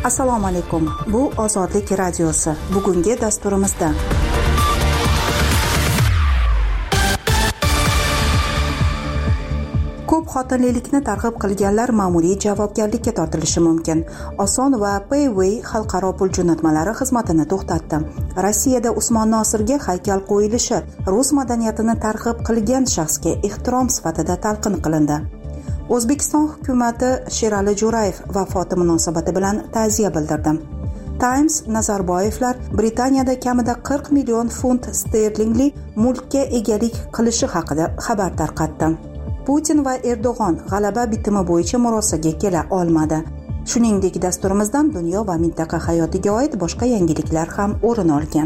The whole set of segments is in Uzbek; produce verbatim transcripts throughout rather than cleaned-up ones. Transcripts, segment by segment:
Assalomu alaykum. Bu Ozodlik radiosi. Bugungi dasturimizda ko'p xotinlilikni targ'ib qilganlar ma'muriy javobgarlikka tortilishi mumkin. Oson va Payway xalqaro pul jo'natmalari xizmatini to'xtatdi. Rossiyada Usmon Nosirga haykal qo'yilishi rus madaniyatini targ'ib qilgan shaxsga ehtirom sifatida talqin qilindi. O'zbekiston hukumati Sherali Jo'rayev vafoti munosabati bilan ta'ziya bildirdi. Times Nazarboyevlar Britaniyada kamida qirq million funt sterlingli mulkka egalik qilishi haqida xabar tarqatdi. Putin va Erdo'g'on g'alaba bitimi bo'yicha murosaga kela olmadi. Shuningdek, dasturimizdan dunyo va mintaqa hayotiga oid boshqa yangiliklar ham o'rin olgan.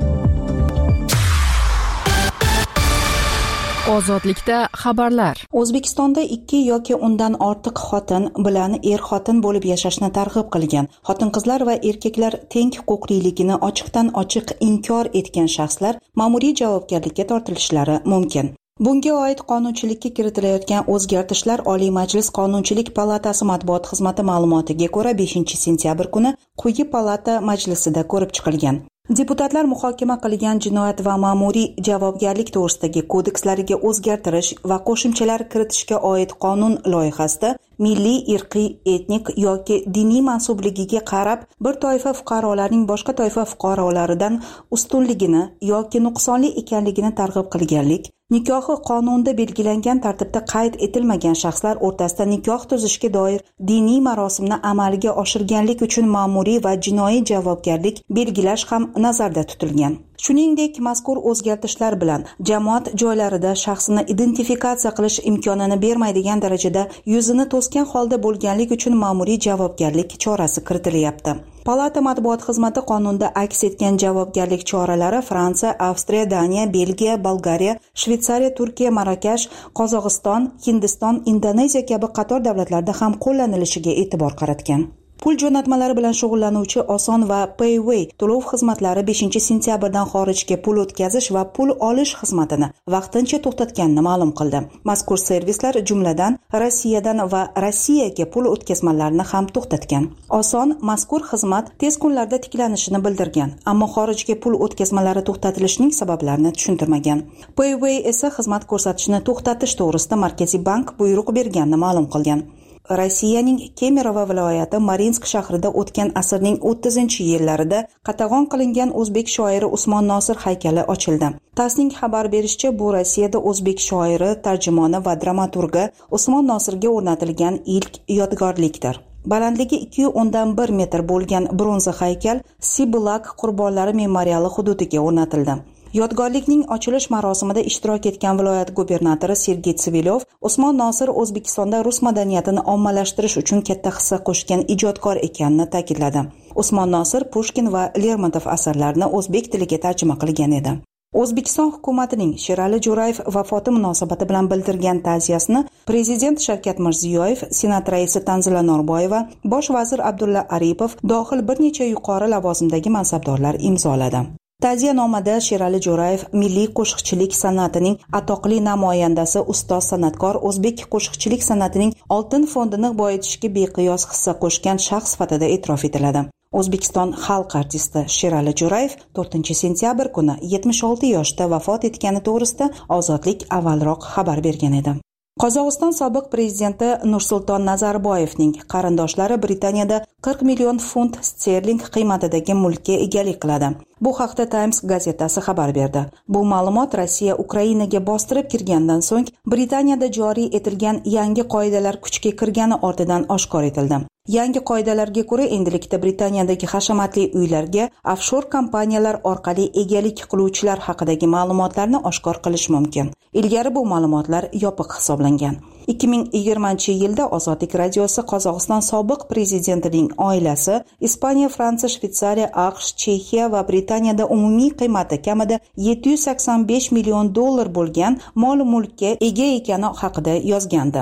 Ozodlikda xabarlar. O'zbekistonda ikki yoki undan ortiq xotin bilan er-xotin bo'lib yashashni targ'ib qilgan, xotin-qizlar va erkaklar teng huquqliligini ochiqdan ochiq inkor etgan shaxslar ma'muriy javobgarlikka tortilishlari mumkin. Bunga oid qonunchilikka kiritilayotgan o'zgartishlar Oliy Majlis Qonunchilik palatasi matbuot xizmati ma'lumotiga ko'ra beshinchi sentyabr kuni quyi palata majlisida ko'rib chiqilgan. Deputatlar muhokama qilgan jinoyat va ma'muriy javobgarlik to'g'risidagi kodekslariga o'zgartirish va qo'shimchalar kiritishga oid qonun loyihasida milliy, irqiy, etnik yoki diniy mansubligiga qarab bir toifa fuqarolarning boshqa toifa fuqarolaridan ustunligini yoki nuqsonli ekanligini targ'ib qilganlik, nikohi qonunda belgilangan tartibda qayd etilmagan shaxslar o'rtasida nikoh tuzishga doir diniy marosimni amalga oshirganlik uchun ma'muriy va jinoiy javobgarlik belgilash ham nazarda tutilgan. Shuningdek, mazkur o'zgartishlar bilan jamoat joylarida shaxsini identifikatsiya qilish imkonini bermaydigan darajada yuzini to'sgan holda bo'lganlik uchun ma'muriy javobgarlik chorasi kiritilyapti. Palata matbuot xizmati qonunda aks etgan javobgarlik choralari Fransiya, Avstriya, Daniya, Belgiya, Bolgariya, Shveysariya, Turkiya, Marokash, Qozog'iston, Hindiston, Indoneziya kabi qator davlatlarda ham qo'llanilishiga e'tibor qaratgan. Pul jo'natmalari bilan shug'ullanuvchi Oson va Payway to'lov xizmatlari beshinchi sentyabrdan xorijga pul o'tkazish va pul olish xizmatini vaqtincha to'xtatganini ma'lum qildi. Mazkur servislar jumladan Rossiyadan va Rossiyaga pul o'tkazmalarini ham to'xtatgan. Oson mazkur xizmat tez kunlarda tiklanishini bildirgan, ammo xorijga pul o'tkazmalari to'xtatilishining sabablarini tushuntirmagan. Payway esa xizmat ko'rsatishni to'xtatish to'g'risida Markaziy bank buyruq berganini ma'lum qilgan. Rossiyaning Kemerovo viloyati Marinsk shahrida o'tgan asrning o'ttizinchi yillarida qatag'on qilingan o'zbek shoiri Usmon Nosir haykali ochildi. TASSning xabar berishicha, bu Rossiyada o'zbek shoiri, tarjimoni va dramaturgi Usmon Nosirga o'rnatilgan ilk yodgorlikdir. Balandligi ikki nuqta o'ndan bir metr bo'lgan bronza haykal Sibulak qurbonlari memoriali hududiga o'rnatildi. Yodgorlikning ochilish marosimida ishtirok etgan viloyat gubernatori Sergey Tsivilyov Usmon Nosir O'zbekistonda rus madaniyatini ommalashtirish uchun katta hissa qo'shgan ijodkor ekanini ta'kidladi. Usmon Nosir Pushkin va Lermontov asarlarini o'zbek tiliga tarjima qilgan edi. O'zbekiston hukumatining Sherali Jo'rayev vafoti munosabati bilan bildirgan ta'ziyasini Prezident Shavkat Mirziyoyev, Senat raisi Tanzila Norboyeva, Bosh vazir Abdulla Aripov dohil bir necha yuqori lavozimdagi mansabdorlar imzoladi. Ta'ziyanomada Sherali Jo'rayev milliy qo'shiqchilik san'atining atoqli namoyandasi, ustoz san'atkor, o'zbek qo'shiqchilik san'atining oltin fondini boyitishga beqiyos hissa qo'shgan shaxs sifatida e'tirof etiladi. O'zbekiston xalq artisti Sherali Jo'rayev to'rtinchi sentyabr kuni yetmish olti yoshda vafot etgani to'g'risida Ozodlik avvalroq xabar bergan edi. Qozog'iston sobiq prezidenti Nursulton Nazarboyevning qarindoshlari Britaniyada qirq million funt sterling qiymatidagi mulkka egalik qiladi. Bu haqda Times gazetasi xabar berdi. Bu ma'lumot Rossiya Ukrainaga bostirib kirgandan so'ng Britaniyada joriy etilgan yangi qoidalar kuchga kirgani ortidan oshkor etildi. Yangi qoidalarga ko'ra endilikda Britaniyadagi hashamatli uylarga offshor kompaniyalar orqali egalik qiluvchilar haqidagi ma'lumotlarni oshkor qilish mumkin. Ilgari bu ma'lumotlar yopiq hisoblangan. ikki ming yigirmanchi yilda Ozodlik radiosi Qozog'iston sobiq prezidentining oilasi Ispaniya, Fransiya, Shveysariya, AQSh, Chexiya va Britaniyada umumiy qiymati kamida yetti yuz sakson besh million dollar bo'lgan mol-mulkka ega ekani haqida yozgandi.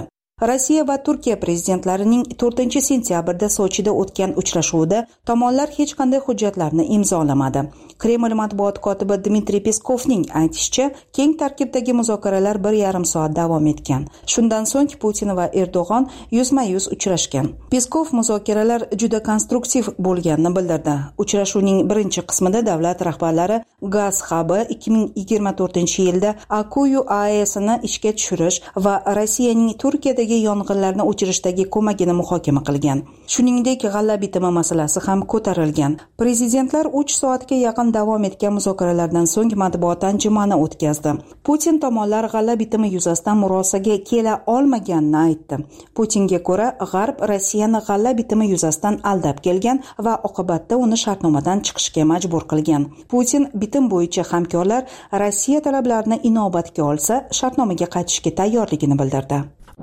Rossiya va Turkiya prezidentlarining to'rtinchi sentyabrda Sochida o'tgan uchrashuvida tomonlar hech qanday hujjatlarni imzolamadi. Kreml matbuot kotibi Dmitriy Peskovning aytishicha, keng tarkibdagi muzokaralar bir yarim soat davom etgan. Shundan so'ng Putin va Erdo'g'on yuzma-yuz uchrashgan. Peskov muzokaralar juda konstruktiv bo'lganini bildirdi. Uchrashuvning birinchi qismida davlat rahbarlari gaz hubi ikki ming yigirma to'rtinchi yilda Akuyu A E S'ni ishga tushirish va Rossiyaning Turkiyadagi yong'inlarni o'chirishdagi ko'magini muhokama qilgan. Shuningdek, g'alla bitimi masalasi ham ko'tarilgan. Prezidentlar uch soatga yaqin davom etgan muzokaralardan so'ng matbuot anjumani o'tkazdi. Putin tomonlar g'alla bitimi yuzasidan murosaga kela olmaganini aytdi. Putinga ko'ra, G'arb Rossiyani g'alla bitimi yuzasidan aldab kelgan va oqibatda uni shartnomadan chiqishga majbur qilgan. Putin bitim bo'yicha hamkorlar Rossiya talablarini inobatga olsa, shartnomaga qaytishga tayyorligini bildirdi.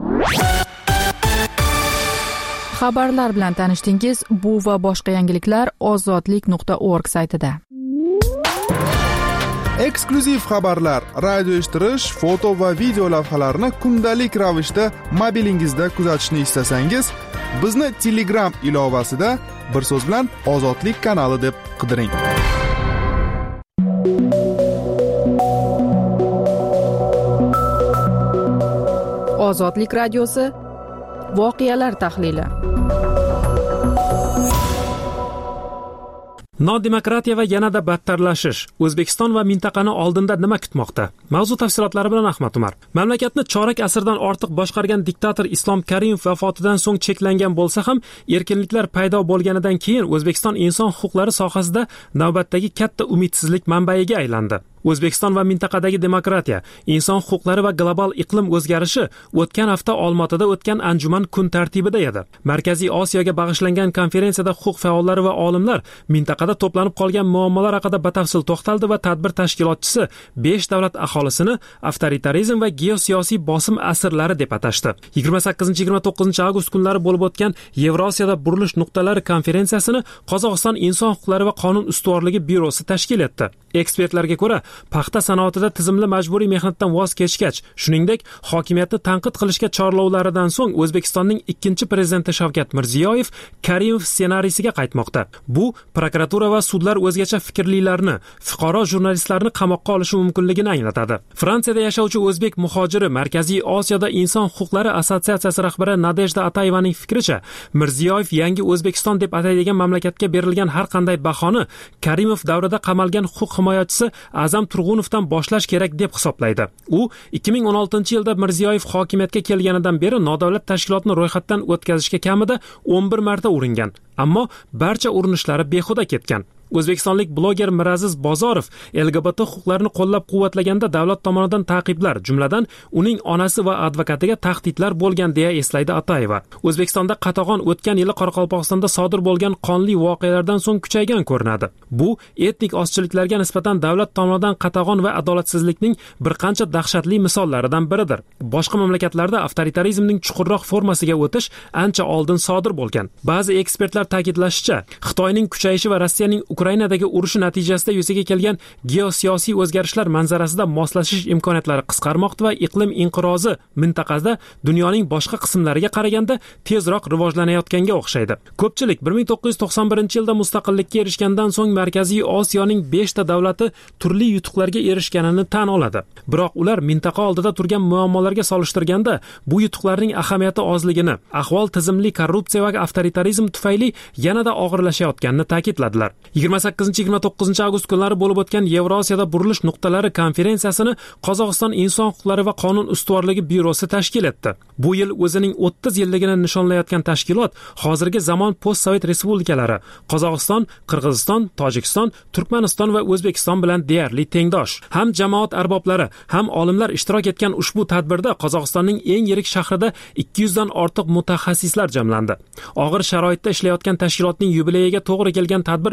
Xabarlar bilan tanishdingiz. Bu va boshqa yangiliklar ozodlik nuqta org saytida. Eksklyuziv xabarlar, radio eshittirish, foto va video lavhalarni kundalik ravishda mobilingizda kuzatishni istasangiz, bizni Telegram ilovasida bir so'z bilan Ozodlik kanali deb qidiring. Ozodlik radiosi voqealar tahlili. Nodemokratiya va yanada battarlashish. O'zbekiston va mintaqani oldinda nima kutmoqda? Mavzu tafsilotlari bilan Ahmad Umar. Mamlakatni chorak asrdan ortiq boshqargan diktator Islom Karimov vafotidan so'ng cheklangan bo'lsa ham, erkinliklar paydo bo'lganidan keyin O'zbekiston inson huquqlari sohasida navbatdagi katta umidsizlik manbaiga aylandi. O'zbekiston va mintaqadagi demokratiya, inson huquqlari va global iqlim o'zgarishi o'tgan hafta Olmaotada o'tgan anjuman kun tartibida edi. Markaziy Osiyoga bag'ishlangan konferensiyada huquq faollari va olimlar mintaqada to'planib qolgan muammolar haqida batafsil to'xtaldi va tadbir tashkilotchisi besh davlat aholisini avtoritarizm va geosiyosiy bosim asrlari deb atashdi. yigirma sakkizinchi yigirma to'qqizinchi avgust kunlari bo'lib o'tgan Yevrosiyada burilish nuqtalari konferensiyasini Qozog'iston inson huquqlari va qonun ustuvorligi byurosi tashkil etdi. Ekspertlarga ko'ra, paxta sanoatida tizimli majburiy mehnatdan voz kechgach, shuningdek, hokimiyatni tanqid qilishga chorlovlaridan so'ng O'zbekistonning ikkinchi prezidenti Shavkat Mirziyoyev Karimov ssenariysiga qaytmoqda. Bu prokuratura va sudlar o'zgacha fikrlilarni, fuqaro jurnalistlarni qamoqqa olishi mumkinligini anglatadi. Fransiyada yashovchi o'zbek muhojiri Markaziy Osiyoda inson huquqlari assotsiatsiyasi rahbari Nadejda Atayevaning fikricha, Mirziyoyev yangi O'zbekiston deb ataydigan mamlakatga berilgan har qanday bahoni Karimov davrida qamalgan huquq himoyachisi Azam Turg'unovdan boshlash kerak deb hisoblaydi. U ikki ming o'n oltinchi yilda Mirziyoyev hokimiyatga kelganidan beri nodavlat tashkilotni ro'yxatdan o'tkazishga kamida o'n bir marta uringan, ammo barcha urinishlari behuda ketgan. O'zbekistonlik bloger Miraziz Bozorov L G B T huquqlarini qo'llab-quvvatlaganda davlat tomonidan ta'qiblar, jumladan uning onasi va advokatiga tahdidlar bo'lgan deya eslaydi Atayeva. O'zbekistonda qatag'on o'tgan yili Qoraqalpog'istonda sodir bo'lgan qonli voqealardan so'ng kuchaygan ko'rinadi. Bu etnik ozchiliklarga nisbatan davlat tomonidan qatag'on va adolatsizlikning bir qancha dahshatli misollaridan biridir. Boshqa mamlakatlarda avtoritarizmning chuqurroq formasiga o'tish ancha oldin sodir bo'lgan. Ba'zi ekspertlar ta'kidlashicha, Xitoyning kuchayishi va Rossiyaning Ukrainadagi urushi natijasida yuzaga kelgan geosiyosiy o'zgarishlar manzarasida moslashish imkoniyatlari qisqarmoqda va iqlim inqirozi mintaqada dunyoning boshqa qismlariga qaraganda tezroq rivojlanayotganga o'xshaydi. Ko'pchilik bir ming to'qqiz yuz to'qson birinchi yilda mustaqillikka erishgandan so'ng Markaziy Osiyoning besh ta davlati turli yutuqlarga erishganini tan oladi. Biroq ular mintaqa oldida turgan muammolarga solishtirganda bu yutuqlarning ahamiyati ozligini, ahvol tizimli korrupsiya va avtoritarizm tufayli yanada og'irlashayotganini ta'kidladilar. yigirma sakkizinchi yigirma to'qqizinchi avgust kunlari bo'lib o'tgan Yevrosiyada burilish nuqtalari konferensiyasini Qozog'iston inson huquqlari va qonun ustuvorligi byurosi tashkil etdi. Bu yil o'zining o'ttiz yilligini nishonlayotgan tashkilot hozirgi zamon post-sovet respublikalari Qozog'iston, Qirg'iziston, Tojikiston, Turkmaniston va O'zbekiston bilan deyarli tengdosh. Ham jamoat arboblari, ham olimlar ishtirok etgan ushbu tadbirda Qozog'istonning eng yirik shahrida ikki yuz dan ortiq mutaxassislar jamlandi. Og'ir sharoitda ishlayotgan tashkilotning yubileyiga to'g'ri kelgan tadbir ishtirokchilari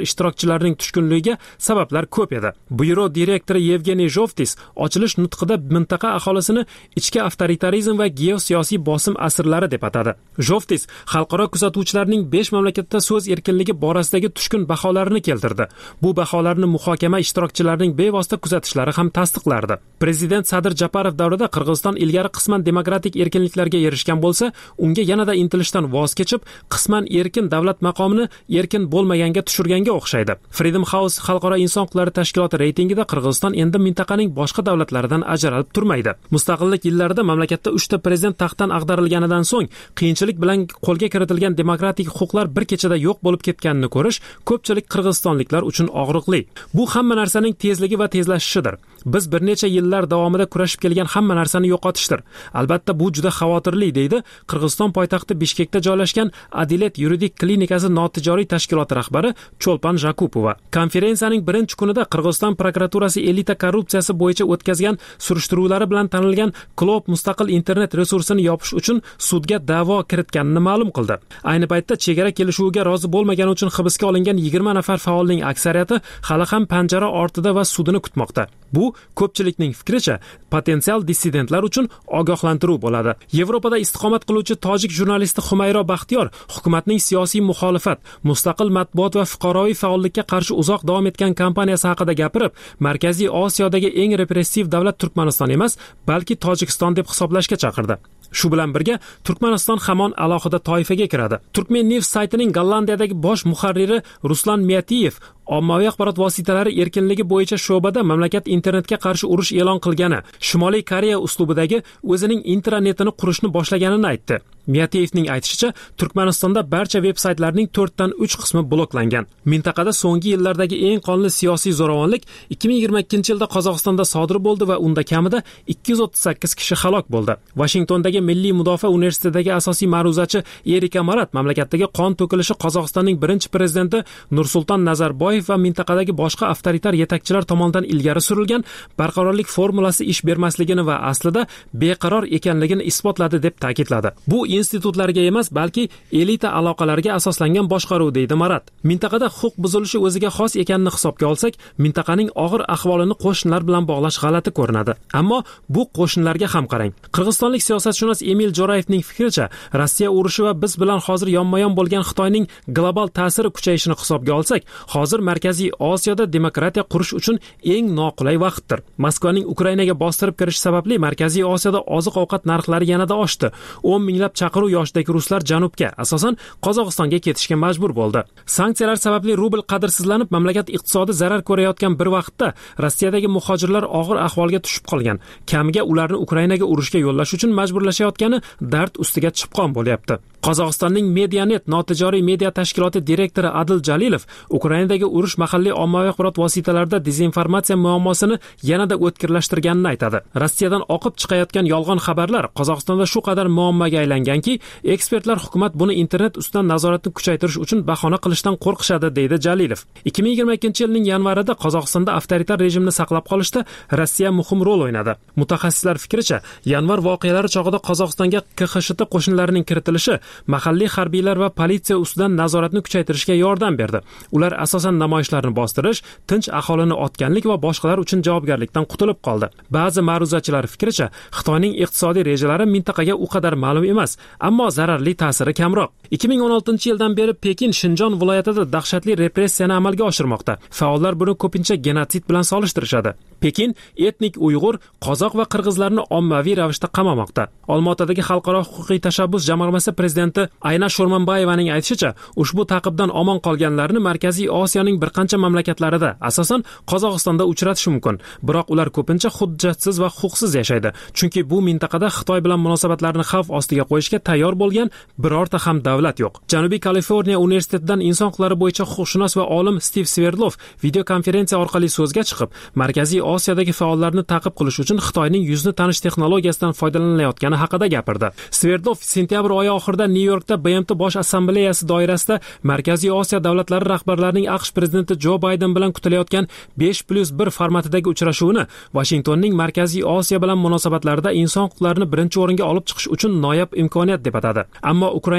siyosatchilarning tushkunligiga sabablar ko'p edi. Byuro direktori Yevgeniy Zhovtis ochilish nutqida mintaqa aholisini ichki avtoritarizm va geosiyosiy bosim asirlari deb atadi. Zhovtis xalqaro kuzatuvchilarning besh mamlakatda so'z erkinligi borasidagi tushkun baholarini keltirdi. Bu baholarni muhokama ishtirokchilarining bevosita kuzatishlari ham tasdiqlardi. Prezident Sadir Japarov davrida Qirg'iziston ilgari qisman demokratik erkinliklarga erishgan bo'lsa, unga yanada intilishdan voz kechib, qisman erkin davlat maqomini erkin bo'lmaganga tushirganga o'xshaydi. Freedom House xalqaro inson huquqlari tashkiloti reytingida Qirg'iziston endi mintaqaning boshqa davlatlaridan ajralib turmaydi. Mustaqillik yillarida mamlakatda uchta prezident taxtdan ag'darilganidan so'ng qiyinchilik bilan qo'lga kiritilgan demokratik huquqlar bir kechada yo'q bo'lib ketganini ko'rish ko'pchilik qirg'izistonliklar uchun og'riqli. Bu hamma narsaning tezligi va tezlashishidir. Biz bir necha yillar davomida kurashib kelgan hamma narsani yo'qotishdir. Albatta bu juda xavotirli, deydi Qirg'iziston poytaxti Bishkekda joylashgan Adilet yuridik klinikasi notijoriy tashkiloti rahbari Cho'lpan Jakupova. Konferensiyaning birinchi kunida Qirg'iziston prokuraturasi elita korrupsiyasi bo'yicha o'tkazgan surishtiruvlari bilan tanilgan Klob mustaqil internet resursini yopish uchun sudga da'vo kiritganini ma'lum qildi. Ayni paytda chegara kelishuviga rozi bo'lmagani uchun hibsga olingan yigirma nafar faolning aksariyati hali ham panjara ortida va sudini kutmoqda. Bu ko'pchilikning fikricha potensial dissidentlar uchun ogohlantiruv bo'ladi. Yevropada istiqomat qiluvchi tojik jurnalisti Xumayro Baxtiyor hukumatning siyosiy muxolifat, mustaqil matbuot va fuqaroviy faollikka qarshi uzoq davom etgan kampaniyasi haqida gapirib, Markaziy Osiyodagi eng repressiv davlat Turkmaniston emas, balki Tojikiston deb hisoblashga chaqirdi. Shu bilan birga Turkmaniston hamon alohida toifaga kiradi. Turkmen News saytining Gollandiyadagi bosh muharriri Ruslan Miyatiyev ommaviy axborot vositalari erkinligi bo'yicha sho'bada mamlakat internetga qarshi urush e'lon qilgani, Shimoliy Koreya uslubidagi o'zining intranetini qurishni boshlaganini aytdi. Miyatiyevning aytishicha, Turkmanistonda barcha veb-saytlarning to'rtdan uch qismi bloklangan. Mintaqada so'nggi yillardagi eng qonli siyosiy zo'ravonlik ikki ming yigirma ikkinchi yilda Qozog'istonda sodir bo'ldi va unda kamida ikki yuz o'ttiz sakkiz kishi halok bo'ldi. Washingtondagi Milliy mudofaa universitetidagi asosiy ma'ruzachi Erika Marat mamlakatdagi qon to'kilishi Qozog'istonning birinchi prezidenti Nursulton Nazarboyev va mintaqadagi boshqa avtoritar yetakchilar tomonidan ilgari surilgan barqarorlik formulasi ish bermasligini va aslida beqaror ekanligini isbotladi deb ta'kidladi. Bu institutlarga emas, balki elita aloqalarga asoslangan boshqaruv, deydi Marat. Mintaqada huquq buzilishi o'ziga xos ekanini hisobga olsak, mintaqaning og'ir ahvolini qo'shnilar bilan bog'lash g'alati ko'rinadi. Ammo bu qo'shnilarga ham qarang. Qirg'izistonlik siyosatshunos Emil Jo'rayevning fikricha, Rossiya urushi va biz bilan hozir yonma-yon bo'lgan Xitoyning global ta'siri kuchayishini hisobga olsak, hozir Markaziy Osiyoda demokratiya qurish uchun eng noqulay vaqtdir. Moskvaning Ukrainaga bostirib kirishi sababli Markaziy Osiyoda oziq-ovqat narxlari yanada oshdi. o'n minglab chaqiruv yoshidagi ruslar janubga, asosan Qozog'istonga ketishga majbur bo'ldi. Sanksiyalar sababli rubl qadrsizlanib, mamlakat iqtisodi zarar ko'rayotgan bir vaqtda Rossiyadagi muhojirlar og'ir ahvolga tushib qolgan. Kamiga ularni Ukrainaga urushga yo'llash uchun majburlashayotgani dard ustiga chipqon bo'lyapti. Qozog'istonning Medianet notijoriy media tashkiloti direktori Adil Jalilov Ukrainadagi urush mahalliy ommaviy axborot vositalarida dezinformatsiya muammosini yanada o'tkirlashtirganini aytadi. Rossiyadan oqib chiqayotgan yolg'on xabarlar Qozog'istonda shu qadar muammoga aylanganki, ekspertlar hukumat buni internet ustidan nazoratni kuchaytirish uchun bahona qilishdan qo'rqishadi, deydi Jalilov. ikki ming yigirma ikkinchi yilning yanvarida Qozog'istonda avtoritar rejimni saqlab qolishda Rossiya muhim rol o'ynadi. Mutaxassislar fikricha, yanvar voqealari chog'ida Qozog'istonga K X S H T qo'shinlarining kiritilishi mahalliy harbiylar va politsiya ustidan nazoratni kuchaytirishga yordam berdi. Ular asosan namoyishlarni bostirish, tinch aholini otganlik va boshqalar uchun javobgarlikdan qutulib qoldi. Ba'zi ma'ruzachilar fikricha, Xitoyning iqtisodiy rejalari mintaqaga u qadar ma'lum emas, ammo zararli ta'siri kamroq. ikki ming o'n oltinchi yildan beri Pekin Shinjon viloyatida dahshatli repressiyani amalga oshirmoqda. Faollar buni ko'pincha genotsid bilan solishtirishadi. Pekin etnik Uyg'ur, qozoq va qirg'izlarni ommaviy ravishda qamamoqda. Olmaotadagi xalqaro huquqiy tashabbus jamg'armasi prezidenti Ayna Sho'rmanbayevaning aytishicha, ushbu ta'qibdan omon qolganlarni Markaziy Osiyoning bir qancha mamlakatlarida, asosan Qozog'istonda uchratish mumkin. Biroq ular ko'pincha hujjatsiz va huquqsiz yashaydi, chunki bu mintaqada Xitoy bilan munosabatlarni xavf ostiga qo'yishga tayyor bo'lgan birorta ham davlat yo'q. Janubiy Kaliforniya universitetidan inson huquqlari bo'yicha huquqshunos va olim Stiv Sverdlov video konferensiya orqali so'zga chiqib, Markaziy Osiyodagi faollarni ta'qib qilish uchun Xitoyning yuzni tanish texnologiyasidan foydalanilayotgani haqida gapirdi. Sverdlov sentyabr oyi oxirida Nyu-Yorkda B M T bosh assambleyasi doirasida Markaziy Osiyo davlatlari rahbarlarining AQSh prezidenti Jo Bayden bilan kutilayotgan besh plyus bir formatidagi uchrashuvini Washingtonning Markaziy Osiyo bilan munosabatlarida inson huquqlarini birinchi o'ringa olib chiqish uchun noyob imkoniyat deb atadi. Ammo Ukrainadagi urush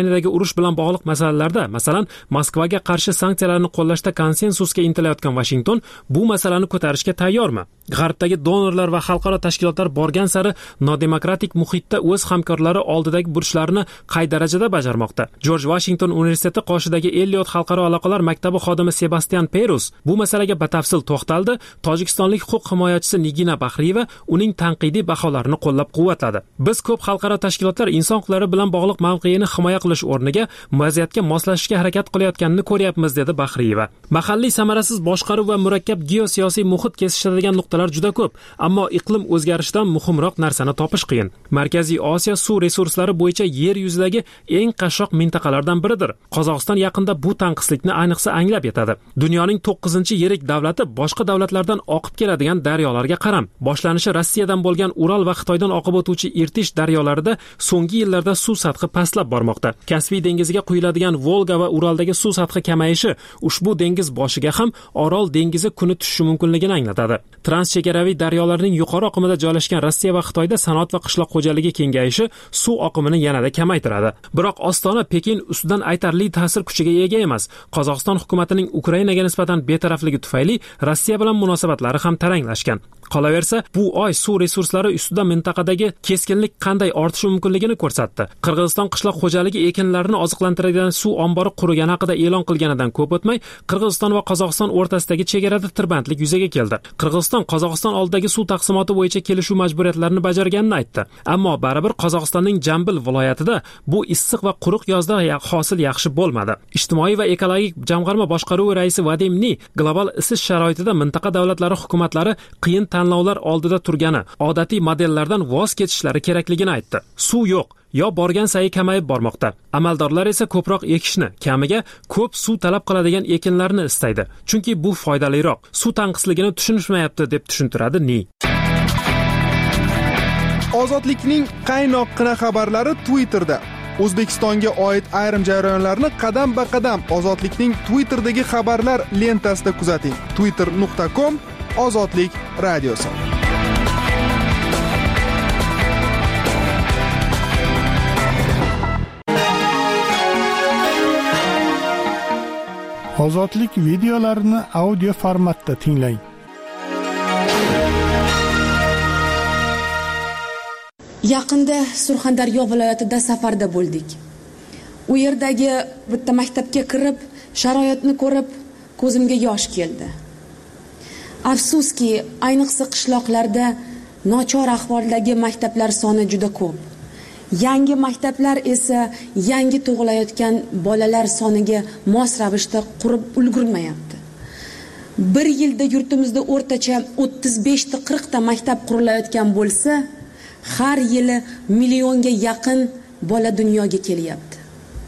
urush bilan bog'liq masalalarda, masalan, Moskvaga qarshi sanksiyalarni qo'llashda konsensusga intilayotgan Washington bu masalani ko'tarishga tayyormi? G'arbdagi donorlar va xalqaro tashkilotlar borgan sari nodemokratik muhitda o'z hamkorlari oldidagi burchlarini qay darajada bajarmoqda? Jorj Washington universiteti qoshidagi Elliot xalqaro aloqalar maktabi xodimi Sebastian Perus bu masalaga batafsil to'xtaldi. Tojikistonlik huquq himoyachisi Nigina Baxriyeva uning tanqidiy baholarini qo'llab-quvvatladi. Biz ko'p xalqaro tashkilotlar inson huquqlari bilan bog'liq mavqeini himoya qilish o'rniga vaziyatga moslashishga harakat qilayotganini ko'ryapmiz, dedi Baxriyeva. Mahalliy samarasiz boshqaruv va murakkab geosiyosiy muhit kesishadigan nuqtalar juda ko'p, ammo iqlim o'zgarishidan muhimroq narsani topish qiyin. Markaziy Osiyo suv resurslari bo'yicha yer yuzidagi eng qashshoq mintaqalardan biridir. Qozog'iston yaqinda bu tanqislikni ayniqsa anglab yetadi. Dunyoning to'qqizinchi yirik davlati boshqa davlatlardan oqib keladigan daryolarga qaram. Boshlanishi Rossiyadan bo'lgan Ural va Xitoydan oqib o'tuvchi Irtish daryolarida so'nggi yillarda suv sathi pastlab bormoqda. Kaspiy dengiziga quyiladigan Volga va Uraldagi suv sathi kamayishi ushbu dengiz boshiga ham Orol dengizi kuni tushishi mumkinligini anglatadi. Transchegaraviy daryolarning yuqori oqimida joylashgan Rossiya va Xitoyda sanoat va qishloq xo'jaligi kengayishi suv oqimini yanada kamaytiradi. Biroq Ostona Pekin ustidan aytarli ta'sir kuchiga ega emas. Qozog'iston hukumatining Ukrainaga nisbatan betarafligi tufayli Rossiya bilan munosabatlari ham taranglashgan. Qolaversa, bu oy suv resurslari ustida mintaqadagi keskinlik qanday ortishi mumkinligini ko'rsatdi. Qirg'iziston qishloq xo'jaligi ekinlarini oziqlantiradigan suv ombori qurigani haqida e'lon qilganidan ko'p o'tmay, Qirg'iziston va Qozog'iston o'rtasidagi chegarada tirbandlik yuzaga keldi. Qirg'iziston Qozog'iston oldidagi suv taqsimoti bo'yicha kelishuv majburiyatlarini bajarganini aytdi. Ammo baribir Qozog'istonning Jambil viloyatida bu issiq va quruq yozda hosil yaxshi bo'lmadi. Ijtimoiy va ekologik jamg'arma boshqaruvi raisi Vadim Ni global isish sharoitida mintaqa davlatlari hukumatlari qiyin tanlovlar oldida turgani, odatiy modellardan voz kechishlari kerakligini aytdi. Suv yo'q, yo borgan sayi kamayib bormoqda. Amaldorlar esa ko'proq ekishni, kamiga ko'p suv talab qiladigan ekinlarni istaydi. Chunki bu foydaliroq. Suv tanqisligini tushunishmayapti, deb tushuntiradi Ni. Ozodlikning qaynoqqina xabarlari Twitterda. O'zbekistonga oid ayrim jarayonlarni qadam-ba-qadam Ozodlikning Twitterdagi xabarlar lentasida kuzating. twitter nuqta com Ozodlik radiosi. Ozodlik videolarini audio formatda tinglang. Yaqinda Surxondaryo viloyatida safarda bo'ldik. U yerdagi bitta maktabga kirib, sharoitni ko'rib, ko'zimga yosh keldi. Afsuski, ayniqsa qishloqlarda nochor ahvoldagi maktablar soni juda ko'p. Yangi maktablar esa yangi tug'ilayotgan bolalar soniga mos ravishda qurib ulgurmayapti. Bir yilda yurtimizda o'rtacha o'ttiz besh ta qirq ta maktab qurilayotgan bo'lsa, har yili millionga yaqin bola dunyoga kelyapti.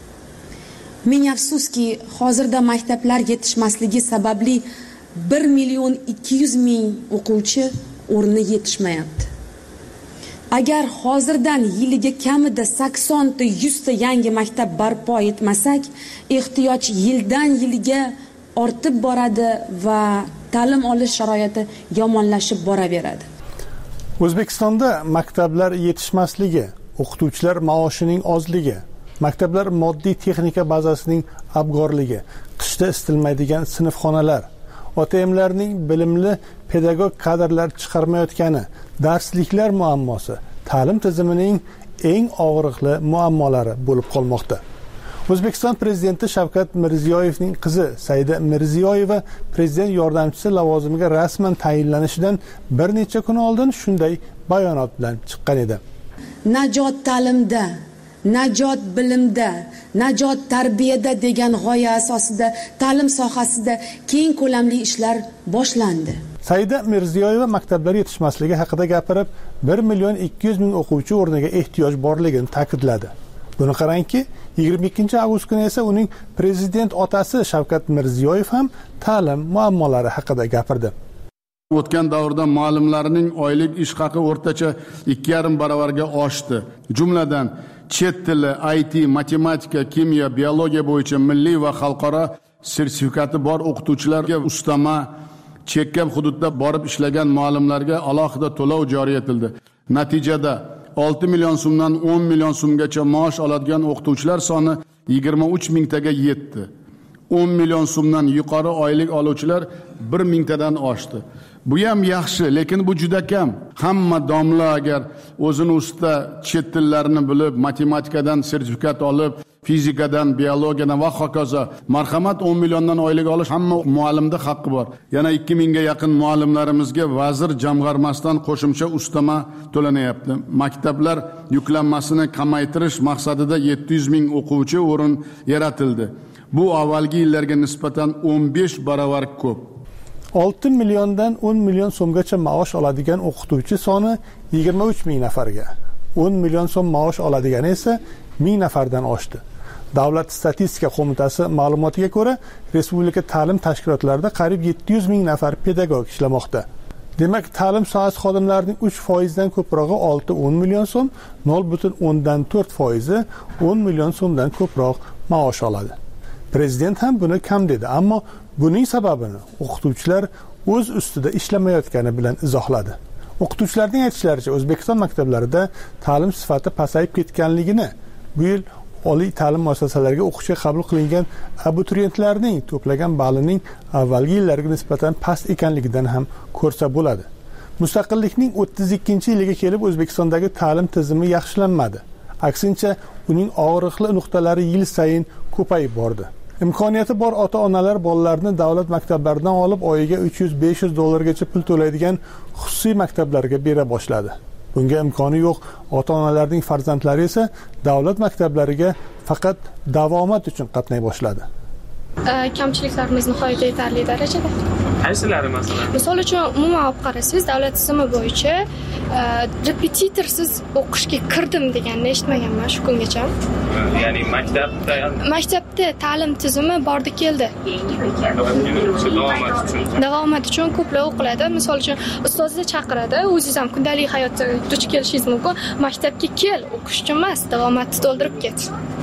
Ming afsuski, hozirda maktablar yetishmasligi sababli bir million ikki yuz ming o'quvchi o'rni yetishmayapti. Agar hozirdan yiliga kamida sakson ta yuz ta yangi maktab barpo etmasak, ehtiyoj yildan yilga ortib boradi va ta'lim olish sharoiti yomonlashib boraveradi. O'zbekistonda maktablar yetishmasligi, o'qituvchilar maoshining ozligi, maktablar moddiy texnika bazasining abgorligi, qishda isitilmaydigan sinfxonalar, ota-onalarning bilimli pedagog kadrlar chiqarmayotgani, darsliklar muammosi ta'lim tizimining eng og'riqli muammolari bo'lib qolmoqda. O'zbekiston prezidenti Shavkat Mirziyoyevning qizi Saida Mirziyoyeva prezident yordamchisi lavozimiga rasman tayinlanishidan bir necha kun oldin shunday bayonot bilan chiqqan edi. Najot ta'limda, najot bilimda, najot tarbiyada degan g'oya asosida ta'lim sohasida keng ko'lamli ishlar boshlandi. Saida Mirziyoyeva maktablar yetishmasligi haqida gapirib, bir million ikki yuz ming o'quvchi o'rniga ehtiyoj borligini ta'kidladi. Buni qarangki, yigirma ikkinchi avgust kuni esa uning prezident otasi Shavkat Mirziyoyev ham ta'lim muammolari haqida gapirdi. O'tgan davrda muallimlarning oylik ish haqi o'rtacha ikki yarim baravarga oshdi. Jumladan chet tili, I T, matematika, kimyo, biologiya bo'yicha milliy va xalqaro sertifikati bor o'qituvchilarga ustama, chekka hududda borib ishlagan muallimlarga alohida to'lov joriy etildi. Natijada olti million so'mdan o'n million so'mgacha maosh oladigan o'qituvchilar soni yigirma uch mingtaga yetdi. o'n million so'mdan yuqori oylik oluvchilar bir mingtadan oshdi. Bu ham yaxshi, lekin bu juda kam. Hamma domla agar o'zini ustida chet tillarini bilib, matematikadan sertifikat olib, fizikadan, biologiyadan va hokazo, marhamat o'n milliondan oylik olish hamma muallimda haqqi bor. Yana ikki mingga yaqin muallimlarimizga vazir jamg'armasidan qo'shimcha ustama to'lanayapti. Maktablar yuklanmasini kamaytirish maqsadida yetti yuz ming o'quvchi o'rin yaratildi. Bu avvalgi yillarga nisbatan o'n besh barobar ko'p. olti milliondan o'n million so'mgacha maosh oladigan o'qituvchi soni yigirma uch ming nafarga, o'n million so'm maosh oladigani esa ming nafardan oshdi. Davlat statistika qo'mitasi ma'lumotiga ko'ra, respublika ta'lim tashkilotlarida qariyb yetti yuz ming nafar pedagog ishlamoqda. Demak, ta'lim sohasi xodimlarining uch foiz dan ko'prog'i olti o'n million so'm, nol butun o'ndan to'rt foiz o'n million so'mdan ko'proq maosh oladi. Prezident ham buni kam dedi, ammo buning sababini o'qituvchilar o'z ustida ishlamayotgani bilan izohladi. O'qituvchilarning aytishlaricha, O'zbekiston maktablarida ta'lim sifati pasayib ketganligini, bu yil oliy ta'lim muassasalariga o'qishga qabul qilingan abituriyentlarning to'plagan ballining avvalgi yillarga nisbatan past ekanligidan ham ko'rsa bo'ladi. Mustaqillikning o'ttiz ikkinchi yiliga kelib O'zbekistondagi ta'lim tizimi yaxshilanmadi. Aksincha, uning og'riqli nuqtalari yil sayin ko'payib bordi. Imkoniyati bor ota-onalar bolalarni davlat maktablaridan olib oyiga uch yuz besh yuz dollargacha pul to'laydigan xususiy maktablarga bera boshladi. Bunga imkoni yo'q ota-onalarning farzandlari esa davlat maktablariga faqat davomat uchun qatnay boshladi. Kamchiliklarimiz nihoyatda yetarli darajada. Qaysilari masalan? Misol uchun umuman olib qarasangiz, davlat tizimi bo'yicha repetitorsiz o'qishga kirdim deganni eshitmaganman shu kungacha. Ya'ni maktabda maktabda ta'lim tizimi bordi keldi. Davomat uchun. Davomat uchun ko'plab o'qiladi. Misol uchun ustozni chaqiradi, o'zingiz ham kundalik hayotda duch kelishingiz mumkin. Maktabga kel, o'qish uchun emas, davomatni to'ldirib ket.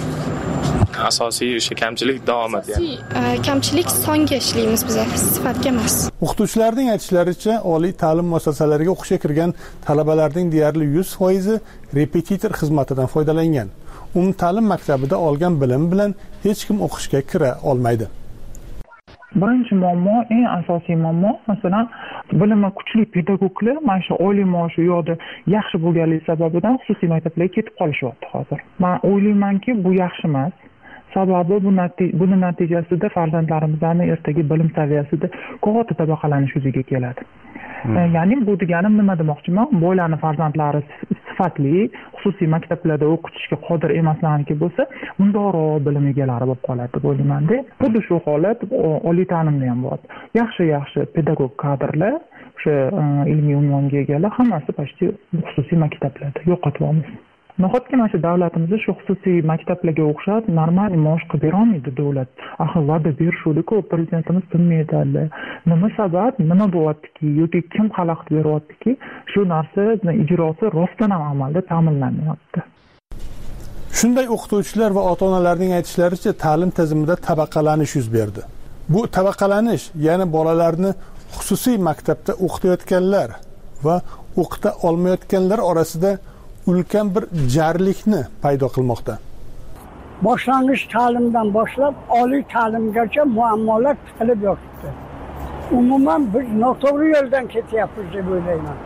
Asosiy o'sha kamchilik davomat yani. Kamchilik songa ishlaymiz biz, sifatga emas. O'qituvchilarning aytishlaricha, oliy ta'lim muassasalariga o'qishga kirgan talabalarning deyarli yuz foiz repetitor xizmatidan foydalangan. Umumta'lim maktabida olgan bilim bilan hech kim o'qishga kira olmaydi. Birinchi muammo, eng asosiy muammo, masalan, bilimi kuchli pedagoglar mana shu oylik maoshi yo'da yaxshi bo'lganligi sababidan xususiy maktablarga ketib qolishyapti hozir. Men o'ylaymanki, bu yaxshi emas. Sababi bu buni natijasida farzandlarimizning ertaga bilim saviyasida ko'p tabaqalanish yuzaga keladi. Hmm. Ya'ni bu deganim nima demoqchiman? Boylarning farzandlari sifatli xususiy maktablarda o'qitishga qodir emaslarniki bo'lsa, undoroq bilim egalari bo'lib qoladi deb o'ylayman-da. Xuddi shu holat oliy ta'limda ham bor. Yaxshi-yaxshi pedagog kadrlar, o'sha ilmiy unvonga egalar hammasi почти xususiy maktablarda yo'qotyapmiz. Nahotki mana shu davlatimizda shu xususiy maktablarga o'xshab normal maosh qilib bera olmaydi davlat. Axir va'da berishdi-ku, prezidentimiz bilmaydi. Nima sabab, nima bo'lyaptiki, yoki kim xalaqit beryaptiki, shu narsa ijrosi rostdan ham amalda ta'minlanmayapti. Shunday o'qituvchilar va ota-onalarning aytishlaricha, ta'lim tizimida tabaqalanish yuz berdi. Bu tabaqalanish, ya'ni bolalarni xususiy maktabda o'qitayotganlar va o'qita olmayotganlar orasida ulkan bir jarlikni paydo qilmoqda. Boshlang'ich ta'limdan boshlab oliy ta'limgacha muammolar tiqilib yotibdi. Umuman biz noto'g'ri yo'ldan ketyapmiz deb o'ylayman.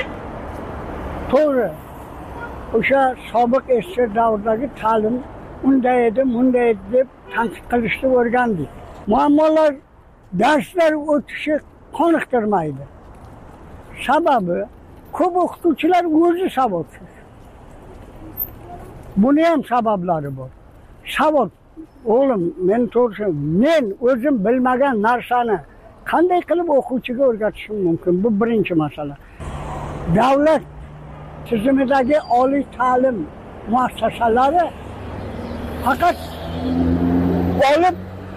To'g'ri. O'sha sobiq eski davrdagi ta'lim unday edi, bunday edi deb tanqid qilishni o'rgandik. Muammolar darslar o'tishi qoniqtirmaydi. Sababi ko'p o'qituvchilar o'zi savodsiz. Buni ham sabablari bor. Savod, o'g'lim, men to'g'risi, men o'zim bilmagan narsani qanday qilib o'quvchiga o'rgatishim mumkin? Bu birinchi masala. Davlat tizimidagi oliy ta'lim muassasalari faqat olib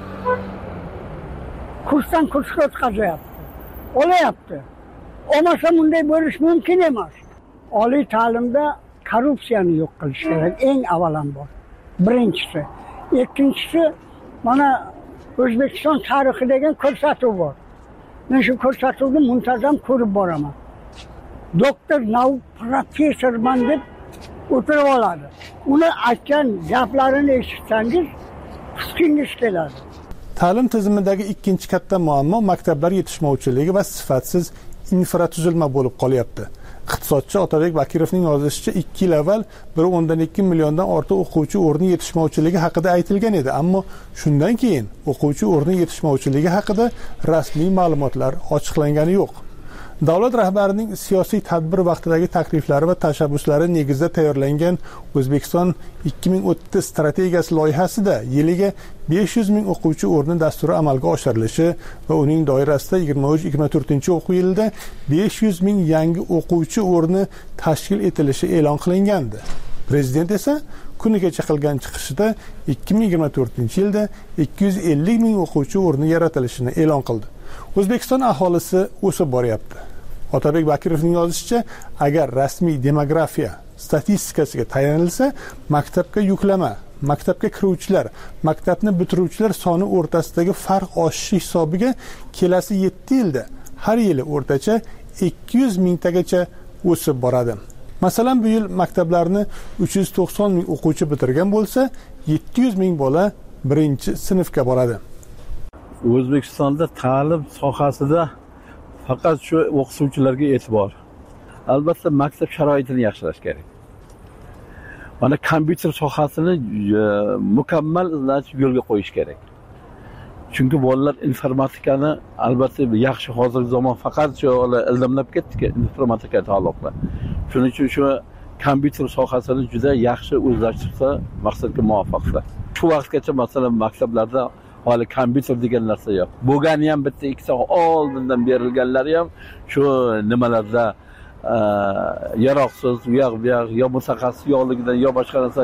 kursdan kursga o'tkazayapti. Olayapti. Olmasa bunday bo'lish mumkin emas. Oliy ta'limda korrupsiyani yo'q qilish kerak, eng avvalambor. Birinchisi. Ikkinchisi, mana O'zbekiston tarixi degan ko'rsatuv bor. Men shu ko'rsatuvni muntazam ko'rib boraman. Doktor nav professorman deb o'tirib oladi. Uni aytgan gaplarini eshitsangiz, qisqingiz keladi. Ta'lim tizimidagi ikkinchi katta muammo maktablar yetishmovchiligi va sifatsiz infratuzilma bo'lib qolyapti. Iqtisodchi Otabek Bakirovning yozishicha, ikki yil avval bir o'ndan ikki milliondan ortiq o'quvchi o'rni yetishmovchiligi haqida aytilgan edi, ammo shundan keyin o'quvchi o'rni yetishmovchiligi haqida rasmiy ma'lumotlar ochiqlangani yo'q. Davlat rahbarining siyosiy tadbir vaqtidagi takliflari va tashabbuslari negizida tayyorlangan O'zbekiston ikki ming o'ttiz strategiyasi loyihasida yiliga besh yuz ming o'quvchi o'rni dasturi amalga oshirilishi va uning doirasida yigirma uch yigirma to'rtinchi o'quv yilida besh yuz ming yangi o'quvchi o'rni tashkil etilishi e'lon qilingandi. Prezident esa kunigacha qilgan chiqishida ikki ming yigirma to'rtinchi yilda ikki yuz ellik ming o'quvchi o'rni yaratilishini e'lon qildi. O'zbekiston aholisi o'sib boryapti. Otabek Bakirovning yozishicha, agar rasmiy demografiya statistikasiga tayanilsa, maktabga yuklama, maktabga kiruvchilar, maktabni bitiruvchilar soni o'rtasidagi farq oshishi hisobiga kelasi yetti yilda har yili o'rtacha ikki yuz mingtagacha o'sib boradi. Masalan, bu yil maktablarni uch yuz to'qson ming o'quvchi bitirgan bo'lsa, yetti yuz ming bola birinchi sinfga boradi. O'zbekistonda ta'lim sohasida faqat shu o'qituvchilarga e'tibor. Albatta maktab sharoitini yaxshilash kerak. Mana kompyuter sohasini mukammal izlanishga yo'lga qo'yish kerak. Chunki bolalar informatikani albatta yaxshi, hozirgi zamon faqat shu ilmlab ketdi, informatika taalluqli. Shuning uchun shu kompyuter sohasini juda yaxshi o'zlashtirsa, maqsadga muvofiqsa. Shu vaqtgacha masalan maktablarda hali kompyuter degan narsa yo'q. Bo'lgani ham bitta ikkita oldindan berilganlari ham shu nimalarda yaroqsiz, u yoq bu yoq, yo mutaxassis yo'qligidan, yo boshqa narsa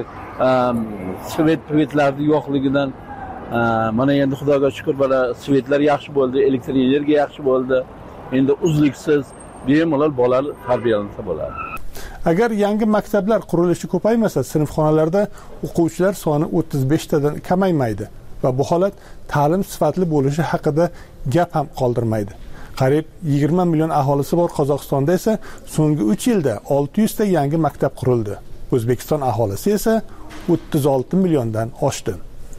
svet svetlarning yo'qligidan. Mana endi Xudoga shukr, bola svetlar yaxshi bo'ldi, elektr energiya yaxshi bo'ldi. Endi uzluksiz bemalol bolalar tarbiyalansa bo'ladi. Agar yangi maktablar qurilishi ko'paymasa, sinfxonalarda o'quvchilar soni o'ttiz besh tadan kamaymaydi va bu holat ta'lim sifatli bo'lishi haqida gap ham qoldirmaydi. Qariyb yigirma million aholisi bor Qozog'istonda esa so'nggi uch yilda olti yuz ta yangi maktab qurildi. O'zbekiston aholisi esa o'ttiz olti milliondan oshdi.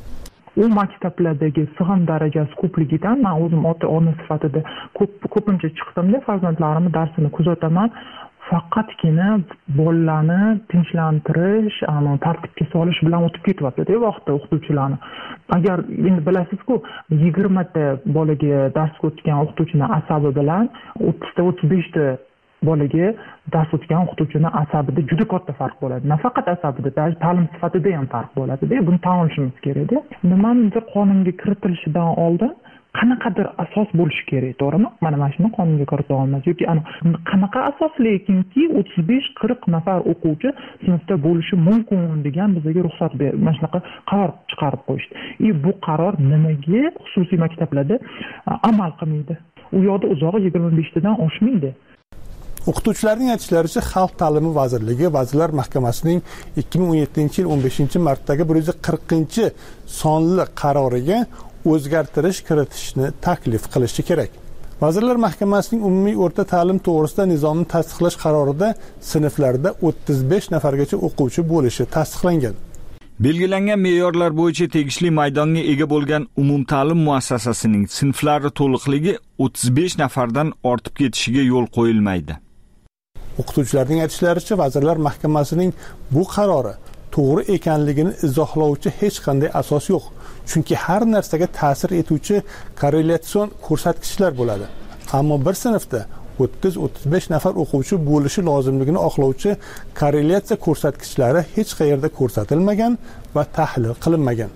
U maktablardagi sig'im darajasi ko'pligidan men o'zim ota-ona sifatida ko'p ko'pincha chiqdimda, farzandlarimning darsini kuzataman. Faqatgina bolalarni tinchlantirish, ana tartibga solish bilan o'tib ketyapti-da vaqtda o'qituvchilarni. Agar endi bilasiz-ku, yigirma ta bolaga dars o'tgan o'qituvchining asabi bilan o'ttiz ta o'ttiz besh ta bolaga dars o'tgan o'qituvchining asabida juda katta farq bo'ladi. Nafaqat asabida, ta'lim sifatida ham farq bo'ladi-da. Buni tan olishimiz kerak-da. Nimanidir qonunga kiritilishidan oldin qanaqadir asos bo'lishi kerak, to'g'rimi? Mana mana shuni qonunga kirita olmas yoki ana qanaqa asos, lekinki o'ttiz besh qirq nafar o'quvchi sinfda bo'lishi mumkin degan bizga ruxsat ber, mana shunaqa qaror chiqarib qo'yishdi. E bu qaror nimaga xususiy maktablarda amal qilmaydi? U yoqda uzog'i yigirma besh tadan oshmaydi. O'qituvchilarning aytishlaricha, Xalq ta'limi vazirligi Vazirlar Mahkamasining ikki ming o'n yettinchi yil o'n beshinchi martdagi bir yuz qirqinchi sonli qaroriga o'zgartirish kiritishni taklif qilishi kerak. Vazirlar Mahkamasining umumiy o'rta ta'lim to'g'risida nizomni tasdiqlash qarorida sinflarda o'ttiz besh nafargacha o'quvchi bo'lishi tasdiqlangan. Belgilangan me'yorlar bo'yicha tegishli maydonga ega bo'lgan umumta'lim muassasasining sinflari to'liqligi o'ttiz besh nafardan ortib ketishiga yo'l qo'yilmaydi. O'qituvchilarning aytishlaricha, Vazirlar Mahkamasining bu qarori to'g'ri ekanligini izohlovchi hech qanday asos yo'q. Chunki har narsaga ta'sir etuvchi korrelatsion ko'rsatkichlar bo'ladi. Ammo bir sinfda o'ttiz o'ttiz besh nafar o'quvchi bo'lishi lozimligini oqlovchi korrelyatsiya ko'rsatkichlari hech qayerda ko'rsatilmagan va tahlil qilinmagan.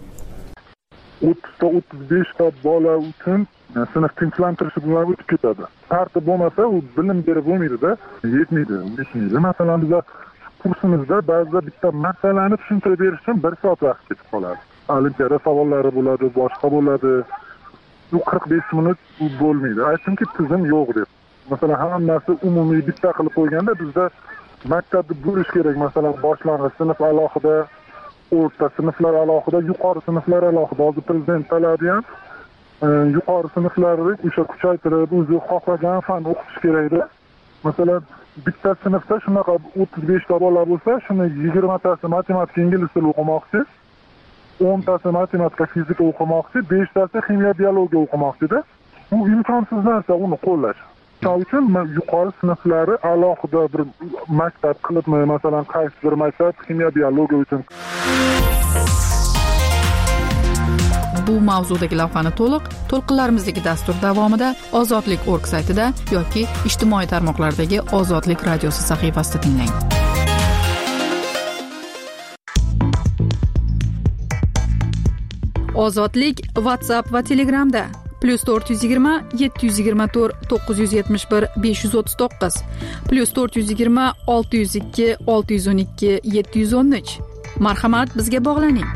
o'ttiz ta o'ttiz besh ta bola uchun sinf tinchlantirishi bilan o'tib ketadi. Tartib bo'lmasa, u bilim berib bo'lmaydi-da, yetmaydi, yetmaydi. Masalan, biz kursimizda ba'zida bitta masalani tushuntirib berish uchun bir soat vaqt ketib qoladi. Olimpiada savollari bo'ladi, boshqa bo'ladi. Bu qirq besh minut bo'lmaydi. Aytdimki, tizim yo'q deb. Masalan, hammasi umumiy bitta qilib qo'yganda bizda maktabni bo'lish kerak. Masalan, boshlang'ich sinf alohida, o'rta sinflar alohida, yuqori sinflar alohida. Hozir prezident talabi ham yuqori sinflarni o'sha kuchaytirib, o'zi xohlagan fan o'qitish kerak-da. Masalan, bitta sinfda shunaqa o'ttiz besh ta bola bo'lsa, shuni yigirma tasi matematika, ingliz tili o'qimoqchi. o'ntasi matematika, fizika o'qimoqchi, beshtasi ximiya, biologiya o'qimoqchida. Bu imkonsiz narsa uni qo'llash. Shuning uchun yuqori sinflari alohida bir maktab qilibmi, masalan, qaysi bir maktab ximiya, biologiya uchun. Bu mavzudagi lavhani to'liq to'lqinlarimizdagi dastur davomida Ozodlik nokta org saytida yoki ijtimoiy tarmoqlardagi Ozodlik radiosi sahifasida tinglang. Ozodlik WhatsApp va Telegramda plus to'rt yuz yigirma yetti yuz yigirma to'rt to'qqiz yuz yetmish bir besh yuz o'ttiz to'qqiz plus to'rt yuz yigirma olti yuz ikki olti yuz o'n ikki yetti yuz o'n uch. Marhamat, bizga bog'laning.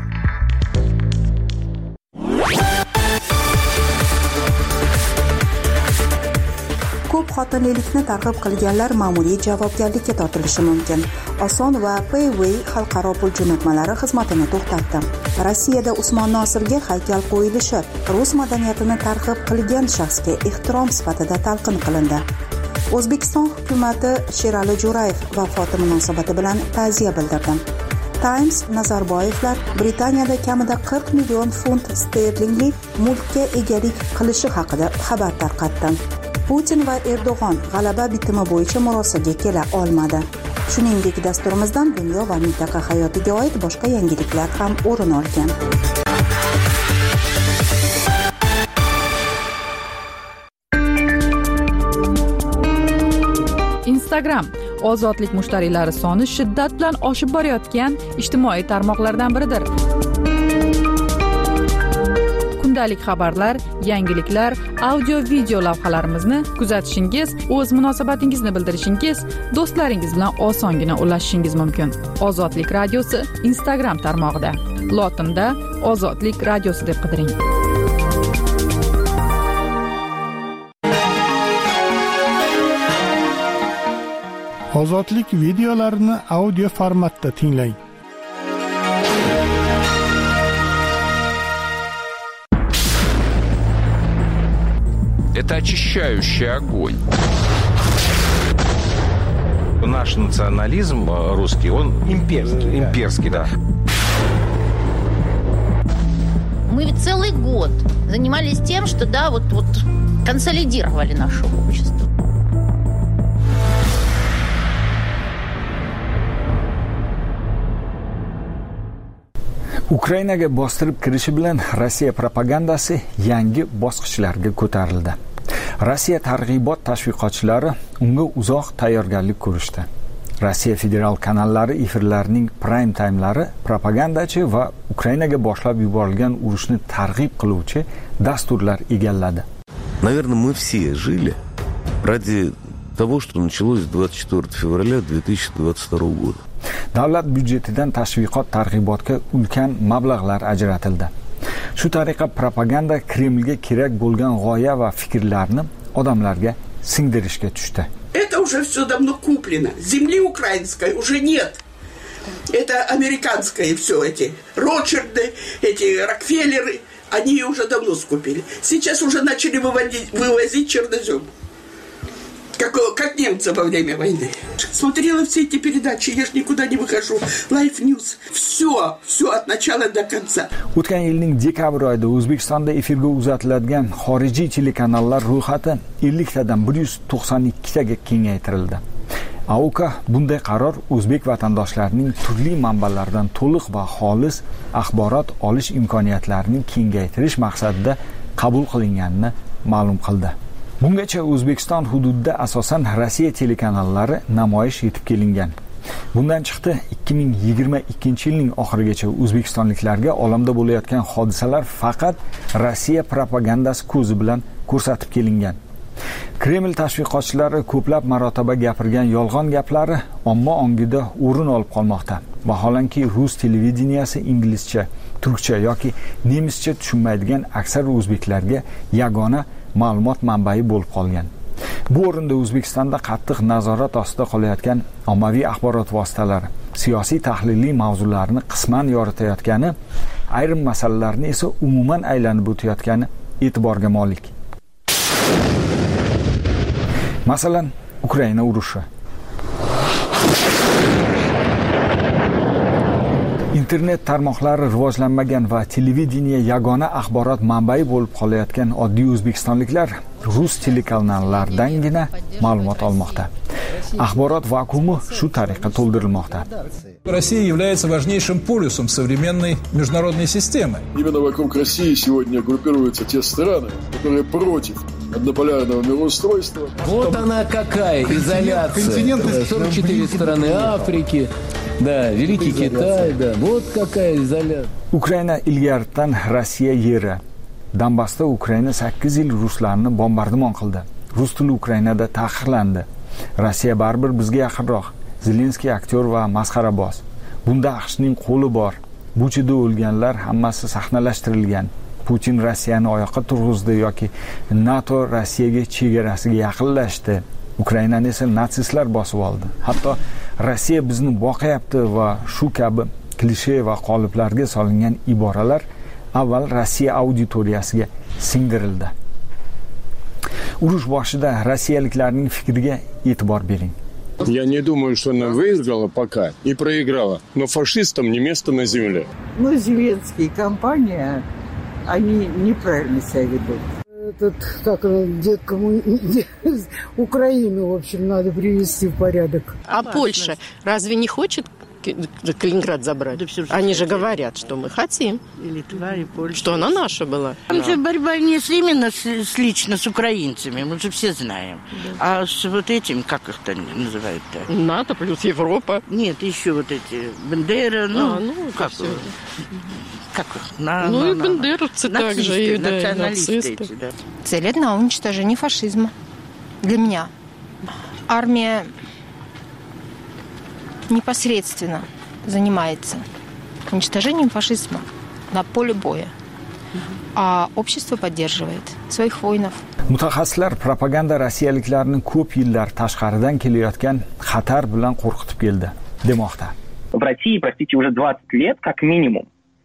Ko'p xotinlilikni targ'ib qilganlar ma'muriy javobgarlikka tortilishi mumkin. Oson va Payway xalqaro pul jo'natmalari xizmatini to'xtatdi. Rossiyada Usmon Nosirga haykal qo'yilishi rus madaniyatini targ'ib qilgan shaxsga ehtirom sifatida talqin qilindi. O'zbekiston hukumatı Sherali Jo'rayev vafoti munosabati bilan ta'ziya bildirdi. Times Nazarboyevlar Britaniyada kamida qirq million funt sterlingli mulkka egalik qilishi haqida xabar tarqatdi. Putin va Erdo'g'on g'alaba bitimi bo'yicha murosaga kela olmadi. Shuningdek, dasturimizdan dunyo va mintaqa hayotiga oid boshqa yangiliklar ham o'rin olgan. Instagram ozodlik mushtariylari soni shiddat bilan oshib borayotgan ijtimoiy tarmoqlardan biridir. Kundalik xabarlar, yangiliklar, audio-video lavhalarimizni kuzatishingiz, o'z munosabatingizni bildirishingiz, do'stlaringiz bilan osongina ulashishingiz mumkin. Ozodlik radiosi Instagram tarmog'ida. Lotinda Ozodlik radiosi deb qidiring. Ozodlik videolarini audio formatda tinglang. Это очищающий огонь. Наш национализм русский, он имперский, имперский, да. Мы ведь целый год занимались тем, что, да, вот, вот консолидировали наше общество. Ukrainaga bostirib kirishi bilan Rossiya propagandasi yangi bosqichlarga ko'tarildi. Rossiya targ'ibot tashviqotchilari unga uzoq tayyorgarlik ko'rishdi. Rossiya federal kanallari efirlarining prime timelari propagandachi va Ukrainaga boshlab yuborilgan urushni targ'ib qiluvchi dasturlar egalladi. Наверное, мы все жили ради того, что началось двадцать четвёртого февраля две тысячи двадцать второго года. Davlat byudjetidan tashviqot targ'ibotga ulkan mablag'lar ajratildi. Shu tariqa propaganda Kremlga kerak bo'lgan g'oya va fikrlarni odamlarga singdirishga tushdi. Это уже все давно куплено. Земли украинской уже нет. Это американское все эти Ротшильды, эти Рокфеллеры, они ее уже давно скупили. Сейчас уже начали выводить, вывозить чернозем. Как, как немцы во время войны. Смотрела все эти передачи, я ж никуда не выхожу. Life News. Все, все от начала до конца. O'tgan yilning dekabr oyida O'zbekistonda efirga uzatiladigan xorijiy telekanallar ro'yxati ellik tadan bir yuz to'qson ikki taga kengaytirildi. A O K bunday qaror o'zbek vatandoshlarining turli manbalardan to'liq va xolis axborot olish imkoniyatlarini kengaytirish maqsadida qabul qilinganini ma'lum qildi. Bungacha O'zbekiston hududida asosan Rossiya telekanallari namoyish etib kelingan. Bundan chiqdi ikki ming yigirma ikkinchi yilning oxirigacha o'zbekistonliklarga olamda bo'layotgan hodisalar faqat Rossiya propagandasi ko'zi bilan ko'rsatib kelingan. Kreml tashviqotchilari ko'plab marotaba gapirgan yolg'on gaplari omma ongida o'rin olib qolmoqda. Vaholanki rus televideniyasi inglizcha, turkcha yoki nemischa tushunmaydigan aksar o'zbeklarga yagona ma'lumot manbai bo'lib qolgan. Bu o'rinda O'zbekistonda qattiq nazorat ostida qolayotgan ommaviy axborot vositalari siyosiy tahliliy mavzularni qisman yoritayotgani, ayrim masalalarni esa umuman aylanib o'tayotgani e'tiborga molik. Masalan, Ukraina urushi. internet tarmoqlari rivojlanmagan va televideniye yagona axborot manbai bo'lib qolayotgan oddiy o'zbekistonliklar rus telekanallardangina ma'lumot olmoqda. Axborot vakuumi shu tariqa to'ldirilmoqda. Россия является важнейшим полюсом современной международной системы. Именно вокруг России сегодня группируются те страны, которые против однополярного мироустройства. Вот она какая изоляция. сорок четыре страны Африки, да, Великий Китай, да, вот какая изоляция. Ukraina ilgaridan Rossiya yeri. Donbassda Ukraina sakkiz yil ruslarni bombardimon qildi. Rus tili Ukrainada taqiqlandi. Rossiya baribir bizga yaqinroq. Zelenskiy aktyor va masxaraboz. Bunda AQShning qo'li bor. Buchida o'lganlar hammasi sahnalashtirilgan. Putin Rossiyani oyoqqa turg'izdi yoki NATO Rossiyaga chegarasiga yaqinlashdi. Ukrainani esa natsistlar bosib oldi. Hatto Rossiya bizni boqayapti va shu kabi klishe va qoliplarga solingan iboralar avval Rossiya auditoriyasiga singdirildi. Urush boshida rossiyaliklarning fikriga e'tibor bering. Я не думаю, что она выиграла пока и проиграла, но фашистам не место на земле. Ну, Зеленский и компания, они неправильно себя ведут. Этот, как дед кому... Украину, в общем, надо привести в порядок. А Польша разве не хочет Калининград забрать? Да, они же говорят, что мы хотим. И Литва, и Польша. Что она наша была. Там же борьба не с именно с, с лично с украинцами, мы же все знаем. Да. А с вот этим, как их-то называют-то? НАТО плюс Европа. Нет, еще вот эти Бендера, ну, а, ну как все. Как их? На, ну на, и бендеровцы на, также, нацисты, и да, националисты нацисты. Эти, да. Цель одна — уничтожение фашизма. Для меня армия непосредственно занимается уничтожением фашизма на поле боя, а общество поддерживает своих воинов. Mutaxassislar propaganda rossiyaliklarni ko'p yillar tashqaridan kelayotgan xatar bilan qo'rqitib keldi demoqda. В России, простите, уже двадцать лет как минимум.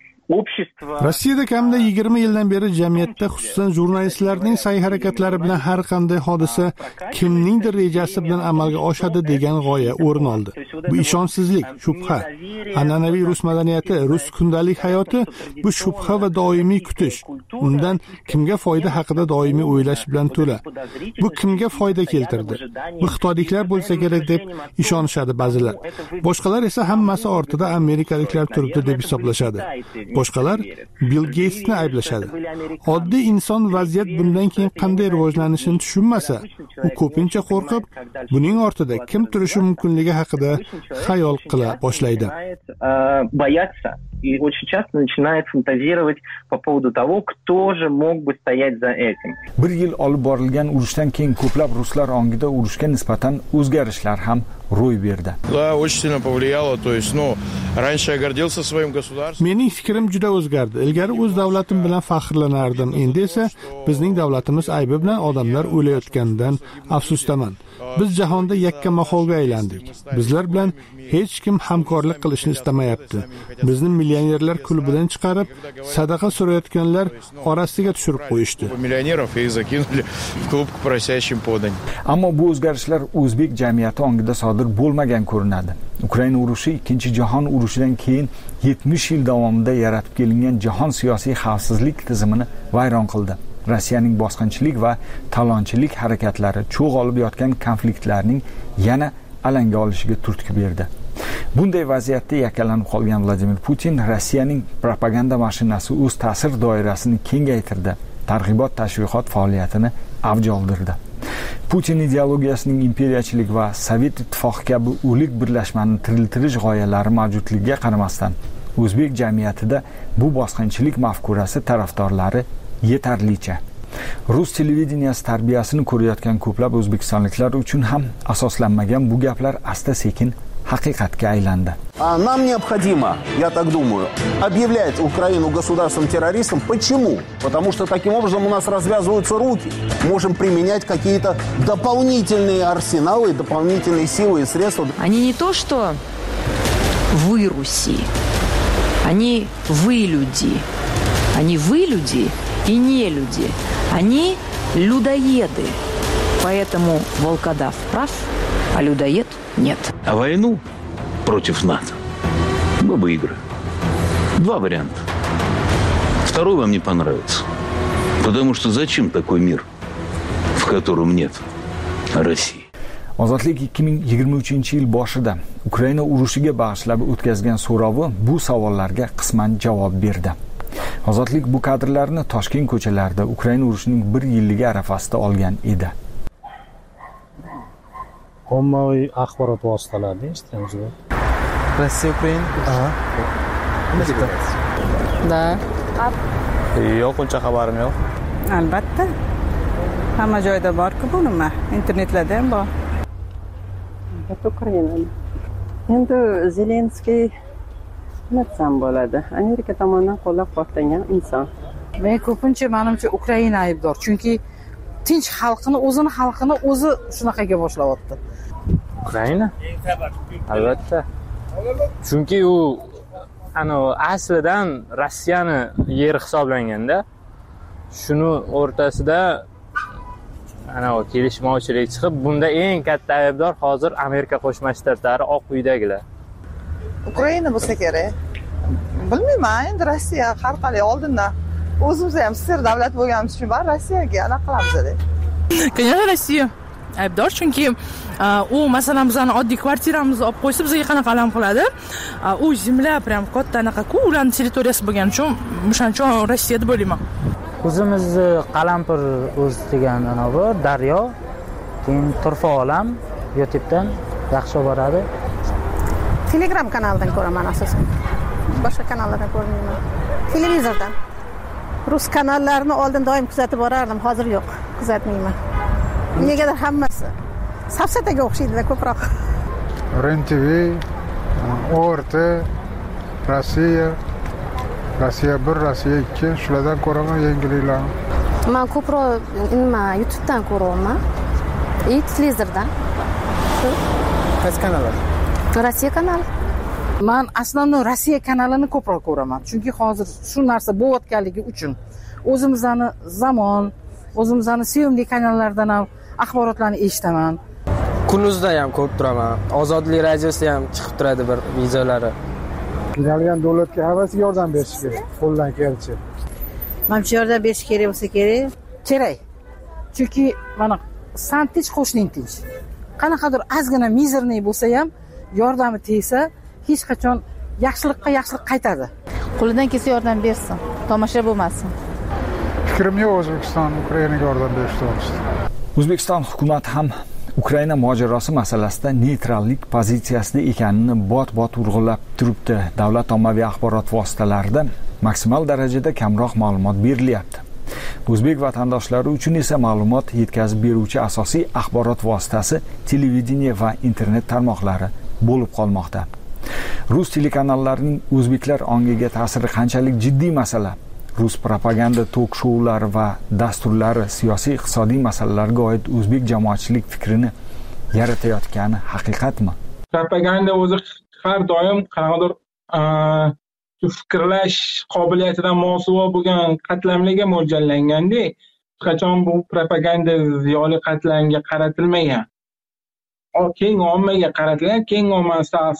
Rossiyada kamida yigirma yildan beri jamiyatda, xususan jurnalistlarning sa'y-harakatlari bilan har qanday hodisa kimningdir rejasi bilan amalga oshadi degan g'oya o'rin oldi. Bu ishonchsizlik, shubha. An'anaviy rus madaniyati, rus kundalik hayoti bu shubha va doimiy kutish. Undan kimga foyda haqida doimiy o'ylash bilan to'la. Bu kimga foyda keltirdi? Bu xitoyliklar bo'lsa kerak deb ishonishadi ba'zilar. Boshqalar esa hammasi ortida amerikaliklar turibdi deb hisoblashadi. Boshqalar Bill Gatesni ayblashadi. Oddiy inson vaziyat bundan keyin qanday rivojlanishini tushunmasa, u ko'pincha qo'rqib, buning ortida kim turishi mumkinligi haqida xayol qila boshlaydi. Бояться и очень часто начинает фантазировать по поводу того, кто же мог бы стоять за этим. Bir yil olib borilgan urushdan keyin ko'plab ruslar ongida urushga nisbatan o'zgarishlar ham ro'y berdi. Да, очень сильно повлияло, то есть, ну, раньше я гордился своим государством. Mening fikrim juda o'zgardi. Ilgari o'z davlatim bilan faxrlanardim. Endi esa bizning davlatimiz aybi bilan odamlar o'layotganidan afsusdaman. Biz jahonda yakka maholga aylandik. Bizlar bilan hech kim hamkorlik qilishni istamayapti. Bizni millionerlar klubidan chiqarib, sadaqa so'rayotganlar orasiga tushirib qo'yishdi. Millionerov и закинули в клуб к просящим подань. Ammo bu o'zgarishlar o'zbek jamiyati ongida sodir bo'lmagan ko'rinadi. Ukraina urushi ikkinchi jahon urushidan keyin yetmish yil davomida yaratib kelingan jahon siyosiy xavfsizlik tizimini vayron qildi. Rossiyaning bosqinchilik va talonchilik harakatlari cho'g' olib yotgan konfliktlarning yana alanga olishiga turtki berdi. Bunday vaziyatda yakkalanib qolgan Vladimir Putin Rossiyaning propaganda mashinasi o'z ta'sir doirasini kengaytirdi. Targ'ibot tashviqot faoliyatini avj oldirdi. Putin ideologiyasining imperiyachilik va Sovet ittifoqi kabi o'lik birlashmani tiriltirish g'oyalari mavjudligiga qaramasdan, o'zbek jamiyatida bu bosqinchilik mafkurasi tarafdorlari yetarlicha. Rus televideniyasi tarbiyasini ko'rayotgan ko'plab o'zbekistonliklar uchun ham asoslanmagan bu gaplar asta-sekin haqiqatga aylandi. А нам необходимо, я так думаю, объявлять Украину государством-террористом. Почему? Потому что таким образом у нас развязываются руки. Можем применять какие-то дополнительные арсеналы, дополнительные силы и средства. Они не то, что вы Руси, они вы люди. Они вы люди и не люди. Они людоеды. Поэтому волкодав прав, а людоед нет. А войну против НАТО мы выиграем. Два варианта. Второй вам не понравится. Потому что зачем такой мир, в котором нет России? Ozodlik ikki ming yigirma uchinchi yil boshida Ukraina urushiga bag'ishlab o'tkazgan so'rovi bu savollarga qisman javob berdi. Ozodlik bu kadrlarni Toshkent ko'chalarida Ukraina urushining bir yilligi arafasida olgan edi. Ommaviy axborot vositalarida eshitamiz. Rossiya Ukraina. Aha. Da. Yo'q, uncha xabarim yo'q. Albatta. Hamma joyda bor-ku bu nima? Internetlarda ham bor. Albatta Ukraina. Endi Zelenskiy nima bo'ladi? Amerika tomonidan qo'llab-quvvatlangan inson. Men ko'pincha menimcha Ukraina aybdor, chunki tinch xalqini, o'zini xalqini o'zi shunaqaga boshlayapti. Ukraina? Albatta. Chunki u ana aslidan Rossiyani yeri hisoblanganda, shuni o'rtasida ana kelishmovchilik chiqib, bunda eng katta aybdor hozir Amerika Qo'shma Shtatlari Oq uydagilar. Ukraina bo'lsa kerak. Bilmayman, endi Rossiya har qalay oldindan o'zimiz ham sir davlat bo'lganimiz uchun bar Rossiyaga aloqa qilamiz. Конечно, Rossiya aybdor, chunki u masalan bizani oddiy kvartiramizni olib qo'ysa bizga qanaqa alam qiladi? U zemlya prям katta anaqa-ku, ularning territoriyasi bo'lgani uchun, o'shaning uchun Rossiya deb o'ylayman. O'zimizni Qalampir o'z degan ana bu daryo, keyin Turfa olam YouTube'dan yaxshi boradi. Telegram kanalidan ko'raman asosan. Boshqa kanallardan ko'rmayman. Televizordan. Rus kanallarini oldin doim kuzatib borardim, hozir yo'q, kuzatmayman. Negadir hammasi safsataga o'xshaydi-da ko'proq. R N T V, O R T, Rossiya, Rossiya bir, Rossiya ikki, shulardan ko'raman yangiliklarni. Men ko'proq nima YouTube'dan ko'raman. И televizordan. Qaysi kanallar? Rossiya kanali. Men aslında Rossiya kanalini ko'proq ko'raman, chunki hozir shu narsa bo'layotganligi uchun o'zimizni zamon, o'zimizni sevimli kanallardan ham axborotlarni eshitaman. Kunuzda ham ko'p turaman. Ozodlik radiosi ham chiqib turadi bir videolari. Qiynalgan davlatga havasi yordam berish kerak, qo'ldan kelsa. Menimcha yordam berish kerak bo'lsa kerak. Kerak. Chunki mana san tinch, qo'shning tinch. Qanaqadir ozgina mizerniy bo'lsa ham yordami tegsa, hech qachon yaxshilikqa yaxshilik qaytadi. Qo'lidan kelsa yordam bersin, tomosha bo'lmasin. Fikrim yo'q O'zbekiston Ukrainaga yordam berish to'g'risida. O'zbekiston hukumati ham Ukraina mojarosi masalasida neytrallik pozitsiyasida ekanini bot-bot urg'ulab turibdi. Davlat ommaviy axborot vositalarida maksimal darajada kamroq ma'lumot berilyapti. O'zbek vatandoshlari uchun esa ma'lumot yetkazib beruvchi asosiy axborot vositasi televideniye va internet tarmoqlari bo'lib qolmoqda. Rus telekanallarining o'zbeklar ongiga ta'siri qanchalik jiddiy masala? Rus propaganda tok-shoulari va dasturlari siyosiy iqtisodiy masalalarga oid o'zbek jamoatchilik fikrini yaratayotgani haqiqatmi? Propaganda o'zi har doim qanaqadir fikrlash qobiliyatidan mosuvo bo'lgan qatlamlarga mo'ljallanganda, hech qachon bu propaganda ziyoli qatlamga qaratilmagan. Keng ommaga qaratilgan, keng omma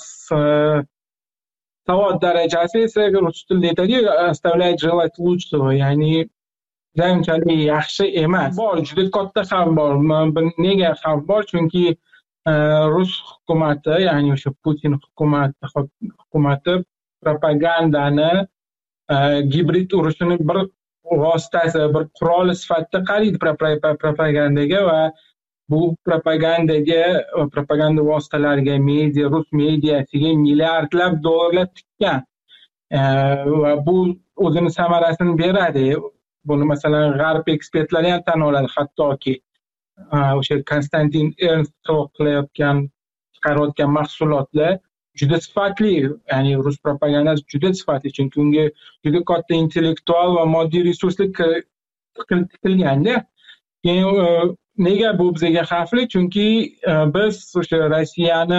savod darajasi esa rus tilida aytadiku, оставляет желать лучшего, ya'ni unchalik yaxshi emas. Bor, juda katta xavf bor. Nega xavf bor? Chunki Rus hukumati, ya'ni o'sha Putin hukumati hukumati propagandani gibrid urushini bir vositasi, bir quroli sifatida qaraydi propagandaga va bu propagandaga, propaganda vositalariga, media, Rus mediasiga milliardlab dollarlar tikkan. Va bu o'zini samarasini beradi. Buni masalan g'arb ekspertlari ham tan oladi, hattoki o'sha Konstantin Ernst qilayotgan, chiqarayotgan mahsulotlar juda sifatli, ya'ni Rus propagandasi juda sifatli, chunki unga juda katta intellektual va moddiy resurslar tikilganda. Keyin nega bu bizga xavfli? Chunki biz o'sha Rossiyani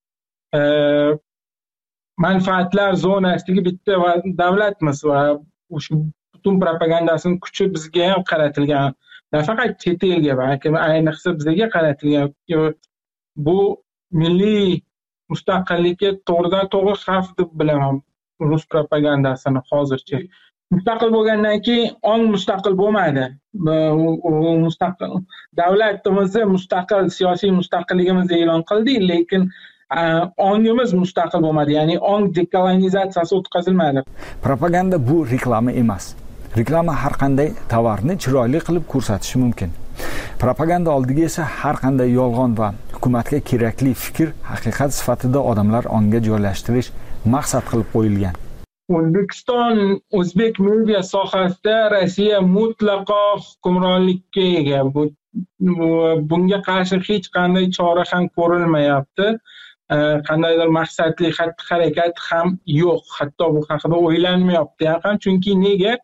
manfaatlar zonasidagi bitta davlatmiz va o'sha butun propagandasining kuchi bizga ham qaratilgan. Nafaqat chet elga, balki ayniqsa bizga qaratilgan. Bu milliy mustaqillikka to'g'ridan to'g'ri xavf deb bilaman. rus propagandasini hozircha. Mustaqil bo'lgandan keyin ong mustaqil bo'lmadi. U mustaqil davlatimizni mustaqil siyosiy mustaqilligimizni e'lon qildik, lekin ongimiz mustaqil bo'lmadi. Ya'ni ong dekolonizatsiyasi o'tkazilmadi. Propaganda bu reklama emas. Reklama har qanday tovarni chiroyli qilib ko'rsatishi mumkin. Propaganda oldiga esa har qanday yolg'on va hukumatga kerakli fikr haqiqat sifatida odamlar ongiga joylashtirish maqsad qilib qo'yilgan. O'zbekiston o'zbek media sohasida Rossiya mutlaqo hukmronlikka ega. Bunga qarshi hech qanday chora ham ko'rilmayapti. Qandaydir maqsadli xatti-harakat ham yo'q. Hatto bu haqida o'ylanmayapti ham, chunki nega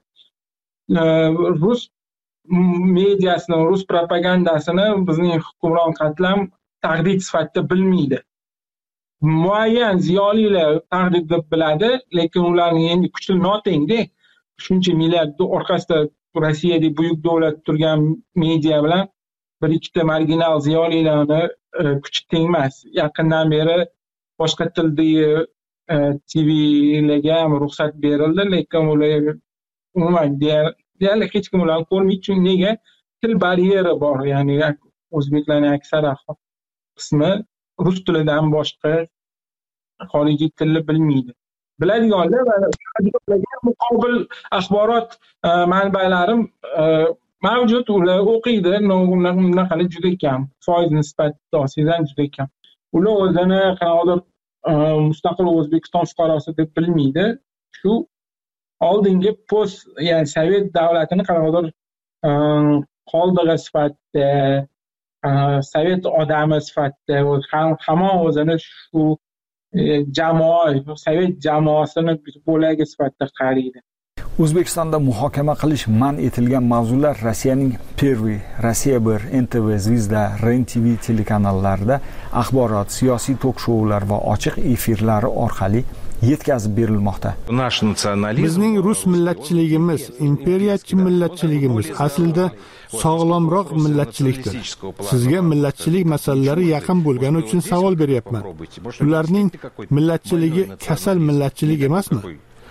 rus mediasini, rus propagandasini bizning hukmron qatlam tahdid sifatida bilmaydi. Muayyan ziyolilar tahdid deb biladi, lekin ularning endi kuchi notingda. Shuncha milliard orqasida Rossiyadagi buyuk davlat turgan media bilan bir ikkita marginal ziyolilarni kuchi tengmas. Yaqindan beri boshqa tildagi T V'larga ham ruxsat berildi, lekin ular umuman deyarli hech kim ularni ko'rmaydi. Chunki nega? Til baryeri bor. Ya'ni o'zbeklarning aksar qismi rus tilidan boshqa xorijiy tilni bilmaydi. Biladiganlar va muqobil axborot manbalarim mavjud, ular o'qiydi, unaqali juda kam, foiz nisbati osidan juda kam. Ular o'zini qanaqadir mustaqil O'zbekiston fuqarosi deb bilmaydi. Shu oldingi post, ya'ni Sovet davlatini qanaqadir qoldig'i sifatida, Sovet odami sifatida hamon o'zini shu jamoa, Sovet jamoasini bo'lagi sifatida qaraydi. O'zbekistonda muhokama qilish man etilgan mavzular Rossiyaning Pervy, Rossiya bir, N T V, Zvezda, R E N T V telekanallarida axborot, siyosiy tok-shoular va ochiq efirlari orqali yetkazib berilmoqda. Bizning rus millatchiligimiz, imperiyachi millatchiligimiz aslida sog'lomroq millatchilikdir. Sizga millatchilik masalalari yaqin bo'lgani uchun savol beryapman. Ularning millatchiligi kasal millatchilik emasmi?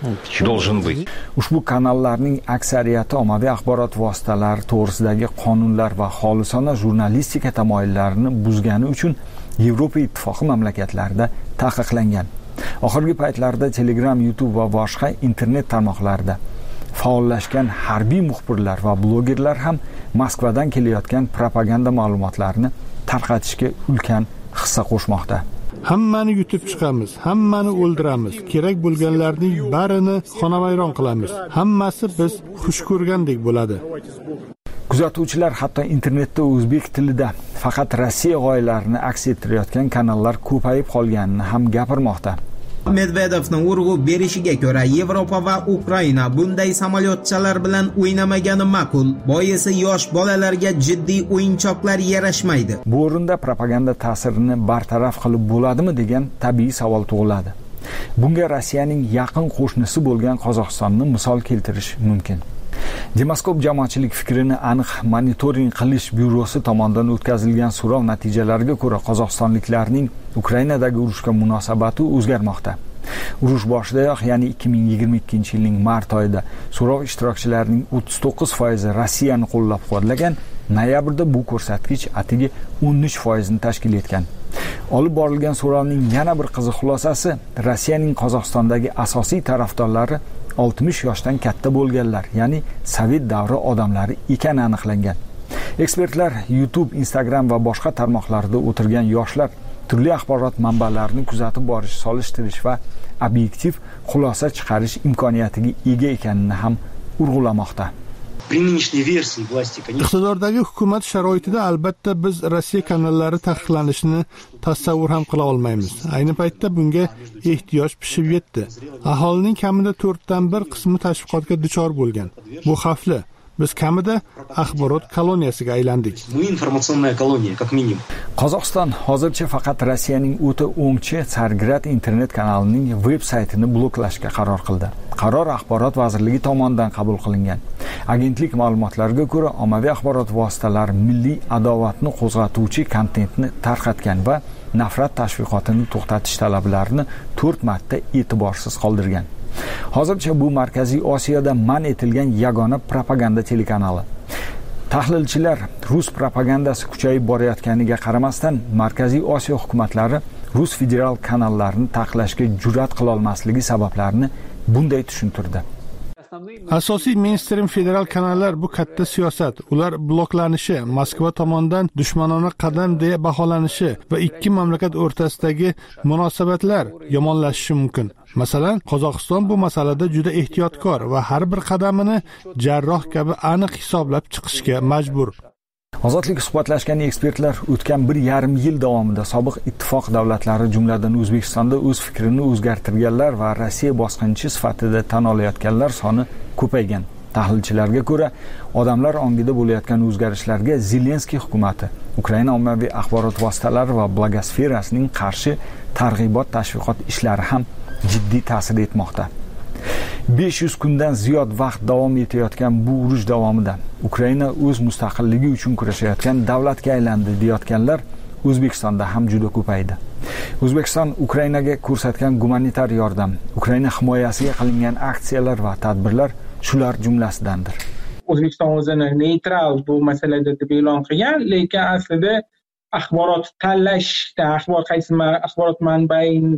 Ushbu kanallarning aksariyati ommaviy axborot vositalari to'g'risidagi qonunlar va xolisona jurnalistika tamoyillarini buzgani uchun Yevropa ittifoqi mamlakatlarida taqiqlangan. Oxirgi paytlarda Telegram, YouTube va boshqa internet tarmoqlarida faollashgan harbiy muxbirlar va blogerlar ham Moskvadan kelayotgan propaganda ma'lumotlarini tarqatishga ulkan hissa qo'shmoqda. Hammani yutib chiqamiz, hammani o'ldiramiz, kerak bo'lganlarning barini xonavayron qilamiz. Hammasi biz xush ko'rgandek bo'ladi. Kuzatuvchilar hatto internetda o'zbek tilida faqat Rossiya g'oyalarini aks ettirayotgan kanallar ko'payib qolganini ham gapirmoqda. Medvedevning urg'u berishiga ko'ra Yevropa va Ukraina bunday samolyotchalar bilan o'ynamagani ma'qul. Boisi yosh bolalarga jiddiy o'yinchoqlar yarashmaydi. Bu o'rinda propaganda ta'sirini bartaraf qilib bo'ladimi degan tabiiy savol tug'iladi. Bunga Rossiyaning yaqin qo'shnisi bo'lgan Qozog'istonni misol keltirish mumkin. Demaskop jamoatchilik fikrini aniq monitoring qilish byurosi tomonidan o'tkazilgan so'rov natijalariga ko'ra Qozog'istonliklarning Ukrainadagi urushga munosabati o'zgarmoqda. Urush boshidayoq, ya'ni ikki ming yigirma ikkinchi yilning mart oyida so'rov ishtirokchilarining o'ttiz to'qqiz foizi Rossiyani qo'llab-quvvatlagan, noyabrda bu ko'rsatkich atigi o'n uch foizni tashkil etgan. Olib borilgan so'rovning yana bir qiziq xulosasi Rossiyaning Qozog'istondagi asosiy tarafdorlari oltmish yoshdan katta bo'lganlar, ya'ni Sovet davri odamlari ekani aniqlangan. Ekspertlar YouTube, Instagram va boshqa tarmoqlarda o'tirgan yoshlar turli axborot manbalarini kuzatib borish, solishtirish va obyektiv xulosa chiqarish imkoniyatiga ega ekanini ham urg'ulamoqda. Iqtidordagi hukumat sharoitida albatta biz Rossiya kanallari taqiqlanishini tasavvur ham qila olmaymiz. Ayni paytda bunga ehtiyoj pishib yetdi. Aholining kamida to'rtdan bir qismi tashviqotga duchor bo'lgan. Bu xavfli. Biz kamida axborot koloniyasiga aylandik. Qozog'iston hozircha faqat Rossiyaning o'ta o'ngchi Tsargrad internet kanalining veb-saytini bloklashga qaror qildi. Qaror axborot vazirligi tomonidan qabul qilingan. Agentlik ma'lumotlariga ko'ra, ommaviy axborot vositalari milliy adovatni qo'zg'atuvchi kontentni tarqatgan va nafrat tashviqotini to'xtatish talablarini to'rt marta e'tiborsiz qoldirgan. Hozircha bu Markaziy Osiyoda man etilgan yagona propaganda telekanali. Tahlilchilar Rus propagandasi kuchayib borayotganiga qaramasdan, Markaziy Osiyo hukumatlari Rus federal kanallarini taqiqlashga jur'at qila olmasligi sabablarini bunday tushuntirdi. Asosiy mainstream federal kanallar bu katta siyosat. Ular bloklanishi, Moskva tomonidan dushmanona qadam deya baholanishi va ikki mamlakat o'rtasidagi munosabatlar yomonlashishi mumkin. Masalan, Qozog'iston bu masalada juda ehtiyotkor va har bir qadamini jarroh kabi aniq hisoblab chiqishga majbur. Ozodlik suhbatlashgan ekspertlar o'tgan bir yarim yil davomida sobiq ittifoq davlatlari jumladan O'zbekistonda o'z fikrini o'zgartirganlar va Rossiya bosqinchi sifatida tan olayotganlar soni ko'paygan. Tahlilchilarga ko'ra, odamlar ongida bo'layotgan o'zgarishlarga Zelenskiy hukumati, Ukraina ommaviy axborot vositalari va blogosferasining qarshi targ'ibot tashviqot ishlari ham jiddiy ta'sir etmoqda. besh yuz kundan ziyod vaqt davom etayotgan bu urush davomida Ukraina o'z mustaqilligi uchun kurashayotgan davlatga aylandi deyotganlar O'zbekistonda ham juda ko'paydi. O'zbekiston Ukrainaga ko'rsatgan gumanitar yordam, Ukraina himoyasiga qilingan aksiyalar va tadbirlar shular jumlasidandir. O'zbekiston o'zini neytral bu masalada deb e'lon qilgan, lekin aslida axborot tanlashda, axborot qaysi axborot manbaini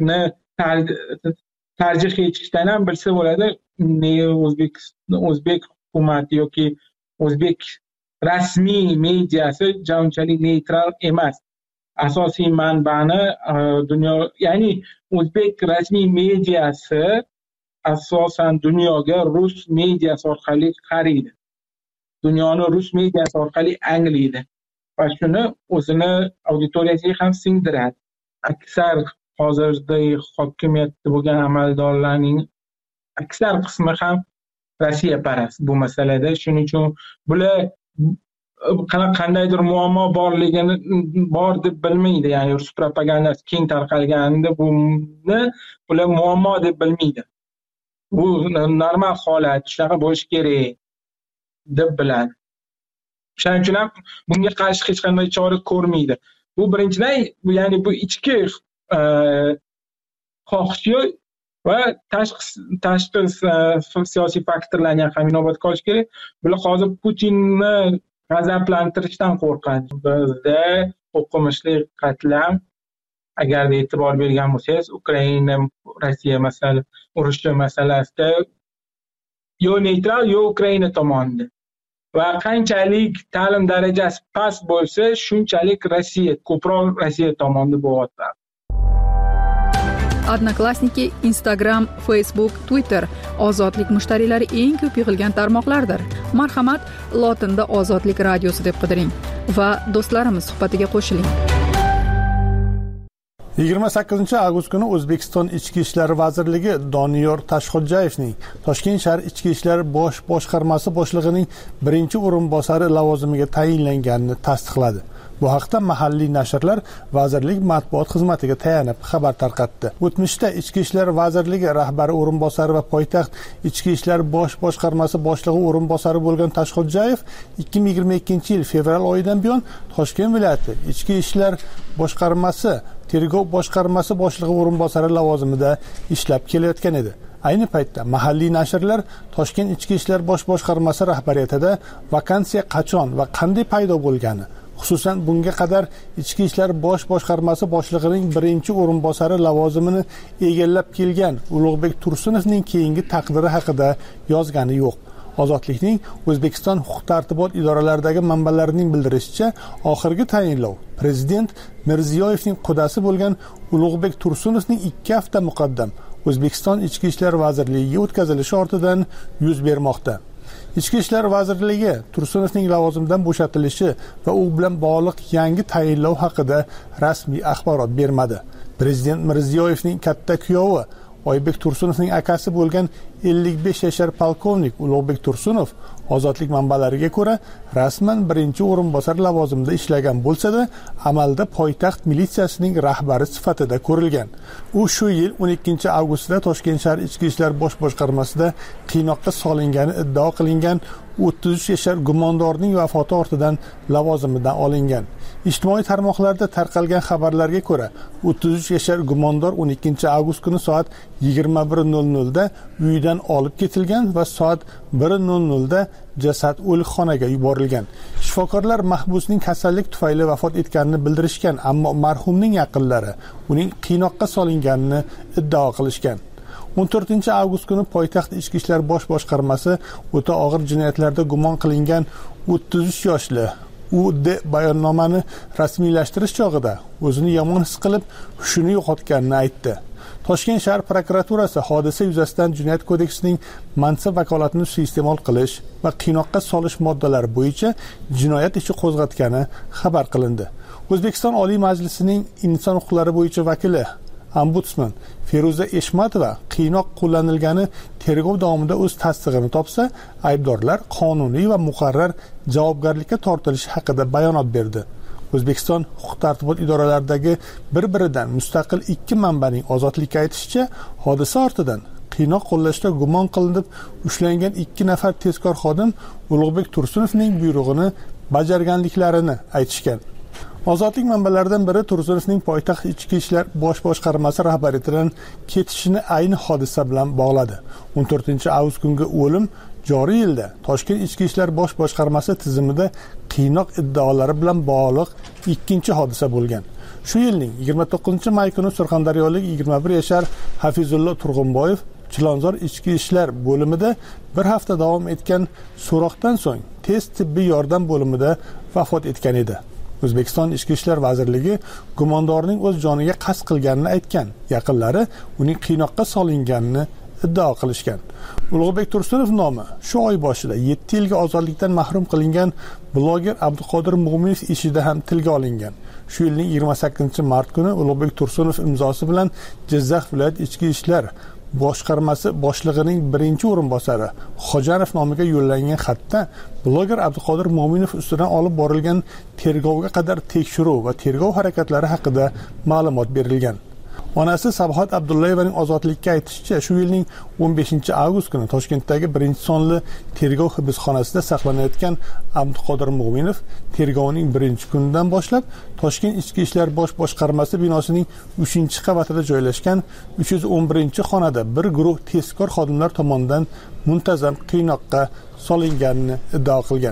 tarjih etishdan ham bilsa bo'ladi. O'zbek o'zbek hukumati yoki o'zbek rasmiy mediasi unchalik neytral emas. Asosiy manbani dunyo, ya'ni o'zbek rasmiy mediasi asosan dunyoga rus mediasi orqali qaraydi. Dunyoni rus mediasi orqali anglaydi va shuni o'zini auditoriyasiga ham singdiradi. Aksar hozirda hokimiyatda bo'lgan amaldorlarning aksar qismi ham Rossiya parast bu masalada. Shuning uchun bular qandaydir muammo borligini bor deb bilmaydi. Ya'ni rus propagandasi keng tarqalganida buni bular muammo deb bilmaydi. Bu normal holat, shunaqa bo'lishi kerak deb biladi. Shuning uchun ham bunga qarshi hech qanday chora ko'rmaydi. Bu birinchidan, ya'ni bu ichki xohishi va tashqi tashqi siyosiy faktorlarni ham inobatga olish kerak. Bular hozir Putinni g'azablantirishdan qo'rqadi. Bizda o'qimishli qatlam, agarda e'tibor bergan bo'lsangiz, Ukraina Rossiya masala urushi masalasida yo neytral, yo Ukraina tomonida. Va qanchalik ta'lim darajasi past bo'lsa, shunchalik Rossiya, ko'proq Rossiya tomonida bo'lyapti. Odnoklassniki, Instagram, Facebook, Twitter ozodlik mushtariylari eng ko'p yig'ilgan tarmoqlardir. Marhamat, lotinda Ozodlik radiosi deb qidiring va do'stlarimiz suhbatiga qo'shiling. yigirma sakkizinchi avgust kuni O'zbekiston Ichki ishlar vazirligi Doniyor Tashxodjayevning Toshkent shahar Ichki ishlar bosh boshqarmasi boshlig'ining birinchi o'rinbosari lavozimiga tayinlanganini tasdiqladi. Bu haqda mahalliy nashrlar vazirlik matbuot xizmatiga tayanib xabar tarqatdi. O'tmishda Ichki ishlar vazirligi rahbari o'rinbosari va poytaxt Ichki ishlar bosh boshqarmasi boshlig'i o'rinbosari bo'lgan Tashxodjayev ikki ming yigirma ikkinchi yil fevral oyidan buyon Toshkent viloyati Ichki ishlar boshqarmasi tergov boshqarmasi boshlig'i o'rinbosari lavozimida ishlab kelayotgan edi. Ayni paytda mahalliy nashrlar Toshkent Ichki ishlar bosh boshqarmasi rahbariyatida vakansiya qachon va qanday paydo bo'lgani, xususan bunga qadar Ichki ishlar bosh boshqarmasi boshlig'ining birinchi o'rinbosari lavozimini egallab kelgan Ulug'bek Tursunovning keyingi taqdiri haqida yozgani yo'q. Ozodlikning O'zbekiston huquq-tartibot idoralaridagi manbalarining bildirishicha, oxirgi tayinlov prezident Mirziyoyevning qudasi bo'lgan Ulug'bek Tursunovning ikki hafta muqaddam O'zbekiston Ichki ishlar vazirligiga o'tkazilishi ortidan yuz bermoqda. Ichki ishlar vazirligi Tursunovning lavozimdan bo'shatilishi va u bilan bog'liq yangi tayinlov haqida rasmiy axborot bermadi. Prezident Mirziyoyevning katta kuyovi Oybek Tursunovning akasi bo'lgan ellik besh yashar polkovnik Ulug'bek Tursunov ozodlik manbalariga ko'ra rasman birinchi o'rinbosar lavozimida ishlagan bo'lsa-da, amalda poytaxt militsiyasining rahbari sifatida ko'rilgan. U shu yil o'n ikkinchi avgustda Toshkent shahar Ichki ishlar bosh boshqarmasida qiynoqqa solingani iddao qilingan o'ttiz uch yashar gumondorning vafoti ortidan lavozimidan olingan. Ijtimoiy tarmoqlarda tarqalgan xabarlarga ko'ra, o'ttiz uch yashar gumondor o'n ikkinchi avgust kuni soat yigirma bir nol nol da uyidan olib ketilgan va soat bir nol nol da jasad o'likxonaga yuborilgan. Shifokorlar mahbusning kasallik tufayli vafot etganini bildirishgan, ammo marhumning yaqinlari uning qiynoqqa solinganini iddao qilishgan. o'n to'rtinchi avgust kuni poytaxt Ichki ishlar bosh boshqarmasi o'ta og'ir jinoyatlarda gumon qilingan o'ttiz uch yoshli U D bayonnomani rasmiylashtirish chog'ida o'zini yomon his qilib, hushini yo'qotganini aytdi. Toshkent shahar prokuraturasi hodisa yuzasidan Jinoyat kodeksining mansab vakolatini suiiste'mol qilish va qiynoqqa solish moddalari bo'yicha jinoyat ishi qo'zg'atgani xabar qilindi. O'zbekiston Oliy Majlisining inson huquqlari bo'yicha vakili Ombudsman Feruza Eshmatova qiynoq qo'llanilgani tergov davomida o'z tasdig'ini topsa, aybdorlar qonuniy va muqarrar javobgarlikka tortilishi haqida bayonot berdi. O'zbekiston huquq-tartibot idoralaridagi bir-biridan mustaqil ikki manbaning ozodlikka aytishicha, hodisa ortidan qiynoq qo'llashda gumon qilinib ushlangan ikki nafar tezkor xodim Ulug'bek Tursunovning buyrug'ini bajarganliklarini aytishgan. Ozodlik manbalaridan biri Tursunovning poytaxt Ichki ishlar bosh boshqarmasi rahbariyatidan ketishini ayni hodisa bilan bog'ladi. o'n to'rtinchi avgust kungi o'lim joriy yilda Toshkent Ichki ishlar bosh boshqarmasi tizimida qiynoq iddaolari bilan bog'liq ikkinchi hodisa bo'lgan. Shu yilning yigirma to'qqizinchi may kuni surxondaryolik yigirma bir yashar Hafizullo Turg'unboyev Chilonzor Ichki ishlar bo'limida bir hafta davom etgan so'roqdan so'ng tez tibbiy yordam bo'limida vafot etgan edi. O'zbekiston Ichki ishlar vazirligi gumondorning o'z joniga qasd qilganini aytgan. Yaqinlari uning qiynoqqa solinganini iddao qilishgan. Ulug'bek Tursunov nomi shu oy boshida yetti yilga ozodlikdan mahrum qilingan bloger Abduqodir Mo'minov ishida ham tilga olingan. Shu yilning yigirma sakkizinchi mart kuni Ulug'bek Tursunov imzosi bilan Jizzax viloyat ichki ishlar boshqarmasi boshlig'ining birinchi o'rinbosari Xo'janov nomiga yo'llangan xatda bloger Abduqodir Mo'minov ustidan olib borilgan tergovga qadar tekshiruv va tergov harakatlari haqida ma'lumot berilgan. Onasi Sabohat Abdullayevaning ozodlikka aytishicha, shu yilning o'n beshinchi avgust kuni Toshkentdagi birinchi sonli tergov hibsxonasida saqlanayotgan Abduqodir Mo'minov tergovning birinchi kunidan boshlab Toshkent Ichki ishlar bosh boshqarmasi binosining uchinchi qavatida joylashgan uch yuz o'n birinchi xonada bir guruh tezkor xodimlar tomonidan muntazam qiynoqqa solinganini iddao qilgan.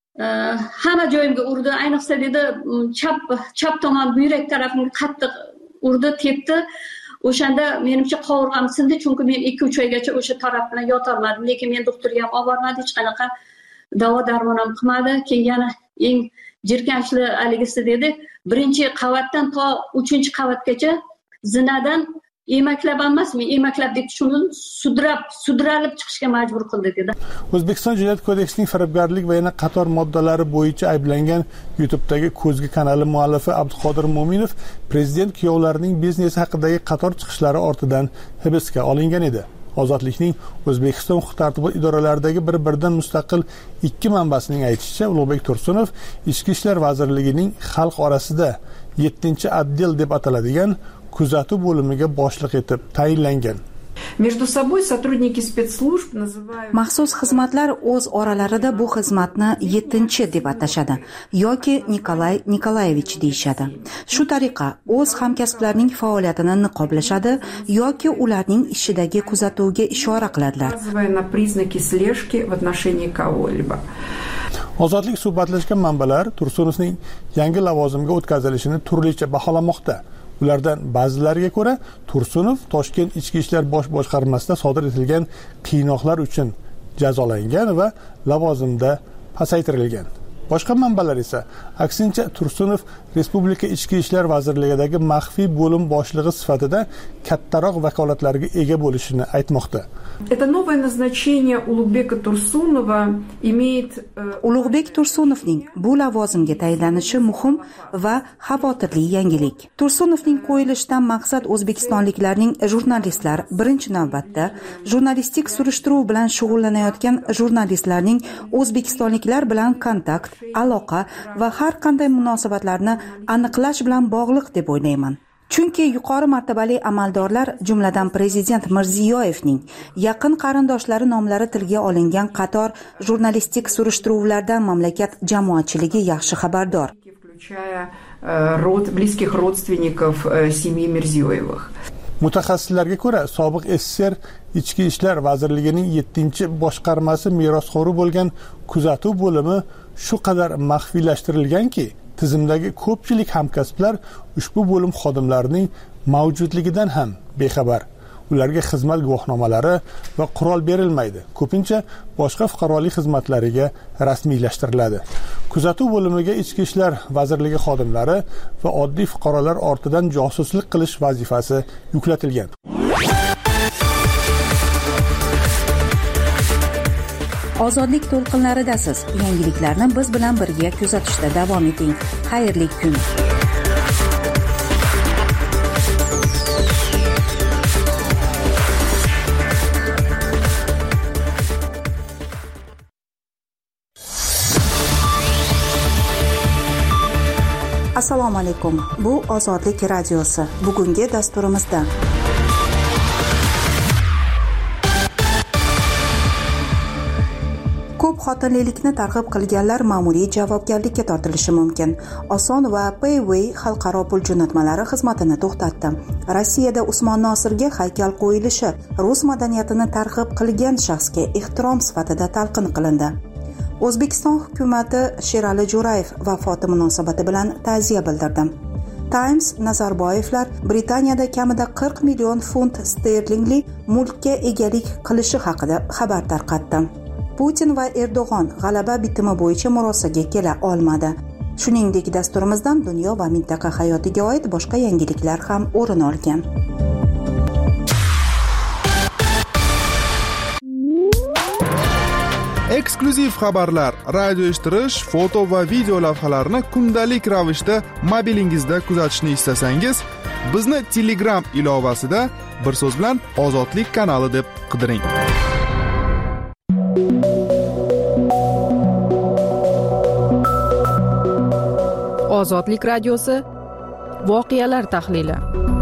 Hamma joyimga urdi, ayniqsa dedi chap chap tomon buyrak tarafimga qattiq urdi, tepdi. O'shanda menimcha qovurg'am sindi, chunki men ikki uch oygacha o'sha taraf bilan yotolmadim. Lekin men doktorga ham olib bormadi, hech qanaqa davo darmon ham qilmadi. Keyin yana eng jirkanchli haligisi dedi, birinchi qavatdan to uchinchi qavatgacha zinadan emaklab emasmi, emaklab deb shuni sudrab, sudralib chiqishga majbur qildi dedi. O'zbekiston Jinoyat kodeksining firibgarlik va yana qator moddalari bo'yicha ayblangan YouTube'dagi Ko'zgi kanali muallifi Abduqodir Mo'minov prezident kuyovlarining biznesi haqidagi qator chiqishlari ortidan hibsga olingan edi. Ozodlikning O'zbekiston huquq-tartibot idoralaridagi bir-biridan mustaqil ikki manbasining aytishicha, Ulug'bek Tursunov Ichki ishlar vazirligining xalq orasida yettinchi отдел deb ataladigan kuzatuv bo'limiga boshliq etib tayinlangan. Между собой сотрудники спецслужб называют Maxsus xizmatlar o'z oralarida bu xizmatni yettinchi deb atashadi yoki Nikolay Nikolayevich deyishadi. Shu tariqa o'z hamkasblarining faoliyatini niqoblashadi yoki ularning ishidagi kuzatuvga ishora qiladilar. на признаки слежки в отношении кого-либо. Ozodlik suhbatlashgan manbalar Tursunovning yangi lavozimga o'tkazilishini turlicha baholamoqda. Ulardan ba'zilariga ko'ra, Tursunov Toshkent Ichki ishlar bosh boshqarmasida sodir etilgan qiynoqlar uchun jazolangan va lavozimda pasaytirilgan. Boshqa manbalar esa aksincha Tursunov Respublika Ichki ishlar vazirligidagi maxfiy bo'lim boshlig'i sifatida kattaroq vakolatlarga ega bo'lishini aytmoqda. Это новое назначение Улугбека Турсунова имеет... Ulug'bek Tursunovning bu lavozimga tayinlanishi muhim va xavotirli yangilik. Tursunovning qo'yilishidan maqsad o'zbekistonliklarning jurnalistlar, birinchi navbatda jurnalistik surishtiruv bilan shug'ullanayotgan jurnalistlarning o'zbekistonliklar bilan kontakt, aloqa va har qanday munosabatlarni aniqlash bilan bog'liq deb o'ylayman. Chunki yuqori martabali amaldorlar, jumladan prezident Mirziyoyevning yaqin qarindoshlari nomlari tilga olingan qator jurnalistik surishtiruvlardan mamlakat jamoatchiligi yaxshi xabardor. Включая род близких родственников семьи Мирзиёевых. Mutaxassislarga ko'ra, sobiq S S R Ichki ishlar vazirligining yettinchi boshqarmasi merosxo'ri bo'lgan kuzatuv bo'limi shu qadar maxfiylashtirilganki, tizimdagi ko'pchilik hamkasblar ushbu bo'lim xodimlarining mavjudligidan ham bexabar. Ularga xizmat guvohnomalari va qurol berilmaydi. Ko'pincha boshqa fuqarolik xizmatlariga rasmiylashtiriladi. Kuzatuv bo'limiga Ichki ishlar vazirligi xodimlari va oddiy fuqarolar ortidan josuslik qilish vazifasi yuklatilgan. Ozodlik to'lqinlaridasiz. Yangiliklarni biz bilan birga kuzatishda davom eting. Xayrli kun. Assalomu alaykum. Bu Ozodlik radiosi. Bugungi dasturimizda ko'p xotinlilikni targ'ib qilganlar ma'muriy javobgarlikka tortilishi mumkin. Oson va Payway xalqaro pul jo'natmalari xizmatini to'xtatdi. Rossiyada Usmon Nosirga haykal qo'yilishi rus madaniyatini targ'ib qilgan shaxsga ehtirom sifatida talqin qilindi. O'zbekiston hukumati Sherali Jo'rayev vafoti munosabati bilan ta'ziya bildirdi. Times Nazarboyevlar Britaniyada kamida qirq million funt sterlingli mulkka egalik qilishi haqida xabar tarqatdi. Putin va Erdo'g'on g'alaba bitimi bo'yicha murosaga kela olmadi. Shuningdek, dasturimizdan dunyo va mintaqa hayotiga oid boshqa yangiliklar ham o'rin olgan. Eksklyuziv xabarlar, radio eshittirish, foto va video lavhalarni kundalik ravishda mobilingizda kuzatishni istasangiz, bizni Telegram ilovasida bir so'z bilan Ozodlik kanali deb qidiring. Ozodlik radiosi voqealar tahlili.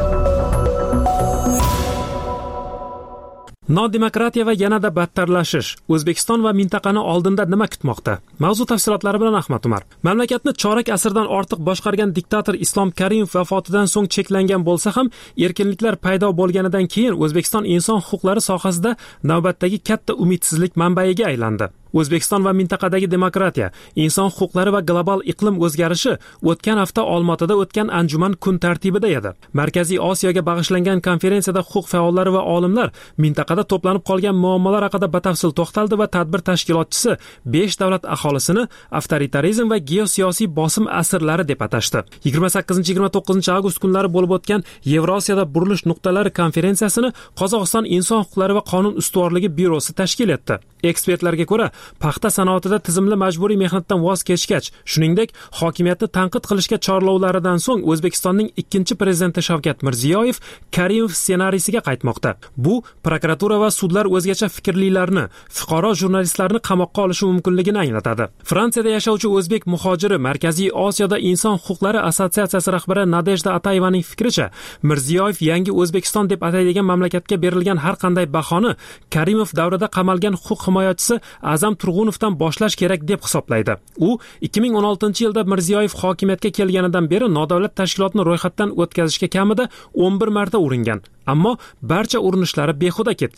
Nodemokratiya va yanada battarlashish. O'zbekiston va mintaqani oldinda nima kutmoqda? Mavzu tafsilotlari bilan Ahmad Umar. Mamlakatni chorak asrdan ortiq boshqargan diktator Islom Karimov vafotidan so'ng cheklangan bo'lsa ham, erkinliklar paydo bo'lganidan keyin O'zbekiston inson huquqlari sohasida navbatdagi katta umidsizlik manbaiga aylandi. O'zbekiston va mintaqadagi demokratiya, inson huquqlari va global iqlim o'zgarishi o'tgan hafta Olmaotada o'tgan anjuman kun tartibida edi. Markaziy Osiyoga bag'ishlangan konferensiyada huquq faollari va olimlar mintaqada to'planib qolgan muammolar haqida batafsil to'xtaldi va tadbir tashkilotchisi besh davlat aholisini avtoritarizm va geosiyosiy bosim asrlari deb atashdi. yigirma sakkizinchi yigirma to'qqizinchi avgust kunlari bo'lib o'tgan Yevrosiyada burilish nuqtalari konferensiyasini Qozog'iston inson huquqlari va qonun ustuvorligi byurosi tashkil etdi. Ekspertlarga ko'ra, paxta sanoatida tizimli majburiy mehnatdan voz kechgach, shuningdek, hokimiyatni tanqid qilishga chorlovlaridan so'ng O'zbekistonning ikkinchi prezidenti Shavkat Mirziyoyev Karimov ssenariysiga qaytmoqda. Bu prokuratura va sudlar o'zgacha fikrlilarni, fuqaro jurnalistlarni qamoqqa olishi mumkinligini anglatadi. Fransiyada yashovchi o'zbek muhojiri Markaziy Osiyoda inson huquqlari assotsiatsiyasi rahbari Nadejda Atayevaning fikricha, Mirziyoyev yangi O'zbekiston deb ataladigan mamlakatga berilgan har qanday bahoni Karimov davrida qamalgan huquq himoyachisi Azam Turg'unovdan boshlash kerak deb hisoblaydi. U ikki ming o'n oltinchi yilda Mirziyoyev hokimiyatga kelganidan beri nodavlat tashkilotni ro'yxatdan o'tkazishga kamida o'n bir marta uringan, ammo barcha urinishlari behuda ketgan.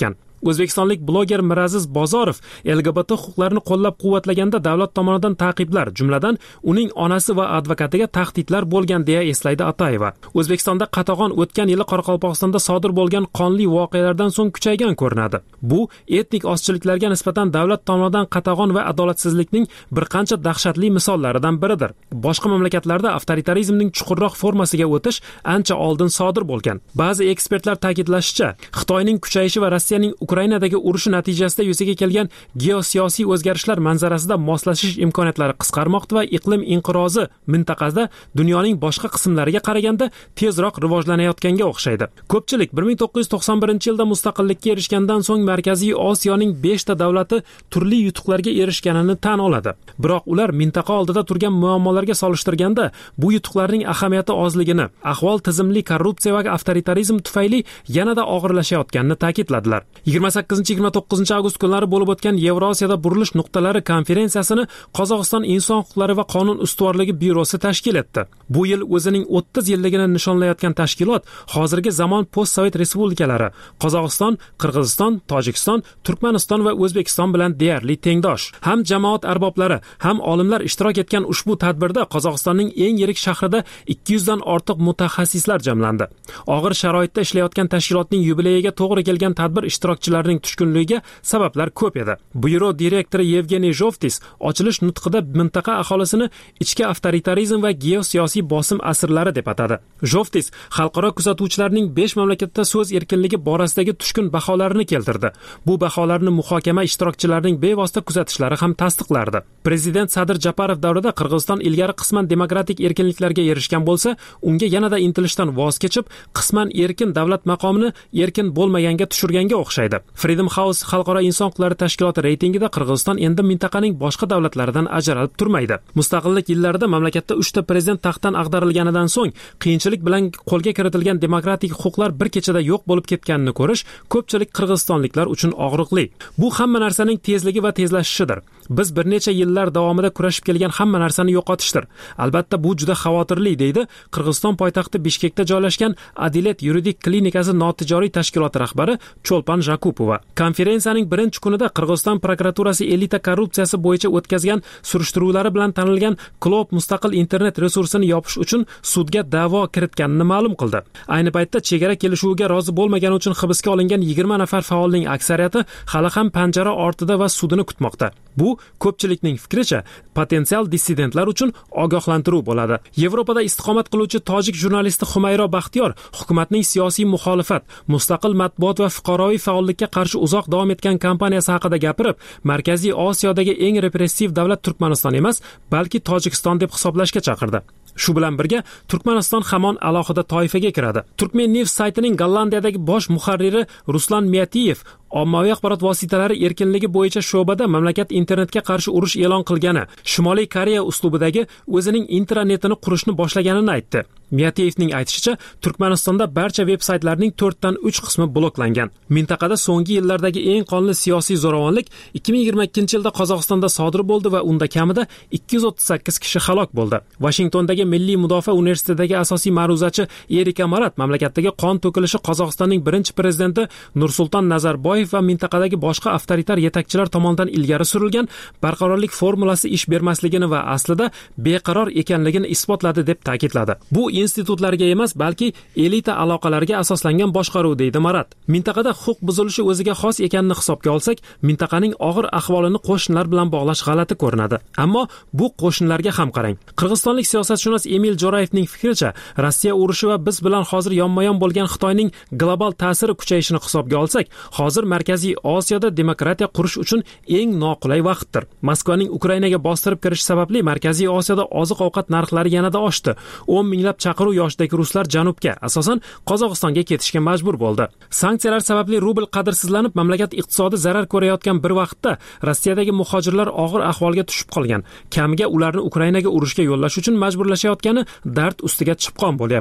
O'zbekistonlik bloger Miraziz Bozorov L G B T huquqlarini qo'llab-quvvatlaganda davlat tomonidan ta'qiblar, jumladan uning onasi va advokatiga tahdidlar bo'lgan deya eslaydi Atayeva. O'zbekistonda qatag'on o'tgan yili Qoraqalpog'istonda sodir bo'lgan qonli voqealardan so'ng kuchaygan ko'rinadi. Bu etnik ozchiliklarga nisbatan davlat tomonidan qatag'on va adolatsizlikning bir qancha dahshatli misollaridan biridir. Boshqa mamlakatlarda avtoritarizmning chuqurroq formasiga o'tish ancha oldin sodir bo'lgan. Ba'zi ekspertlar ta'kidlashicha, Xitoyning kuchayishi va Rossiyaning Ukrainadagi urushi natijasida yuzaga kelgan geosiyosiy o'zgarishlar manzarasida moslashish imkoniyatlari qisqarmoqda va iqlim inqirozi mintaqasida dunyoning boshqa qismlariga qaraganda tezroq rivojlanayotganga o'xshaydi. Ko'pchilik bir ming to'qqiz yuz to'qson birinchi yilda mustaqillikka erishgandan so'ng Markaziy Osiyoning beshta davlati turli yutuqlarga erishganini tan oladi. Biroq ular mintaqa oldida turgan muammolarga solishtirganda bu yutuqlarning ahamiyati ozligini, ahvol tizimli korrupsiya va avtoritarizm tufayli yanada og'irlashayotganini ta'kidladilar. yigirma sakkizinchi yigirma to'qqizinchi avgust kunlari bo'lib o'tgan Yevrosiyada burilish nuqtalari konferensiyasini Qozog'iston Inson huquqlari va qonun ustuvorligi byurosi tashkil etdi. Bu yil o'zining o'ttiz yilligini nishonlayotgan tashkilot hozirgi zamon post-sovet respublikalari Qozog'iston, Qirg'iziston, Tojikiston, Turkmaniston va O'zbekiston bilan deyarli tengdosh. Ham jamoat arboblari, ham olimlar ishtirok etgan ushbu tadbirda Qozog'istonning eng yirik shahrida ikki yuz dan ortiq mutaxassislar jamlandi. Og'ir sharoitda ishlayotgan tashkilotning yubileyiga to'g'ri kelgan tadbir ishtirokchilarining tushkunligiga sabablar ko'p edi. Byuro direktori Yevgeniy Jovtis ochilish nutqida mintaqa aholisini ichki avtoritarizm va geosiyosiy bosim asirlari deb atadi. Jovtis xalqaro kuzatuvchilarning besh mamlakatda so'z erkinligi borasidagi tushkun baholarini keltirdi. Bu baholarni muhokama ishtirokchilarining bevosita kuzatishlari ham tasdiqlardi. Prezident Sadir Japarov davrida Qirg'iziston ilgari qisman demokratik erkinliklarga erishgan bo'lsa, unga yanada intilishdan voz kechib, qisman erkin davlat maqomini erkin bo'lmaganga tushirganga o'xshaydi. Freedom House xalqaro inson huquqlari tashkiloti reytingida Qirg'iziston endi mintaqaning boshqa davlatlaridan ajralib turmaydi. Mustaqillik yillarida mamlakatda uchta prezident taxtdan ag'darilganidan so'ng qiyinchilik bilan qo'lga kiritilgan demokratik huquqlar bir kechada yo'q bo'lib ketganini ko'rish ko'pchilik qirg'izistonliklar uchun og'riqli. Bu hamma narsaning tezligi va tezlashishidir. Biz bir necha yillar davomida kurashib kelgan hamma narsani yo'qotishdir. Albatta bu juda xavotirli, deydi Qirg'iziston poytaxti Bishkekda joylashgan Adilet yuridik klinikasi notijoriy tashkiloti rahbari Cho'lpan Jakupova. Konferensiyaning birinchi kunida Qirg'iziston prokuraturasi elita korrupsiyasi bo'yicha o'tkazgan surishtiruvlari bilan tanilgan Klob mustaqil internet resursini yopish uchun sudga da'vo kiritganini ma'lum qildi. Ayni paytda chegara kelishuviga rozi bo'lmagani uchun hibsga olingan yigirma nafar faolning aksariyati hali ham panjara ortida va sudini kutmoqda. Bu ko'pchilikning fikricha potensial dissidentlar uchun ogohlantiruv bo'ladi. Yevropada istiqomat qiluvchi tojik jurnalisti Humayro Baxtiyor hukumatning siyosiy muxolifat, mustaqil matbuot va fuqaroviy faollikka qarshi uzoq davom etgan kampaniyasi haqida gapirib, Markaziy Osiyodagi eng repressiv davlat Turkmaniston emas, balki Tojikiston deb hisoblashga chaqirdi. Shu bilan birga Turkmaniston hamon alohida toifaga kiradi. Turkmen News saytining Gollandiyadagi bosh muharriri Ruslan Miyatiyev ommaviy axborot vositalari erkinligi bo'yicha sho'bada mamlakat internetga qarshi urush e'lon qilgani, Shimoliy Koreya uslubidagi o'zining internetini qurishni boshlaganini aytdi. Miyatiyevning aytishicha, Turkmanistonda barcha veb-saytlarning to'rt dan uch qismi bloklangan. Mintaqada so'nggi yillardagi eng qonli siyosiy zo'ravonlik ikki ming yigirma ikkinchi yilda Qozog'istonda sodir bo'ldi va unda kamida ikki yuz o'ttiz sakkiz kishi halok bo'ldi. Washingtondagi Milliy mudofaa universitetidagi asosiy ma'ruzachi Erika Marat mamlakatdagi qon to'kilishi Qozog'istonning birinchi prezidenti Nursulton Nazarboyev va mintaqadagi boshqa avtoritar yetakchilar tomonidan ilgari surilgan barqarorlik formulasi ish bermasligini va aslida beqaror ekanligini isbotladi deb ta'kidladi. Bu institutlarga emas, balki elita aloqalarga asoslangan boshqaruv, deydi Marat. Mintaqada huquq buzilishi o'ziga xos ekanini hisobga olsak, mintaqaning og'ir ahvolini qo'shnilar bilan bog'lash g'alati ko'rinadi. Ammo bu qo'shnilarga ham qarang. Qirg'izistonlik siyosatshunos Emil Jo'rayevning fikricha, Rossiya urushi va biz bilan hozir yonma-yon bo'lgan Xitoyning global ta'siri kuchayishini hisobga olsak, hozir Markaziy Osiyoda demokratiya qurish uchun eng noqulay vaqtdir. Moskvaning Ukrainaga bostirib kirishi sababli Markaziy Osiyoda oziq-ovqat narxlari yanada oshdi. o'n minglab chaqiruv yoshidagi ruslar janubga, asosan Qozog'istonga ketishga majbur bo'ldi. Sanksiyalar sababli rubl qadrsizlanib, mamlakat iqtisodi zarar ko'rayotgan bir vaqtda Rossiyadagi muhojirlar og'ir ahvolga tushib qolgan. Kamiga ularni Ukrainaga urushga yo'llash uchun majburlashayotgani dard ustiga chipqon bo'lyapti.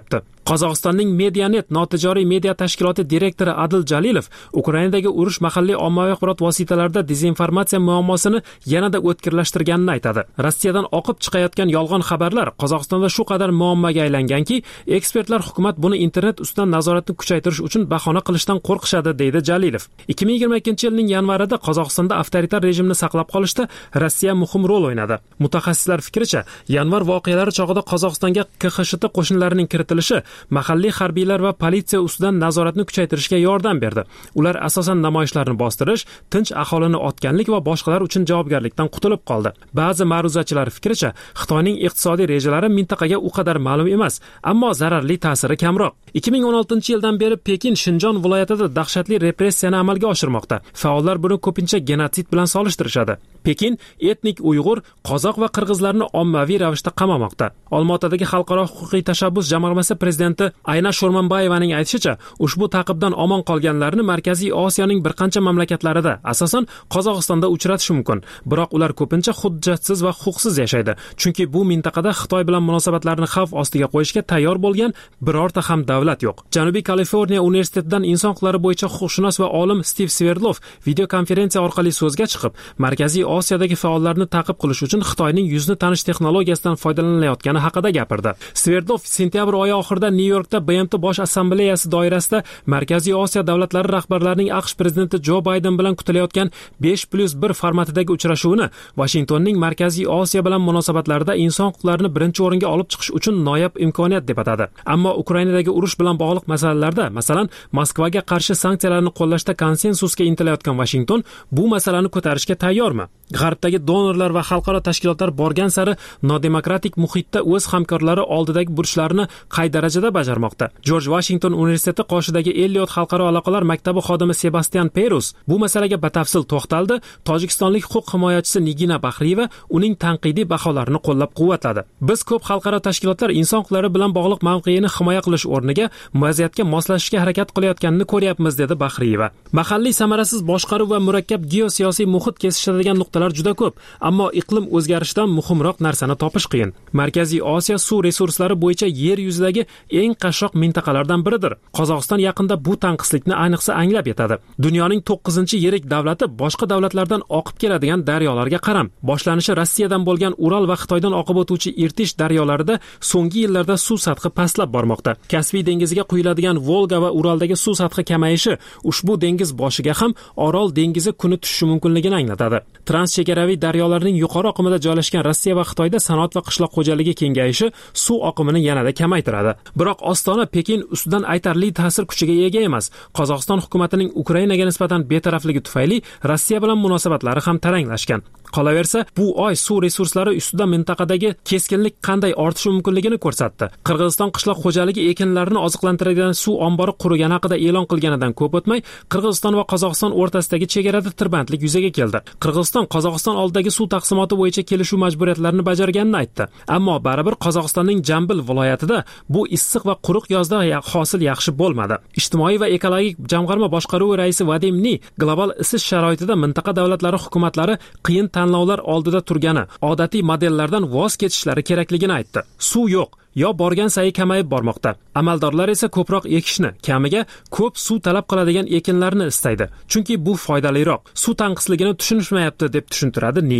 Qozog'istonning Medianet notijoriy media tashkiloti direktori Adil Jalilov Ukrainadagi urush mahalliy ommaviy axborot vositalarida dezinformatsiya muammosini yanada o'tkirlashtirganini aytadi. Rossiyadan oqib chiqayotgan yolg'on xabarlar Qozog'istonda shu qadar muammoga aylanganki, ekspertlar hukumat buni internet ustidan nazoratni kuchaytirish uchun bahona qilishdan qo'rqishadi, deydi Jalilov. ikki ming yigirma ikkinchi yilning yanvarida Qozog'istonda avtoritar rejimni saqlab qolishda Rossiya muhim rol o'ynadi. Mutaxassislar fikricha, yanvar voqealari chog'ida Qozog'istonga K X S H T qo'shinlarining kiritilishi mahalliy harbiylar va politsiya ustidan nazoratni kuchaytirishga yordam berdi. Ular asosan namoyishlarni bostirish, tinch aholini otganlik va boshqalar uchun javobgarlikdan qutulib qoldi. Ba'zi ma'ruzachilar fikricha, Xitoyning iqtisodiy rejalari mintaqaga u qadar ma'lum emas, ammo zararli ta'siri kamroq. ikki ming o'n oltinchi yildan beri Pekin Shinjon viloyatida dahshatli repressiyani amalga oshirmoqda. Faollar buni ko'pincha genotsid bilan solishtirishadi. Pekin etnik Uyg'ur, qozoq va qirg'izlarni ommaviy ravishda qamamoqda. Olmaotadagi xalqaro huquqiy tashabbus jamg'armasi prezidenti Ayna Sho'rmanbayevaning aytishicha, ushbu ta'qibdan omon qolganlarni Markaziy Osiyoning bir qancha mamlakatlarida, asosan Qozog'istonda uchratish mumkin. Biroq ular ko'pincha hujjatsiz va huquqsiz yashaydi. Chunki bu mintaqada Xitoy bilan munosabatlarni xavf ostiga qo'yishga tayyor bo'lgan birorta ham davlat yo'q. Janubiy Kaliforniya universitetidan inson huquqlari bo'yicha huquqshunos va olim Stiv Sverdlov video konferensiya orqali so'zga chiqib, Markaziy Osiyodagi faollarni ta'qib qilish uchun Xitoyning yuzni tanish texnologiyasidan foydalanilayotgani haqida gapirdi. Sverdlov sentyabr oyi oxirida Nyu-Yorkda B M T Bosh assambleyasi doirasida Markaziy Osiyo davlatlari rahbarlarining AQSh prezidenti Jo Bayden bilan kutilayotgan besh plyus bir formatidagi uchrashuvni Washingtonning Markaziy Osiyo bilan munosabatlarida inson huquqlarini birinchi o'ringa olib chiqish uchun noyob imkoniyat deb atadi. Ammo Ukrainadagi urush bilan bog'liq masalalarda, masalan, Moskvaga qarshi sanksiyalarni qo'llashda konsensusga intilayotgan Washington bu masalani ko'tarishga tayyormi? G'arbdagi donorlar va xalqaro tashkilotlar borgan sari nodemokratik muhitda o'z hamkorlari oldidagi burchlarini qay darajada bajarmoqda? George Washington universiteti qoshidagi Elliot xalqaro aloqalar maktabi xodimi Sebastian Perus bu masalaga batafsil to'xtaldi. Tojikistonlik huquq himoyachisi Nigina Baxriyeva uning tanqidiy baholarini qo'llab-quvvatladi. Biz ko'p xalqaro tashkilotlar inson huquqlari bilan bog'liq mavqeini himoya qilish o'rniga vaziyatga moslashishga harakat qilayotganini ko'ryapmiz, dedi Baxriyeva. Mahalliy samarasiz boshqaruv va murakkab geosiyosiy muhit kesishadigan nuqtalar juda ko'p, ammo iqlim o'zgarishidan muhimroq narsani topish qiyin. Markaziy Osiyo suv resurslari bo'yicha yer yuzidagi eng qashshoq mintaqalardan biridir. Qozog'iston yaqinda bu tanqislikni ayniqsa anglab yetadi. Dunyoning to'qqizinchi yirik davlati boshqa davlatlardan oqib keladigan daryolarga qaram. Boshlanishi Rossiyadan bo'lgan Ural va Xitoydan oqib o'tuvchi Irtish daryolarida so'nggi yillarda suv sathi pastlab bormoqda. Kaspiy dengiziga quyiladigan Volga va Uraldagi suv sathi kamayishi ushbu dengiz boshiga ham Orol dengizi kuni tushishi mumkinligini anglatadi. Transchegaraviy daryolarning yuqori oqimida joylashgan Rossiya va Xitoyda sanoat va qishloq xo'jaligi kengayishi suv oqimini yanada kamaytiradi. Biroq Ostona Pekin ustidan aytarli ta'sir kuchiga ega emas. Qozog'iston hukumatining Ukrainaga nisbatan betarafligi tufayli Rossiya bilan munosabatlari ham taranglashgan. Qolaversa, bu oy suv resurslari ustida mintaqadagi keskinlik qanday ortishi mumkinligini ko'rsatdi. Qirg'iziston qishloq xo'jaligi ekinlarini oziqlantiradigan suv ombori qurgani haqida e'lon qilganidan ko'p o'tmay, Qirg'iziston va Qozog'iston o'rtasidagi chegarada tirbandlik yuzaga keldi. Qirg'iziston Qozog'iston oldidagi suv taqsimoti bo'yicha kelishuv majburiyatlarini bajarganini aytdi. Ammo baribir Qozog'istonning Jambil viloyatida bu issiq va quruq yozda hosil yaxshi bo'lmadi. Ijtimoiy va ekologik jamg'arma boshqaruvi raisi Vadim Ni global isish sharoitida mintaqa davlatlari hukumatlari qiyin tanlovlar oldida turgani, odatiy modellardan voz kechishlari kerakligini aytdi. Suv yo'q, yo borgan sayi kamayib bormoqda. Amaldorlar esa ko'proq ekishni, kamiga ko'p suv talab qiladigan ekinlarni istaydi. Chunki bu foydaliroq. Suv tanqisligini tushunishmayapti, deb tushuntiradi Ni.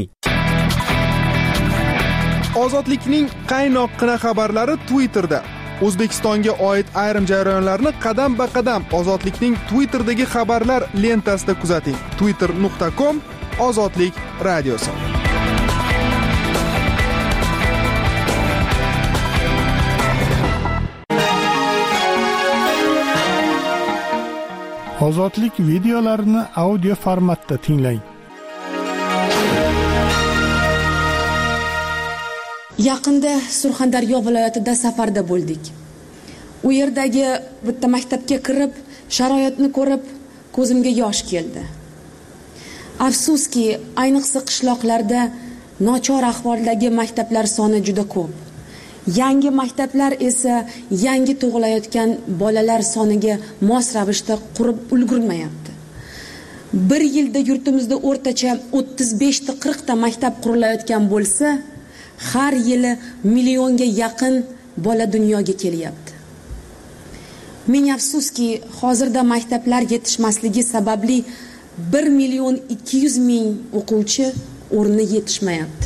Ozodlikning qaynoqqina xabarlari Twitterda. O'zbekistonga oid ayrim jarayonlarni qadam-ba-qadam Ozodlikning Twitterdagi xabarlar lentasida kuzating. twitter nuqta com Ozodlik radiosi. Ozodlik videolarini audio formatda tinglang. Yaqinda Surxondaryo viloyatida safarda bo'ldik. U yerdagi bitta maktabga kirib, sharoitni ko'rib, ko'zimga yosh keldi. Afsuski, ayniqsa qishloqlarda nochor ahvoldagi maktablar soni juda ko'p. Yangi maktablar esa yangi tug'ilayotgan bolalar soniga mos ravishda qurib ulgurmayapti. Bir yilda yurtimizda o'rtacha o'ttiz besh ta qirq ta maktab qurilayotgan bo'lsa, har yili millionga yaqin bola dunyoga kelyapti. Ming afsuski, hozirda maktablar yetishmasligi sababli bir million ikki yuz ming o'quvchi o'rni yetishmayapti.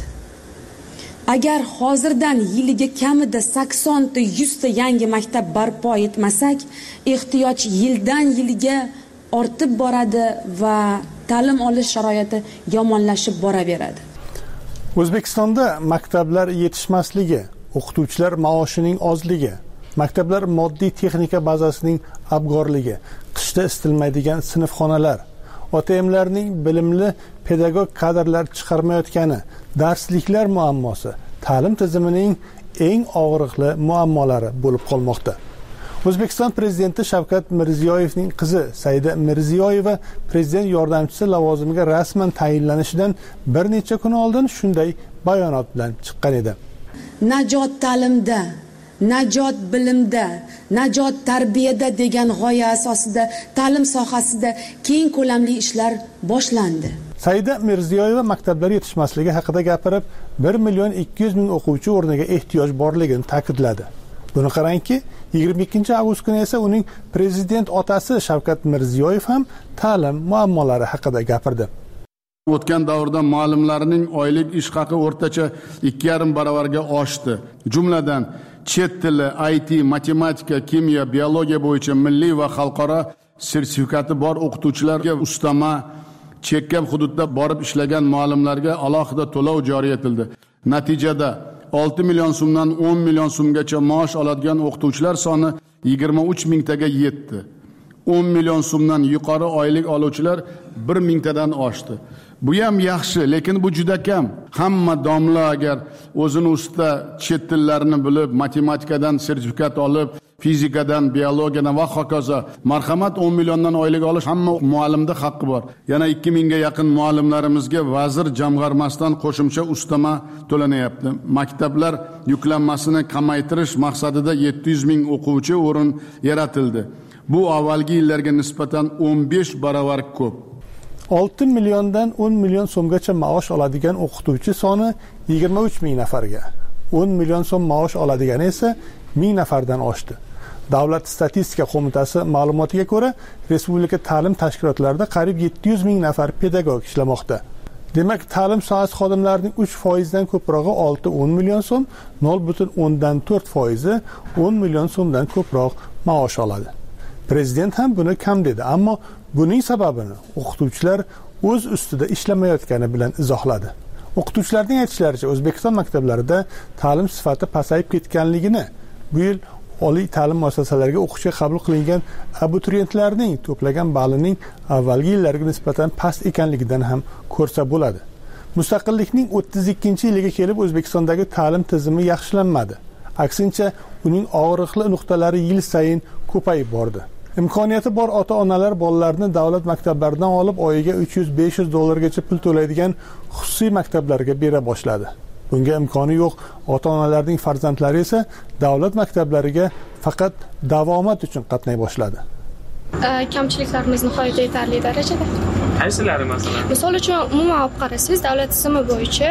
Agar hozirdan yiliga kamida sakson ta yuz ta yangi maktab barpo etmasak, ehtiyoj yildan yilga ortib boradi va ta'lim olish sharoiti yomonlashib boraveradi. O'zbekistonda maktablar yetishmasligi, o'qituvchilar maoshining ozligi, maktablar moddiy texnika bazasining abgorligi, qishda isitilmaydigan sinfxonalar, ota-onalarning bilimli pedagog kadrlar chiqarmayotgani, darsliklar muammosi ta'lim tizimining eng og'riqli muammolari bo'lib qolmoqda. O'zbekiston prezidenti Shavkat Mirziyoyevning qizi Saida Mirziyoyeva prezident yordamchisi lavozimiga rasman tayinlanishidan bir necha kun oldin shunday bayonot bilan chiqqan edi. Najot ta'limda, najot bilimda, najot tarbiyada degan g'oya asosida ta'lim sohasida keng ko'lamli ishlar boshlandi. Saida Mirziyoyeva maktablar yetishmasligi haqida gapirib, bir million ikki yuz ming o'quvchi o'rniga ehtiyoj borligini ta'kidladi. Buni qarangki, yigirma ikkinchi avgust kuni esa uning prezident otasi Shavkat Mirziyoyev ham ta'lim muammolari haqida gapirdi. O'tgan davrda muallimlarning oylik ish haqi o'rtacha ikki yarim baravarga oshdi. Jumladan chet tili, I T, matematika, kimyo, biologiya bo'yicha milliy va xalqaro sertifikati bor o'qituvchilarga ustama, chekkan hududda borib ishlagan muallimlarga alohida to'lov joriy etildi. Natijada olti million so'mdan o'n million so'mgacha maosh oladigan o'qituvchilar soni yigirma uch mingtaga yetdi. o'n million so'mdan yuqori oylik oluvchilar bir mingtadan oshdi. Bu ham yaxshi, lekin bu juda kam. Hamma domla agar o'zini usta chet tillarini bilib, matematikadan sertifikat olib, fizikadan, biologiyadan va hokazo, marhamat o'n milliondan oylik olish hamma muallimda haqqi bor. Yana ikki mingga yaqin muallimlarimizga vazir jamg'armasidan qo'shimcha ustama to'lanayapti. Maktablar yuklanmasini kamaytirish maqsadida yetti yuz ming o'quvchi o'rin yaratildi. Bu avvalgi yillarga nisbatan o'n besh baravar ko'p. olti milliondan o'n million so'mgacha maosh oladigan o'qituvchi soni yigirma uch ming nafarga, o'n million so'm maosh oladigani esa ming nafardan oshdi. Davlat statistika qo'mitasi ma'lumotiga ko'ra, respublika ta'lim tashkilotlarida qariyb yetti yuz ming nafar pedagog ishlamoqda. Demak, ta'lim sohasi xodimlarining uch foiz dan ko'prog'i olti o'n million so'm, nol butun o'ndan to'rt foiz o'n million so'mdan ko'proq maosh oladi. Prezident ham buni kam dedi, ammo buning sababini o'qituvchilar o'z ustida ishlamayotgani bilan izohladi. O'qituvchilarning aytishlaricha, O'zbekiston maktablarida ta'lim sifati pasayib ketganligini, bu yil oliy ta'lim muassasalariga o'qishga qabul qilingan abituriyentlarning to'plagan ballining avvalgi yillarga nisbatan past ekanligidan ham ko'rsa bo'ladi. Mustaqillikning o'ttiz ikkinchi yiliga kelib O'zbekistondagi ta'lim tizimi yaxshilanmadi. Aksincha, uning og'riqli nuqtalari yil sayin ko'payib bordi. Imkoniyati bor ota-onalar bolalarini davlat maktablaridan olib oyiga uch yuz besh yuz dollargacha pul to'laydigan xususiy maktablarga bera boshladi. Bunga imkoni yo'q ota-onalarning farzandlari esa davlat maktablariga faqat davomat uchun qatnay boshladi. Kamchiliklarimiz nihoyatda yetarli darajada. Qaysilari masalan? Misol uchun umuman olib qarasangiz, davlat tizimi bo'yicha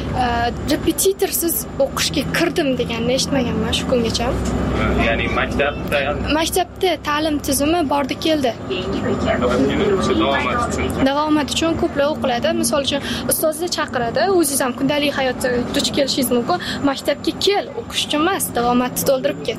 repetitorsiz o'qishga kirdim deganni eshitmaganman shu kungacha. Ya'ni maktabda maktabda ta'lim tizimi bordi keldi. Davomat uchun. Davomat uchun ko'plab o'qiladi. Misol uchun ustozni chaqiradi, o'zingiz ham kundalik hayotda duch kelishingiz mumkin. Maktabga kel, o'qish uchun emas, davomatni to'ldirib ket.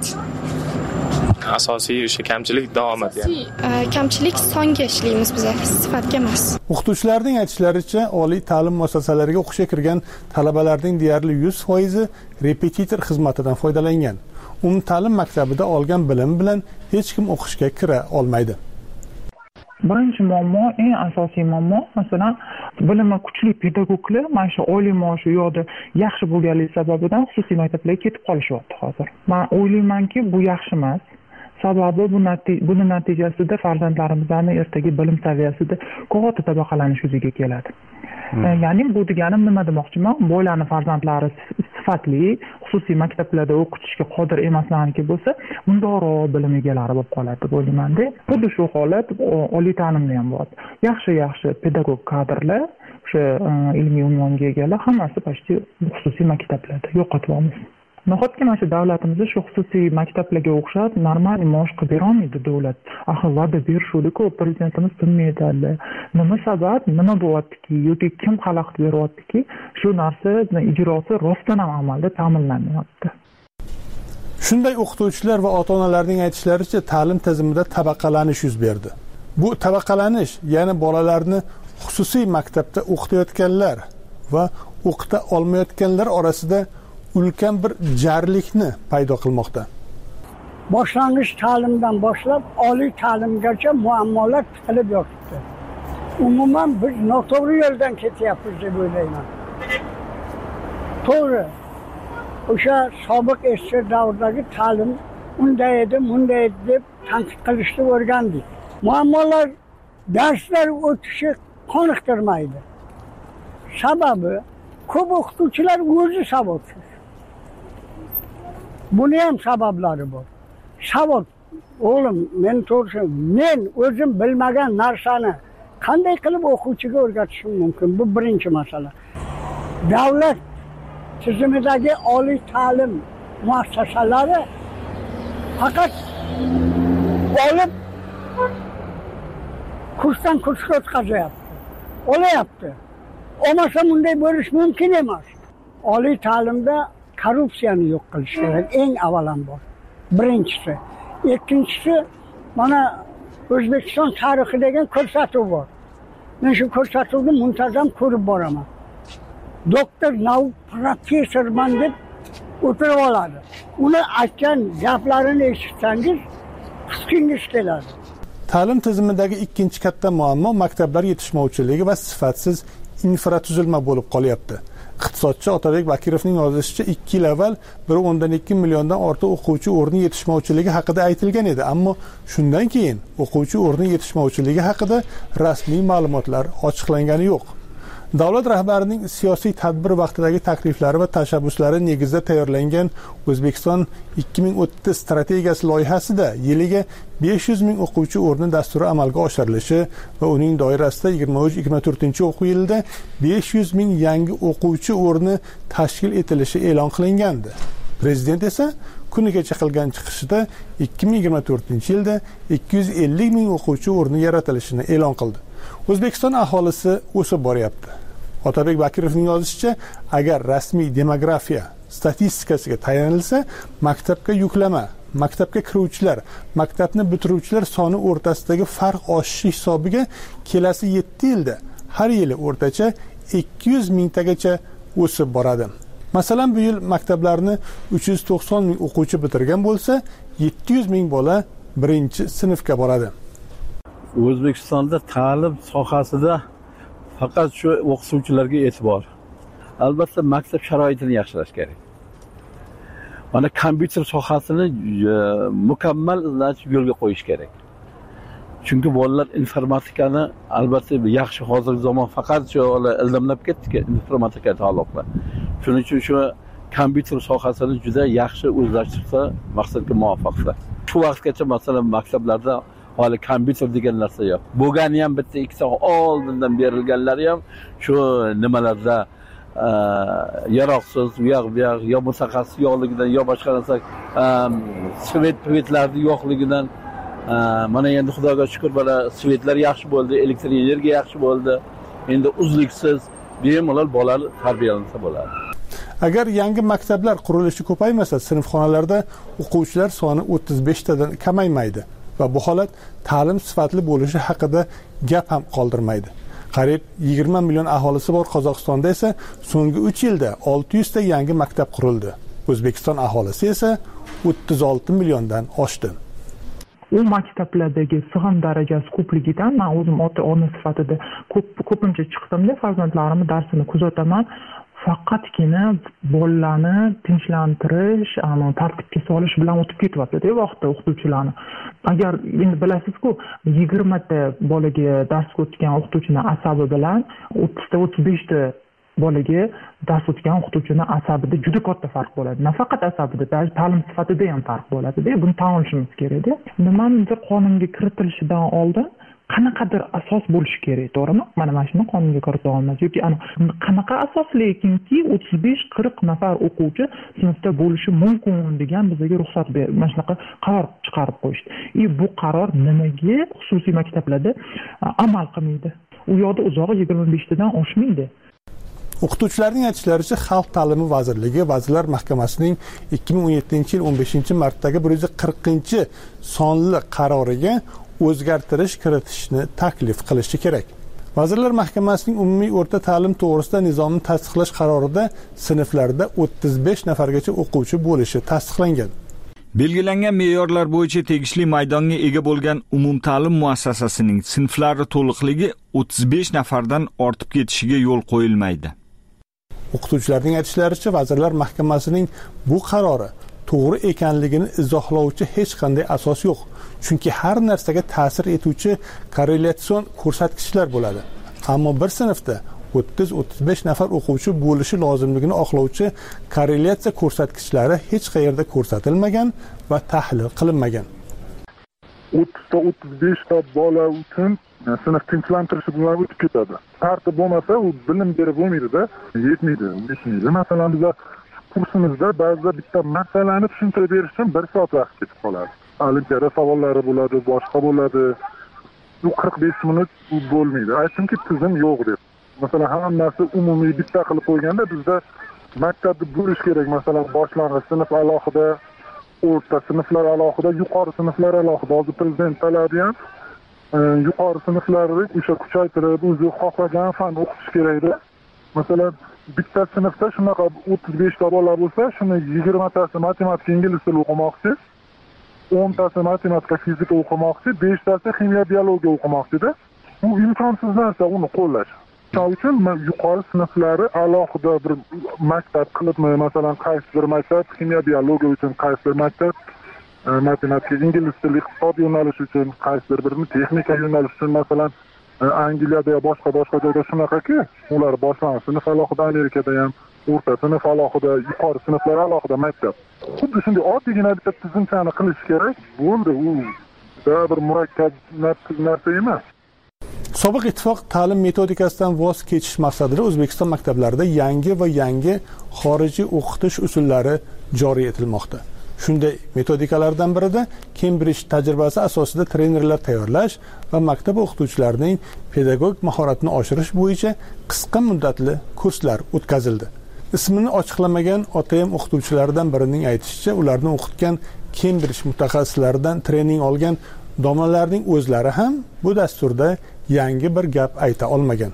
Asosiy o'sha kamchilik davomat yani. Kamchilik songa ishlaymiz biz, sifatga emas. O'qituvchilarning aytishlaricha, oliy ta'lim muassasalariga o'qishga kirgan talabalarning deyarli yuz foiz repetitor xizmatidan foydalangan. Umumta'lim maktabida olgan bilim bilan hech kim o'qishga kira olmaydi. Birinchi muammo, eng asosiy muammo, masalan, bilimi kuchli pedagoglar mana shu oylik maoshi u yoqda yaxshi bo'lganligi sababidan xususiy maktablarga ketib qolishyapti hozir. Men o'ylaymanki, bu yaxshi emas. Sababi bu buni natijasida farzandlarimizning ertaga bilim saviyasida ko'p tabaqalanish yuzaga keladi. Hmm. Ya'ni bu deganim nima demoqchiman? Boylarning farzandlari sifatli xususiy maktablarda o'qitishga qodir emaslarniki bo'lsa, bundoqroq bilim egalari bo'lib qoladi deb o'ylayman-da. Xuddi shu holat oliy ta'limda ham bor. Yaxshi-yaxshi pedagog kadrlar, o'sha ilmiy unvonga egalar hammasi почти xususiy maktablarda yo'qotyapmiz. nahotki mana shu davlatimizda shu xususiy maktablarga o'xshab normal maosh qilib berolmaydi davlat. Axir va'da berishuvdi-ku, prezidentimiz bilmaydi. Nima sabab, nima bo'lyaptiki yoki kim xalaqit beryaptiki, shu narsa ijrosi rostdan ham amalda ta'minlanmayapti. Shunday o'qituvchilar va ota-onalarning aytishlaricha, ta'lim tizimida tabaqalanish yuz berdi. Bu tabaqalanish, ya'ni bolalarni xususiy maktabda o'qitayotganlar va o'qita olmayotganlar orasida ulkan bir jarlikni paydo qilmoqda. Boshlang'ich ta'limdan boshlab oliy ta'limgacha muammolar tiqilib yotibdi. Umuman biz noto'g'ri yo'ldan ketyapmiz deb o'ylayman. To'g'ri, o'sha sobiq eski davrdagi ta'lim unday edi, bunday edi deb tanqid qilishni o'rgandik. Muammolar darslar o'tishi qoniqtirmaydi. Sababi ko'p o'qituvchilar o'zi savodsiz. Buni ham sabablari bor. Savod, o'g'lim, men to'g'risi, men o'zim bilmagan narsani qanday qilib o'quvchiga o'rgatishim mumkin? Bu birinchi masala. Davlat tizimidagi oliy ta'lim muassasalari faqat olib kursdan kursga o'tkazayapti. Olayapti. Olmasa bunday bo'lish mumkin emas. Oliy ta'limda korrupsiyani yo'q qilish kerak, eng avvalambor. Birinchisi. Ikkinchisi, mana O'zbekiston tarixi degan ko'rsatuv bor. Men shu ko'rsatuvni muntazam ko'rib boraman. Doktor nav professorman deb o'tirib oladi. Uni aytgan gaplarini eshitsangiz, qisqingiz keladi. Ta'lim tizimidagi ikkinchi katta muammo maktablar yetishmovchiligi va sifatsiz infratuzilma bo'lib qolyapti. Iqtisodchi Otabek Bakirovning yozishicha, ikki yil avval bir o'ndan ikki milliondan ortiq o'quvchi o'rni yetishmovchiligi haqida aytilgan edi, ammo shundan keyin o'quvchi o'rni yetishmovchiligi haqida rasmiy ma'lumotlar ochiqlangani yo'q. Davlat rahbarining siyosiy tadbir vaqtidagi takliflari va tashabbuslari negizida tayyorlangan O'zbekiston ikki ming o'ttiz strategiyasi loyihasida yiliga besh yuz ming o'quvchi o'rni dasturi amalga oshirilishi va uning doirasida yigirma uch yigirma to'rtinchi o'quv yilida besh yuz ming yangi o'quvchi o'rni tashkil etilishi e'lon qilingandi. Prezident esa kunigacha qilgan chiqishida ikki ming yigirma to'rtinchi yilda ikki yuz ellik ming o'quvchi o'rni yaratilishini e'lon qildi. O'zbekiston aholisi o'sib boryapti. Otabek Bakirovning yozishicha, agar rasmiy demografiya statistikasiga tayanilsa, maktabga yuklama, maktabga kiruvchilar, maktabni bitiruvchilar soni o'rtasidagi farq oshishi hisobiga kelasi yetti yilda har yili o'rtacha ikki yuz mingtagacha o'sib boradi. Masalan, bu yil maktablarni uch yuz to'qson ming o'quvchi bitirgan bo'lsa, yetti yuz ming bola birinchi sinfga boradi. O'zbekistonda ta'lim sohasida faqat shu o'qituvchilarga e'tibor. Albatta maktab sharoitini yaxshilash kerak. Mana kompyuter sohasini mukammal yo'lga qo'yish kerak. Chunki bolalar informatikani albatta yaxshi, hozirgi zamon faqat shu ilmlab ketdi informatika taalluqli. Shuning uchun shu kompyuter sohasini juda yaxshi o'zlashtirsa, maqsadga muvofiqsa. Shu vaqtgacha masalan maktablarda hali kompyuter degan narsa yo'q. Bo'lgani ham bitta ikkita oldindan berilganlari ham shu nimalarda yaroqsiz, u yoq bu yoq, yo mutaxassis yo'qligidan, yo boshqa narsa svet petlarning yo'qligidan. Mana endi Xudoga shukr, bala svetlar yaxshi bo'ldi, elektr energiya yaxshi bo'ldi. Endi uzluksiz bemalol bolalar tarbiyalansa bo'ladi. Agar yangi maktablar qurilishi ko'paymasa, sinfxonalarda o'quvchilar soni o'ttiz besh tadan kamaymaydi va bu holat ta'lim sifatli bo'lishi haqida gap ham qoldirmaydi. Qariyb yigirma million aholisi bor Qozog'istonda esa so'nggi uch yilda olti yuz ta yangi maktab qurildi. O'zbekiston aholisi esa o'ttiz olti milliondan oshdi. U maktablardagi sig'im darajasi ko'pligidan men o'zim ota-ona sifatida ko'p ko'pincha chiqdimda farzandlarimni darsini kuzataman. Faqatgina bolalarni tinchlantirish, ana tartibga solish bilan o'tib ketyapti-da vaqtda o'qituvchilarni. Agar endi bilasizku, yigirma ta bolaga dars o'tgan o'qituvchining asabi bilan o'ttiz ta o'ttiz besh ta bolaga dars o'tgan o'qituvchining asabida juda katta farq bo'ladi. Nafaqat asabida, balki ta'lim sifatida ham farq bo'ladi-da. Buni tan olishimiz kerak-da. Nimanidir qonunga kiritilishidan oldin qanaqadir asos bo'lishi kerak, to'g'rimi? Mana mana shuni qonunga kirita olmaymiz yoki ana qanaqa asos, lekinki o'ttiz besh qirq nafar o'quvchi sinfda bo'lishi mumkin degan bizga ruxsat ber, mana shunaqa qaror chiqarib qo'yishdi. И bu qaror nimaga xususiy maktablarda amal qilmaydi? U yoqda uzog'i yigirma besh tadan oshmaydi. O'qituvchilarning aytishlaricha, Xalq ta'limi vazirligi Vazirlar Mahkamasining ikki ming o'n yettinchi yil o'n beshinchi martdagi bir yuz qirqinchi sonli qaroriga o'zgartirish kiritishni taklif qilishi kerak. Vazirlar Mahkamasining umumiy o'rta ta'lim to'g'risida nizomni tasdiqlash qarorida sinflarda o'ttiz besh nafargacha o'quvchi bo'lishi tasdiqlangan. Belgilangan me'yorlar bo'yicha tegishli maydonga ega bo'lgan umumta'lim muassasasining sinflari to'liqligi o'ttiz besh nafardan ortib ketishiga yo'l qo'yilmaydi. O'qituvchilarning aytishlaricha, Vazirlar Mahkamasining bu qarori to'g'ri ekanligini izohlovchi hech qanday asos yo'q. Chunki har narsaga ta'sir etuvchi korrelatsion ko'rsatkichlar bo'ladi. Ammo bir sinfda o'ttiz o'ttiz besh nafar o'quvchi bo'lishi lozimligini oqlovchi korrelyatsiya ko'rsatkichlari hech qayerda ko'rsatilmagan va tahlil qilinmagan. o'ttiz ta o'ttiz besh ta bola uchun sinf tinchlantirishi bilan o'tib ketadi. Tartib bo'lmasa, u bilim berib bo'lmaydi-da, yetmaydi, yetmaydi. Masalan, biz kursimizda ba'zida bitta masalani tushuntirib berish uchun bir soat vaqt ketib qoladi. Olimpiada savollari bo'ladi, boshqa bo'ladi. Bu qirq besh minut bo'lmaydi. Aytdimki, tizim yo'q deb. Masalan, hammasi umumiy bitta qilib qo'yganda bizda maktabni bo'lish kerak. Masalan, boshlang'ich sinf alohida, o'rta sinflar alohida, yuqori sinflar alohida. Hozir prezident talabi ham yuqori sinflarni o'sha kuchaytirib, o'zi xohlagan fan o'qitish kerak-da. Masalan, bitta sinfda shunaqa o'ttiz besh ta bola bo'lsa, shuni yigirma tasi matematika, ingliz tili o'qimoqchi, o'n tasi matematika, fizika o'qimoqchi, besh tasi ximiya, biologiya o'qimoqchi-da. Bu imkonsiz narsa, uni qo'llash. Shuning uchun yuqori sinflari alohida bir maktab qilibmi, masalan, qaysi bir maktab ximiya, biologiya uchun, qaysi bir maktab matematika, ingliz tili, iqtisod yo'nalishi uchun, qaysi bir texnika yo'nalishi uchun, masalan, Angliyada ya boshqa boshqa joyda shunaqaki, ular boshlang'ich sinf alohida, Amerikada ham o'rta sinf alohida, yuqori sinflar alohida maktab. Xuddi shunday oddiygina bitta tizimchani qilish kerak. Bo'ldi, u bir murakkab narsa emas. Sobiq ittifoq ta'lim metodikasidan voz kechish maqsadida O'zbekiston maktablarida yangi va yangi xorijiy o'qitish usullari joriy etilmoqda. Shunday metodikalardan birida Cambridge tajribasi asosida trenerlar tayyorlash va maktab o'qituvchilarining pedagog mahoratini oshirish bo'yicha qisqa muddatli kurslar o'tkazildi. Ismini ochiqlamagan O T M o'qituvchilaridan birining aytishicha, ularni o'qitgan Cambridge mutaxassislaridan trening olgan domlalarning o'zlari ham bu dasturda yangi bir gap ayta olmagan.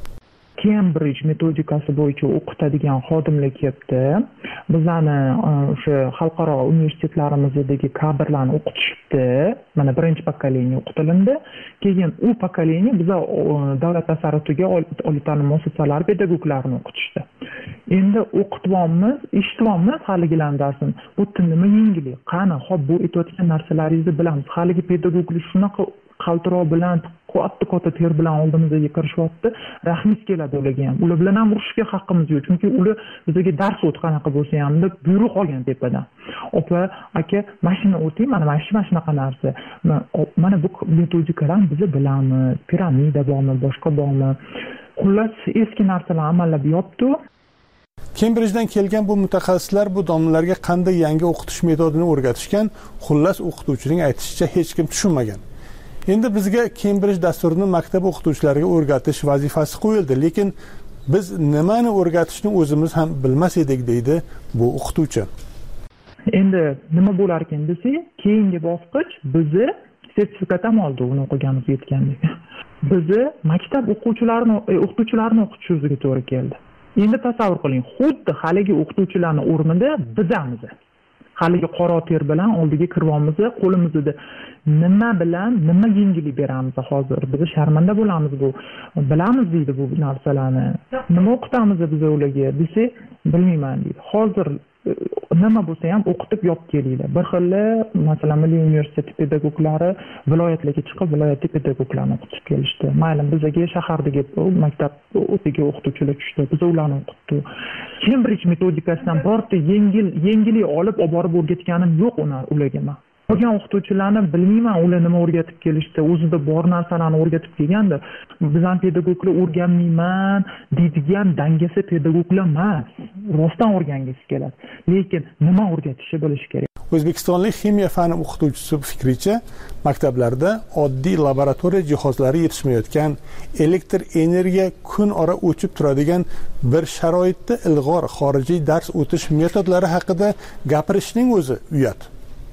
Cambridge metodikasi bo'yicha o'qitadigan xodimlar kelibdi. Bizlarni o'sha xalqaro universitetlarimizdagi kadrlarni o'qitishibdi. Mana birinchi pokoleniya o'qitildi. Keyin u pokoleniya bizlar davlat tasarrufiga oliy ta'lim muassasalari pedagoglarini o'qitishdi. Endi o'qitibamiz, eshitibamiz haligilarni darsini. Bu nima yangilik? Qani, hop bu aytayotgan narsalaringizni bilamiz. Haligi pedagoglar shunaqa qaltiroq bilan katta-katta ter bilan oldimizga kirishyapti. Rahmingiz keladi ularga ham. Ular bilan ham urushga haqqimiz yo'q, chunki ular bizga dars o't qanaqa bo'lsa ham deb buyruq olgan tepadan. Opa, aka, mashina o'ting, mana mashina shunaqa narsa. Mana bu metodikalarni biz bilamiz. Piramida bormi, boshqa bormi? Xullas, eski narsalar amallab yopdi. Cambridgedan kelgan bu mutaxassislar bu domlalarga qanday yangi o'qitish metodini o'rgatishgan, xullas o'qituvchining aytishicha hech kim tushunmagan. Endi bizga Cambridge dasturini maktab o'qituvchilariga o'rgatish vazifasi qo'yildi, lekin biz nimani o'rgatishni o'zimiz ham bilmas edik, deydi bu o'qituvchi. Endi nima bo'lar ekan desak, keyingi bosqich bizni sertifikat ham oldi, uni o'qiganimiz yetgandek. Bizni maktab o'quvchilarini, o'qituvchilarini o'qitishimizga to'g'ri keldi. Endi tasavvur qiling, xuddi haligi o'qituvchilarning o'rnida bizamiz. Haligi qora ter bilan oldiga kiryapmiz, qo'limizda nima bilan nima yengilik beramiz hozir? Biz sharmanda bo'lamiz bu. Bilamiz deydi bu narsalarni. Nima o'qitamiz biz ularga desa, bilmayman deydi. Hozir nima bo'lsa ham o'qitib yopib kelinglar. Bir xilla, masalan, Milliy universitet pedagoglari viloyatlarga chiqib, viloyatli pedagoglarni o'qitib kelishdi. Mayli, bizga shahardagi maktab o'tiga o'qituvchilar tushdi. Biz ularni o'qitdik. Cambridge metodikasidan birorta yengil, yengillik olib olib borib o'rgatganim yo'q ularga men. Qolgan o'qituvchilarni bilmayman, ular nima o'rgatib kelishdi, o'zida bor narsalarni o'rgatib kelganda, biz ham pedagoglar o'rganmayman deydigan dangasa pedagoglar emas. Rostdan o'rgangisi keladi. Lekin nima o'rgatishni bilish kerak. O'zbekistonlik ximiya fani o'qituvchisi fikricha, maktablarda oddiy laboratoriya jihozlari yetishmayotgan, elektr energiya kun ora o'chib turadigan bir sharoitda ilg'or xorijiy dars o'tish metodlari haqida gapirishning o'zi uyat.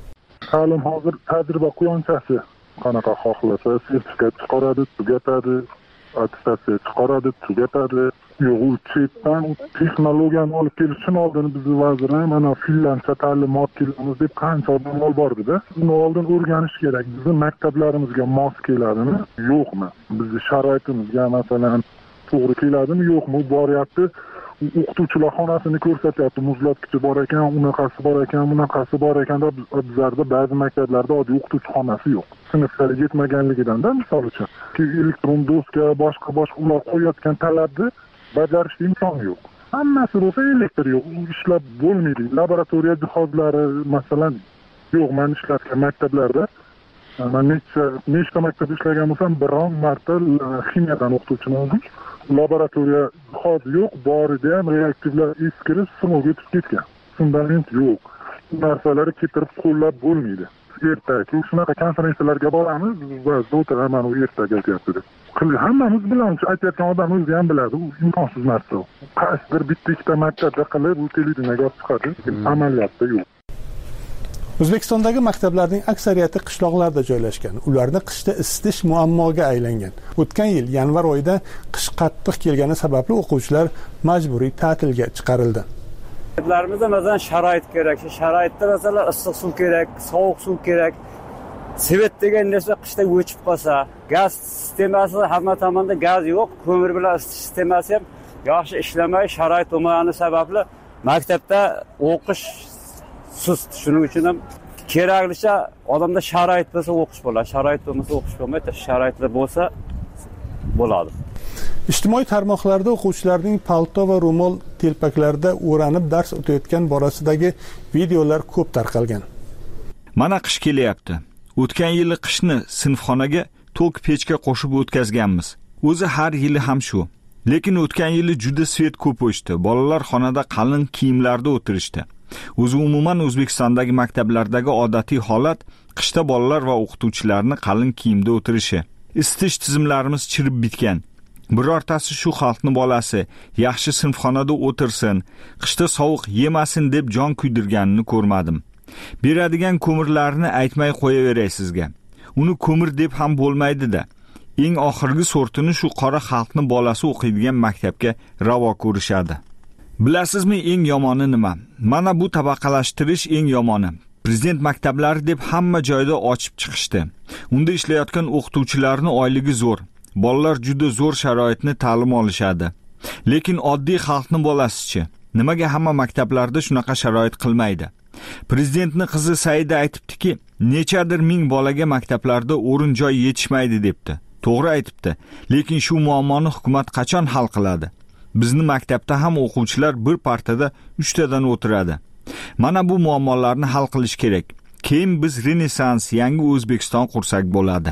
Ta'lim hozir tajriba quyonchasi. Qanaqa xohlasa, sertifikat chiqaradi, tugatadi, attestatsiya chiqaradi, tugatadi. Yo'q, u chetdan texnologiyani olib kelish uchun oldin bizni vazir ham mana finlandcha ta'limot kelamiz deb qancha odam olib bordida. Uni oldin o'rganish kerak. Bizni maktablarimizga mos keladimi, yo'qmi? Bizni sharoitimizga masalan to'g'ri keladimi, yo'qmi? Boryapti. O'qituvchilar xonasini ko'rsatyapti, muzlatkichi bor ekan, unaqasi bor ekan, bunaqasi bor ekan deb bizlarda ba'zi maktablarda oddiy o'qituvchi xonasi yo'q. Sinflar yetmaganligidan-da misol uchun. Elektron doska, boshqa boshqa ular qo'yayotgan talabni bajarishga imkon yo'q. Hammasi bo'lsa elektr yo'q, ishlab bo'lmaydi. Laboratoriya jihozlari masalan yo'q, men ishlatgan maktablarda men necha nechta maktabda ishlagan bo'lsam, biron marta ximiyadan o'qituvchini oldim. Laboratoriya jihoz yo'q, borida ham reaktivlar eskirib, sinovga o'tib ketgan. Fundament yo'q. Bu narsalarni keltirib qo'llab bo'lmaydi. Ertaga shunaqa konferensiyalarga boramiz, ba'zida o'tiraman u ertaga aytyapti deb. Hammamiz bilamiz, aytayotgan odam o'zi ham biladi, u imkonsiz narsa. Qaysidir bitta ikkita maktabda qilib, u televideniyga chiqadi, amaliyotda yo'q. O'zbekistondagi maktablarning aksariyati qishloqlarda joylashgan. Ularni qishda isitish muammoga aylangan. O'tgan yil yanvar oyida qish qattiq kelgani sababli o'quvchilar majburiy ta'tilga chiqarildi. Maktablarimizda masalan sharoit kerak. Shu sharoitda masalan issiq suv kerak, sovuq suv kerak. Svet degan narsa qishda o'chib qolsa, gaz sistemasi hamma tomonda gaz yo'q, ko'mir bilan isitish sistemasi ham yaxshi ishlamay, sharoit bo'lmagani sababli maktabda o'qish sust. Shuning uchun ham keraklicha odamda sharoit bo'lsa o'qish bo'ladi. Sharoit bo'lmasa o'qish bo'lmaydi. Sharoitlar bo'lsa bo'ladi. Ijtimoiy tarmoqlarda o'quvchilarning palto va ro'mol telpaklarida o'ranib dars o'tayotgan borasidagi videolar ko'p tarqalgan. Mana qish kelyapti. O'tgan yili qishni sinfxonaga tok pechka qo'shib o'tkazganmiz. O'zi har yili ham shu. Lekin o'tgan yili juda svet ko'p o'chdi. Bolalar xonada qalin kiyimlarda o'tirishdi. O'zi umuman O'zbekistondagi maktablardagi odatiy holat qishda bolalar va o'qituvchilarni qalin kiyimda o'tirishi. Isitish tizimlarimiz chirib bitgan. Birortasi shu xalqning bolasi yaxshi sinfxonada o'tirsin, qishda sovuq yemasin deb jon kuydirganini ko'rmadim. Beradigan ko'mirlarni aytmay qo'yaveray sizga. Uni ko'mir deb ham bo'lmaydi-da. Eng oxirgi sortini shu qora xalqning bolasi o'qiydigan maktabga ravo ko'rishadi. Bilasizmi eng yomoni nima? Mana bu tabaqalashtirish eng yomoni. Prezident maktablari deb hamma joyda ochib chiqishdi. Unda ishlayotgan o'qituvchilarning oyligi zo'r. Bolalar juda zo'r sharoitni ta'lim olishadi. Lekin oddiy xalqning bolasichi? Nimaga hamma maktablarda shunaqa sharoit qilmaydi? Prezidentning qizi Saida aytibdiki, nechadir ming bolaga maktablarda o'rin joy yetishmaydi debdi. To'g'ri aytibdi. Lekin shu muammoni hukumat qachon hal qiladi? Bizni maktabda ham o'quvchilar bir partada uchtadan o'tiradi. Mana bu muammolarni hal qilish kerak. Keyin biz Renessans, yangi O'zbekiston qursak bo'ladi.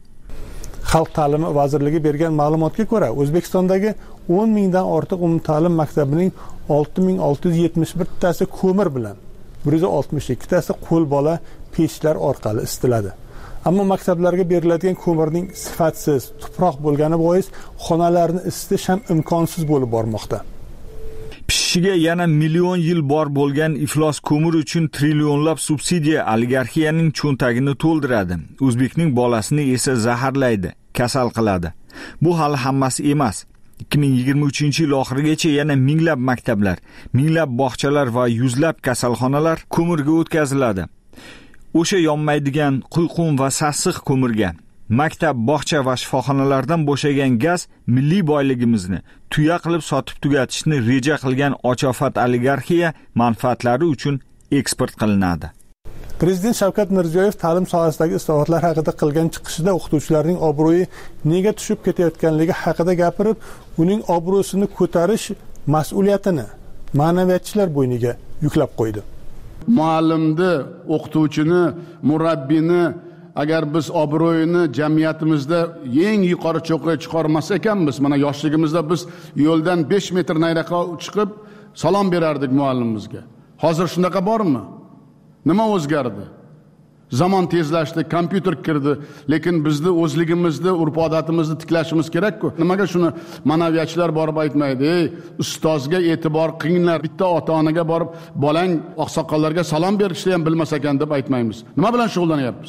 Xalq ta'limi vazirligi bergan ma'lumotga ko'ra, O'zbekistondagi o'n mingdan ortiq umumta'lim maktabining olti ming olti yuz yetmish bir tasi ko'mir bilan, bir yuz oltmish ikki tasi qo'l bola pechlar orqali isitiladi. Ammo maktablarga beriladigan ko'mirning sifatsiz, tuproq bo'lgani bois xonalarni isitish ham imkonsiz bo'lib bormoqda. Pishishiga yana million yil bor bo'lgan iflos ko'mir uchun trillionlab subsidiya oligarxiyaning cho'ntagini to'ldiradi. O'zbekning bolasini esa zaharlaydi, kasal qiladi. Bu hali hammasi emas. ikki ming yigirma uchinchi yil oxirigacha yana minglab maktablar, minglab bog'chalar va yuzlab kasalxonalar ko'mirga o'tkaziladi. O'sha yonmaydigan quyqum va sassiq ko'mirga, maktab, bog'cha va shifoxonalardan bo'shagan gaz milliy boyligimizni tuya qilib sotib tugatishni reja qilgan ochofat oligarxiya manfaatlari uchun eksport qilinadi. Prezident Shavkat Mirziyoyev ta'lim sohasidagi islohotlar haqida qilgan chiqishida o'qituvchilarning obro'yi nega tushib ketayotganligi haqida gapirib, uning obro'sini ko'tarish mas'uliyatini ma'naviyatchilar bo'yniga yuklab qo'ydi. muallimni, o'qituvchini, murabbiyni agar biz obro'yini jamiyatimizda eng yuqori cho'qqiga chiqarmas ekanmiz, mana yoshligimizda biz yo'ldan besh metr nariroqqa chiqib salom berardik muallimimizga. Hozir shunaqa bormi? Nima o'zgardi? Zamon tezlashdi, kompyuter kirdi, lekin bizni o'zligimizni, urf-odatimizni tiklashimiz kerak-ku. Nimaga shuni ma'naviyatchilar borib aytmaydi? Ey, ustozga e'tibor qilinglar. Bitta ota-onaga borib, bolang oqsoqollarga salom berishni ham bilmas ekan deb aytmaymiz. Nima bilan shug'ullanyapmiz?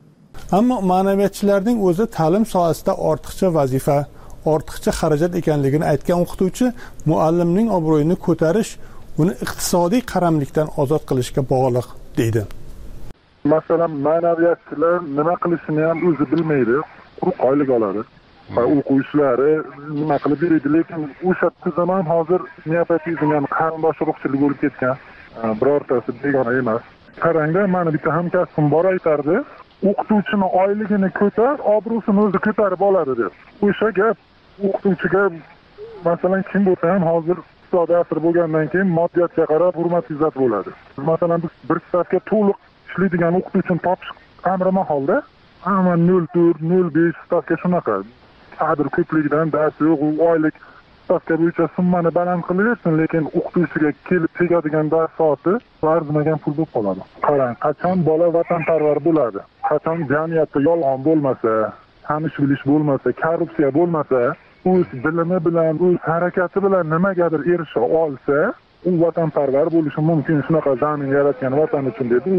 Ammo ma'naviyatchilarning o'zi ta'lim sohasida ortiqcha vazifa, ortiqcha xarajat ekanligini aytgan o'qituvchi muallimning obro'yini ko'tarish, uni iqtisodiy qaramlikdan ozod qilishga bog'liq deydi. Masalan, ma'naviyatchilar nima qilishini ham o'zi bilmaydi, quruq oylik oladi. O'quvchilari nima qilib beradi, lekin o'sha tizim ham hozir neopatizm, ya'ni qarindosh urug'chilik bo'lib ketgan. Birortasi begona emas. Qarangda, mana bitta hamkasbim bor aytardi, o'qituvchini oyligini ko'tar, obro'sini o'zi ko'tarib oladi deb. O'sha gap o'qituvchiga masalan kim bo'lsa ham hozir iqtisodiy asr bo'lgandan keyin moddiyatga qarab hurmat izzat bo'ladi. Masalan, biz bir stavka to'liq ishlaydigan o'qituvchini topish amri maholda, hamma nol to'rt nol besh stavka shunaqa. Qadr ko'pligidan dars yo'q, u oylik stavka bo'yicha summani baland qilaversin, lekin o'qituvchiga kelib tegadigan dars soati arzimagan pul bo'lib qoladi. Qarang, qachon bola vatanparvar bo'ladi, qachon jamiyatda yolg'on bo'lmasa, tanish bilish bo'lmasa, korrupsiya bo'lmasa, o'z bilimi bilan, o'z harakati bilan nimagadir erisha olsa, u vatanparvar bo'lishi mumkin. Shunaqa zamin yaratgan vatan uchun dedi.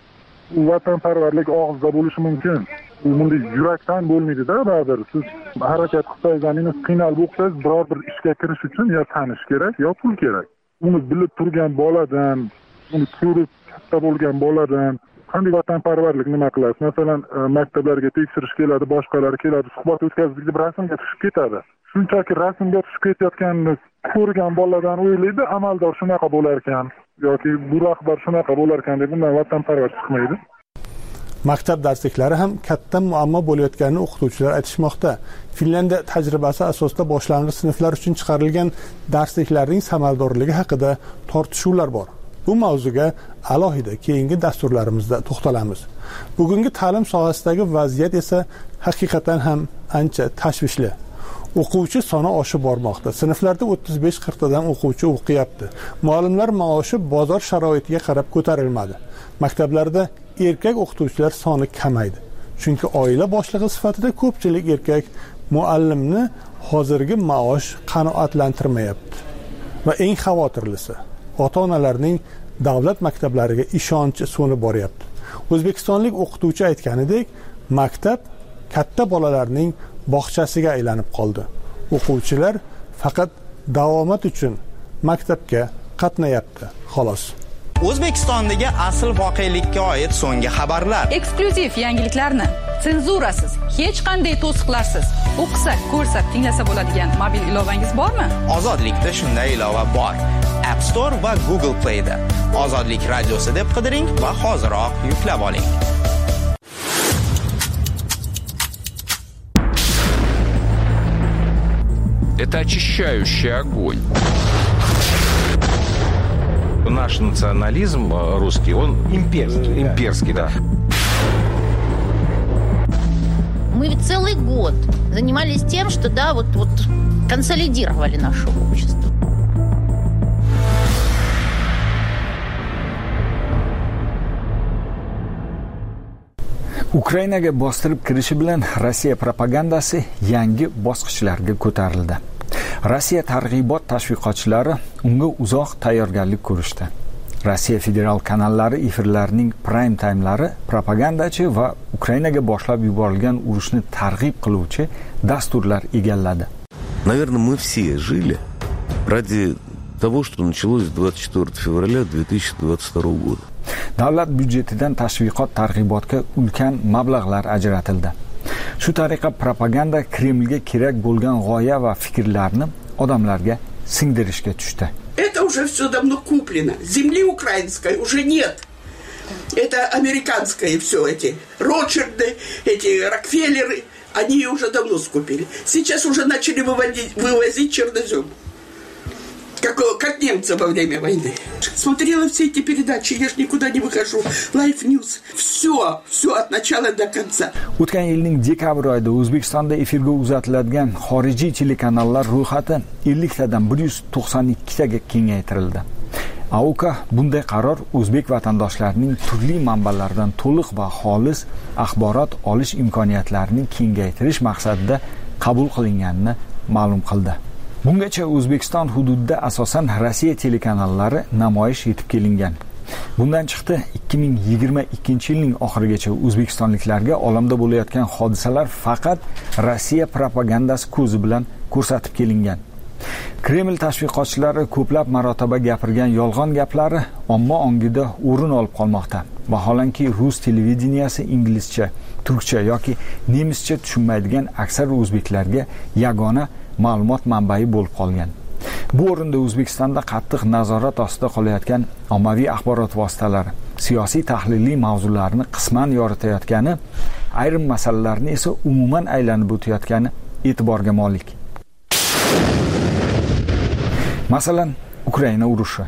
U vatanparvarlik og'izda bo'lishi mumkin. U bunday yurakdan bo'lmaydi-da, baribir. Siz harakat qilsangiz, zaminni qiynalib o'qisangiz, biror bir ishga kirish uchun yo tanish kerak, yo pul kerak. Uni bilib turgan boladan, uni ko'rib katta bo'lgan boladan qanday vatanparvarlik nima qilasiz? Masalan, maktablarga tekshirish keladi, boshqalar keladi, suhbat o'tkazdik deb rasmga tushib ketadi. Shunchaki rasmga tushib ketayotganini ko'rgan boladan o'ylaydi, amaldor shunaqa bo'lar ekan yoki bu rahbar shunaqa bo'lar ekan deb undan vatanparvar chiqmaydi. Maktab darsliklari ham katta muammo bo'layotganini o'qituvchilar aytishmoqda. Finlandiya tajribasi asosida boshlang'ich sinflar uchun chiqarilgan darsliklarning samaradorligi haqida tortishuvlar bor. Bu mavzuga alohida keyingi dasturlarimizda to'xtalamiz. Bugungi ta'lim sohasidagi vaziyat esa haqiqatan ham ancha tashvishli. O'quvchi soni oshib bormoqda. Sinflarda o'ttiz besh qirq tadan o'quvchi o'qiyapti. Muallimlar maoshi bozor sharoitiga qarab ko'tarilmadi. Maktablarda erkak o'qituvchilar soni kamaydi. Chunki oila boshlig'i sifatida ko'pchilik erkak muallimni hozirgi maosh qanoatlantirmayapti. Va eng xavotirlisi, ota-onalarning davlat maktablariga ishonchi so'nib boryapti. O'zbekistonlik o'qituvchi aytganidek, maktab katta bolalarning bog'chasiga aylanib qoldi. O'quvchilar faqat davomat uchun maktabga qatnayapti, xolos. O'zbekistondagi asl voqelikka oid so'nggi xabarlar. Eksklyuziv yangiliklarni senzurasiz, hech qanday to'siqlarsiz o'qisak, ko'rsak, tinglasa bo'ladigan mobil ilovangiz bormi? Ozodlikda shunday ilova bor. App Store va Google Play da. Ozodlik radiosi deb qidiring va hoziroq yuklab oling. Это очищающий огонь. Наш национализм русский, он имперский, имперский, да. Мы ведь целый год занимались тем, что, да, вот, вот консолидировали наше общество. Ukrainaga bostirib kirishi bilan Rossiya propagandasi yangi bosqichlarga ko'tarildi. Rossiya targ'ibot tashviqotchilari unga uzoq tayyorgarlik ko'rishdi. Rossiya federal kanallari efirlarining prime timelari propagandachi va Ukrainaga boshlab yuborilgan urushni targ'ib qiluvchi dasturlar egalladi. Наверное, мы все жили ради того, что началось двадцать четвёртого февраля две тысячи двадцать второго года. Davlat byudjetidan tashviqot targ'ibotga ulkan mablag'lar ajratildi. Shu tariqa propaganda Kremlga kerak bo'lgan g'oya va fikrlarni odamlarga singdirishga tushdi. Это уже все давно куплено. Земли украинской уже нет. Это американское все эти Ротшильды, эти Рокфеллеры, они ее уже давно скупили. Сейчас уже начали выводить, вывозить чернозем. как, как немцы во время войны. Смотрела все эти передачи, я ж никуда не выхожу. Life News. Все, все от начала до конца. O'tgan yilning dekabr oyida O'zbekistonda efirga uzatiladigan xorijiy telekanallar ro'yxati elliktadan bir yuz to'qson ikkitaga kengaytirildi. AOKA bunday qaror o'zbek vatandoshlarining turli manbalardan to'liq va xolis axborot olish imkoniyatlarining kengaytirish maqsadida qabul qilinganini ma'lum qildi. Bungacha O'zbekiston hududida asosan Rossiya telekanallari namoyish etib kelingan. Bundan chiqdi ikki ming yigirma ikkinchi yilning oxirigacha o'zbekistonliklarga olamda bo'layotgan hodisalar faqat Rossiya propagandasi ko'zi bilan ko'rsatib kelingan. Kreml tashviqotchilari ko'plab marotaba gapirgan yolg'on gaplari omma ongida o'rin olib qolmoqda. Vaholanki rus televideniyasi inglizcha, turkcha yoki nemischa tushunmaydigan aksar o'zbeklarga yagona ma'lumot manbai bo'lib qolgan. Bu o'rinda O'zbekistonda qattiq nazorat ostida qolayotgan ommaviy axborot vositalari siyosiy tahliliy mavzularni qisman yoritayotgani, ayrim masalalarni esa umuman aylanib o'tayotgani e'tiborga molik. Masalan, Ukraina urushi.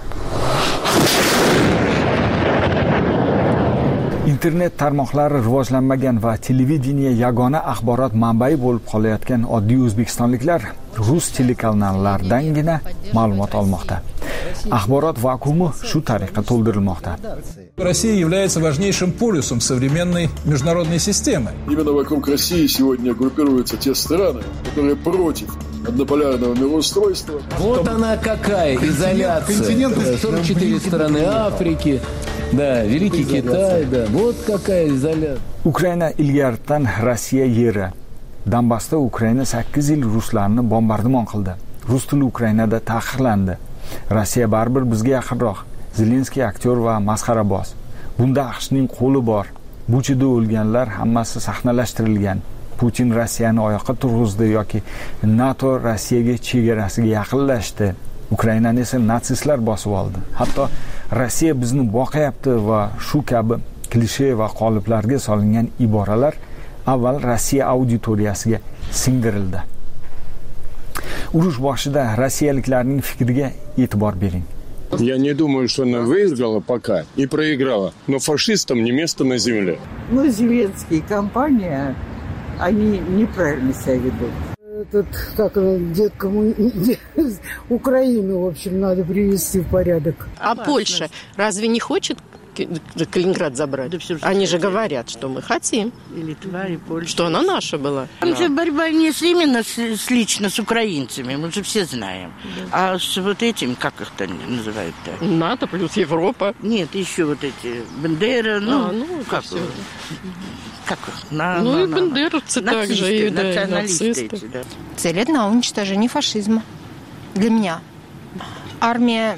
Internet tarmoqlari rivojlanmagan va televideniya yagona axborot manbai bo'lib qolayotgan oddiy o'zbekistonliklar rus telekanallardangina ma'lumot olmoqda. Axborot vakuumi shu tariqa to'ldirilmoqda. Россия является важнейшим полюсом современной международной системы. Именно вокруг России сегодня группируются те страны, которые против однополярного мироустройства. Вот она какая изоляция. сорок четыре страны Африки, да, Великий Китай, да. Вот какая изоляция. Ukraina ilgaridan Rossiya yeri. Donbassda Ukraina sakkiz yil ruslarni bombardimon qildi. Rus tili Ukrainada taqiqlandi. Rossiya baribir bizga yaqinroq. Zelenskiy aktyor va masxaraboz. Bunda AQShning qo'li bor. Buchida o'lganlar hammasi sahnalashtirilgan. Putin Rossiyani oyoqqa turg'izdi yoki NATO Rossiyaga chegarasiga yaqinlashdi. Ukrainani esa natsistlar bosib oldi. Hatto Rossiya bizni boqayapti va shu kabi klishe va qoliplarga solingan iboralar avval Rossiya auditoriyasiga singdirildi. Urush boshida rossiyaliklarning fikriga e'tibor bering. Я не думаю, что она выиграла пока и проиграла, но фашистам не место на земле. Ну, Зеленский и компания, они неправильно себя ведут. Тут, как дед коммунист, Украину, в общем, надо привести в порядок. А Польша разве не хочет Калининград забрать? Да, они же говорят, что мы хотим. И Литва, и Польша. Что она наша была. Там же борьба не с, именно с, с лично с украинцами, мы же все знаем. Да. А с вот этим, как их там называют-то? НАТО плюс Европа. Нет, еще вот эти Бендера, ну, а, ну как все. Как их? На, ну на, и бендеровцы также, и да, нацисты. Эти, да. Цель одна — уничтожение фашизма. Для меня. Армия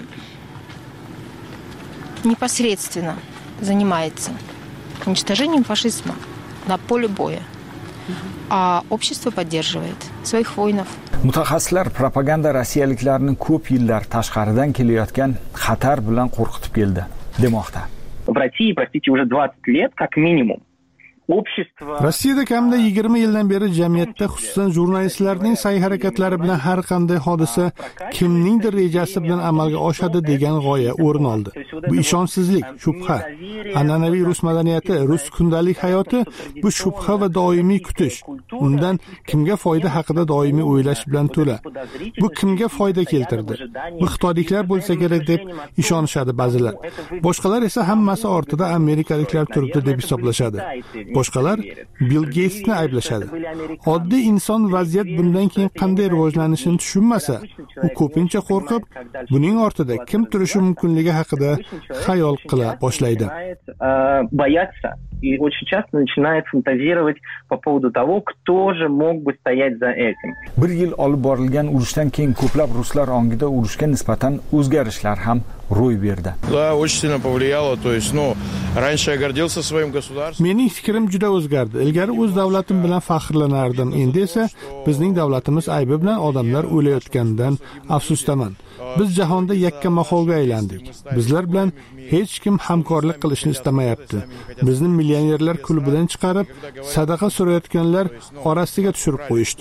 непосредственно занимается уничтожением фашизма на поле боя, а общество поддерживает своих воинов. Mutaxassislar propaganda rossiyaliklarni ko'p yillar tashqaridan kelayotgan xatar bilan qo'rqitib keldi demoqda. В России, простите, уже двадцать лет как минимум. Rossiyada kamida yigirma yildan beri jamiyatda, xususan jurnalistlarning sa'y-harakatlari bilan har qanday hodisa kimningdir rejasi bilan amalga oshadi degan g'oya o'rin oldi. Bu ishonchsizlik, shubha. An'anaviy rus madaniyati, rus kundalik hayoti bu shubha va doimiy kutish. Undan kimga foyda haqida doimiy o'ylash bilan to'la. Bu kimga foyda keltirdi? Bu xitoyliklar bo'lsa kerak deb ishonishadi ba'zilar. Boshqalar esa hammasi ortida amerikaliklar turibdi deb hisoblashadi. Boshqalar Bill Gatesni ayblashadi. Oddiy inson vaziyat bundan keyin qanday rivojlanishini tushunmasa, u ko'pincha qo'rqib, buning ortida kim turishi mumkinligi haqida xayol qila boshlaydi. Бояться и очень часто начинает фантазировать по поводу того, кто же мог бы стоять за этим. Bir yil olib borilgan urushdan keyin ko'plab ruslar ongida urushga nisbatan o'zgarishlar ham ro'y berdi. Да, очень сильно повлияло, то есть, ну, раньше я гордился своим государством. Mening fikrim juda o'zgardi. Ilgari o'z davlatim bilan faxrlanardim. Endi esa bizning davlatimiz aybi bilan odamlar o'layotganidan afsusdaman. Biz jahonda yakka maqolga aylandik. Bizlar bilan hech kim hamkorlik qilishni istamayapti. Bizni millionerlar klubidan chiqarib, sadaqa so'rayotganlar orasiga tushirib qo'yishdi.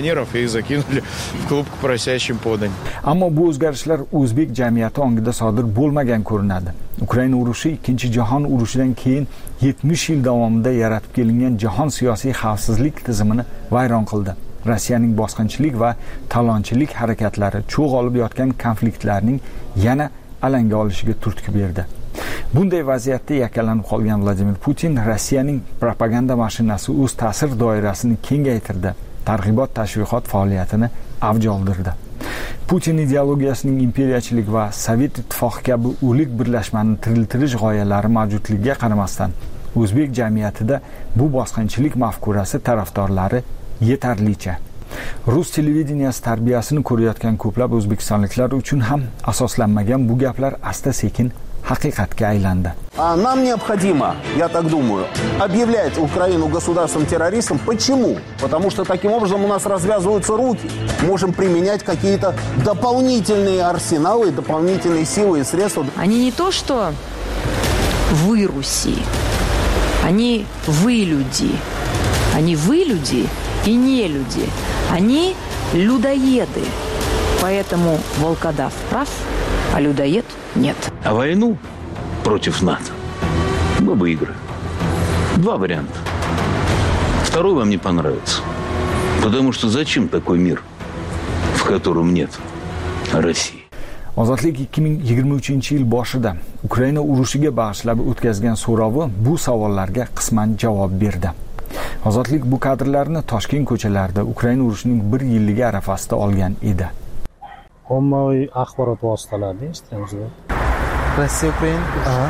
Ammo bu o'zgarishlar o'zbek jamiyati ongida sodir bo'lmagan ko'rinadi. Ukraina urushi ikkinchi jahon urushidan keyin yetmish yil davomida yaratib kelingan jahon siyosiy xavfsizlik tizimini vayron qildi. Rossiyaning bosqinchilik va talonchilik harakatlari cho'g' olib yotgan konfliktlarning yana alanga olishiga turtki berdi. Bunday vaziyatda yakkalanib qolgan Vladimir Putin Rossiyaning propaganda mashinasi o'z ta'sir doirasini kengaytirdi. Targ'ibot tashviqot faoliyatini avj oldirdi. Putin ideologiyasining imperiyachilik va Sovet ittifoqi kabi o'lik birlashmani tiriltirish g'oyalari mavjudligiga qaramasdan, o'zbek jamiyatida bu bosqinchilik mafkurasi tarafdorlari yetarlicha. Rus televideniyasi tarbiyasini ko'rayotgan ko'plab o'zbekistonliklar uchun ham asoslanmagan bu gaplar asta-sekin haqiqatga aylandi. А нам необходимо, я так думаю, объявлять Украину государством-террористом. Почему? Потому что таким образом у нас развязываются руки. Можем применять какие-то дополнительные арсеналы, дополнительные силы и средства. Они не то, что вы Руси. Они вы люди. Они вы люди и не люди. Они людоеды. Поэтому волкодав прав, а людоед нет. А войну против НАТО мы выиграем. Два варианта. Второй вам не понравится. Потому что зачем такой мир, в котором нет России? Ozodlik ikki ming yigirma uchinchi yil boshida Ukraina urushiga bag'ishlab o'tkazgan so'rovi bu savollarga qisman javob berdi. Ozodlik bu kadrlarni Toshkent ko'chalarida Ukraina urushining bir yilligi arafasida olgan edi. Ommaviy axborot vositalarida eshitganmiz. Rossiya Ukraina? Aha.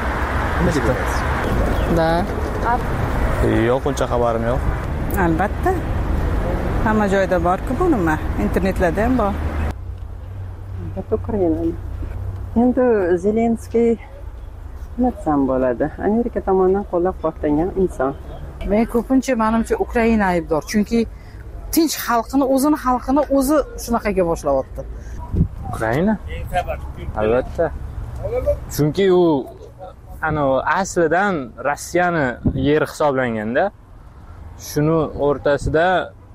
Da. Yo'q, uncha xabarim yo'q. Albatta. Hamma joyda bor-ku bu nima? Internetlarda ham bor. Albatta Ukraina. Endi Zelenskiy nima desam bo'ladi? Amerika tomonidan qo'llab-quvvatlangan inson. Men ko'pincha menimcha Ukraina aybdor, chunki tinch xalqini, o'zini xalqini o'zi shunaqaga boshlayapti. Ukraina? Albatta. Chunki u ana aslidan Rossiyani yeri hisoblanganda, shuni o'rtasida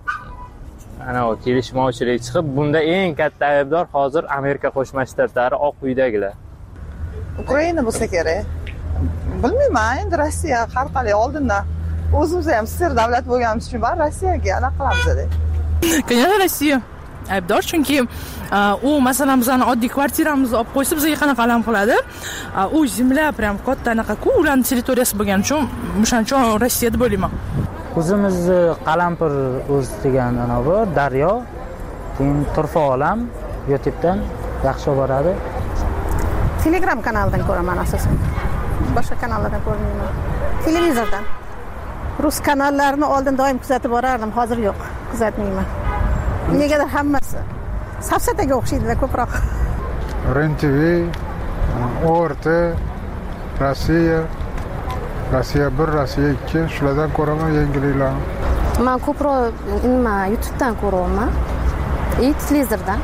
ana kelishmovchilik chiqib, bunda eng katta aybdor hozir Amerika Qo'shma Shtatlari Oq uydagilar. Ukraina bo'lsa kerak. Bilmayman, endi Rossiya har qalay oldindan o'zimiz ham sir davlat bo'lganimiz uchun bar Rossiyaga aloqa qilamiz-da. Конечно, Rossiya aybdor, chunki u masalan bizani oddiy kvartiramizni olib qo'ysa bizga qanaqa alam qiladi? U zemlya prям katta anaqa-ku, ularning territoriyasi bo'lgani uchun, o'shaning uchun Rossiya deb o'ylayman. O'zimizni Qalampir o'z degan ana bu daryo, keyin Turfa olam YouTube'dan yaxshi boradi. Telegram kanalidan ko'raman asosan. Boshqa kanallardan ko'rmayman. Televizordan. Rus kanallarini oldin doim kuzatib borardim, hozir yo'q, kuzatmayman. Negadir hammasi safsataga o'xshaydi-da ko'proq. R N T V, O R T, Rossiya, Rossiya bir, Rossiya ikki, shulardan ko'raman yangiliklarni. Men ko'proq nima YouTube'dan ko'raman. И televizordan.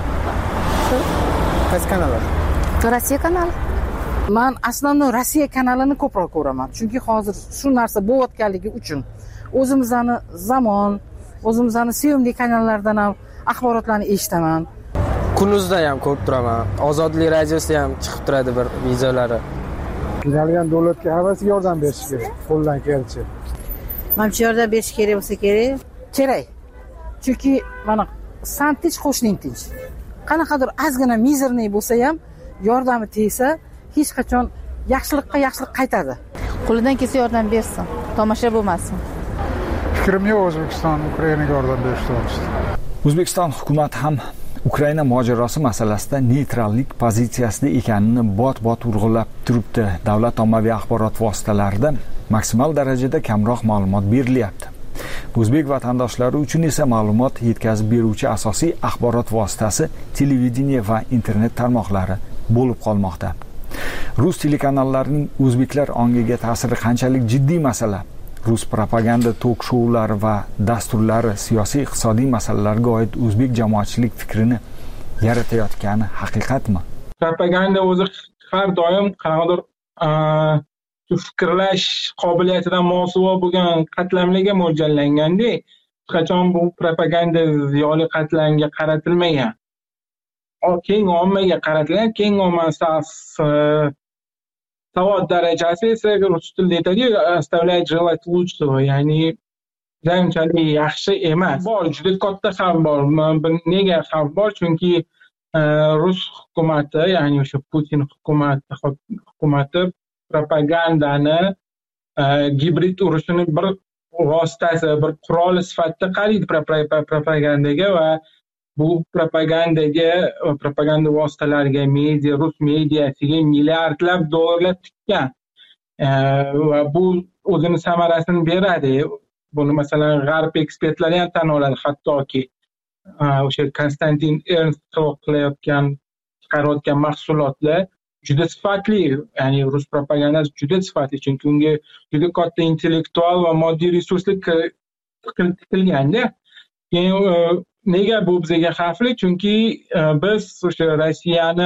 Qaysi kanallar? Rossiya kanali. Men aslında Rossiya kanalini ko'proq ko'raman, chunki hozir shu narsa bo'layotganligi uchun o'zimizning zamon, o'zimizning sevimli kanallardan ham axborotlarni eshitaman. Kunuzda ham ko'p turaman. Ozodlik radiosi ham chiqib turadi bir videolari. Qiynalgan davlatga havasiga yordam berish kerak, qo'ldan kelsa. Menimcha yordam berish kerak bo'lsa kerak. Kerak. Chunki mana san tinch, qo'shning tinch. Qanaqadir ozgina mizerniy bo'lsa ham yordami tegsa, hech qachon yaxshilikqa yaxshilik qaytadi. Qo'lidan kelsa yordam bersin, tomosha bo'lmasin. Fikrim yo'q O'zbekiston Ukrainaga yordam berish to'g'risida. O'zbekiston hukumati ham Ukraina mojarosi masalasida neytrallik pozitsiyasida ekanini bot-bot urg'ulab turibdi. Davlat ommaviy axborot vositalarida maksimal darajada kamroq ma'lumot berilyapti. O'zbek vatandoshlari uchun esa ma'lumot yetkazib beruvchi asosiy axborot vositasi televideniya va internet tarmoqlari bo'lib qolmoqda. Rus telekanallarining o'zbeklar ongiga ta'siri qanchalik jiddiy masala. Rus propaganda tok-shoulari va dasturlari siyosiy iqtisodiy masalalarga oid o'zbek jamoatchilik fikrini yaratayotgani haqiqatmi? Propaganda o'zi har doim qanaqadir shu fikrlash qobiliyatidan mosuvo bo'lgan qatlamlarga mo'ljallanganda, hech qachon bu propaganda ziyoli qatlamga qaratilmagan. Keng ommaga qaratilgan, keng omma savod darajasi esa rus tilida aytadiku, оставляет желать лучшего, ya'ni unchalik yaxshi emas. Bor, juda katta xavf bor. Nega xavf bor? Chunki Rus hukumati, ya'ni o'sha Putin hukumati hukumati propagandani gibrid urushini bir vositasi, bir quroli sifatida qaraydi propagandaga va bu propagandaga, propaganda vositalariga, media, rus mediasiga milliardlab dollarlar tikkan. Va bu o'zini samarasini beradi. Buni masalan g'arb ekspertlari ham tan oladi, hattoki o'sha Konstantin Ernst qilayotgan, chiqarayotgan mahsulotlar juda sifatli, ya'ni rus propagandasi juda sifatli, chunki unga juda katta intellektual va moddiy resurslar tikilganda. Keyin nega bu bizga xavfli? Chunki biz o'sha Rossiyani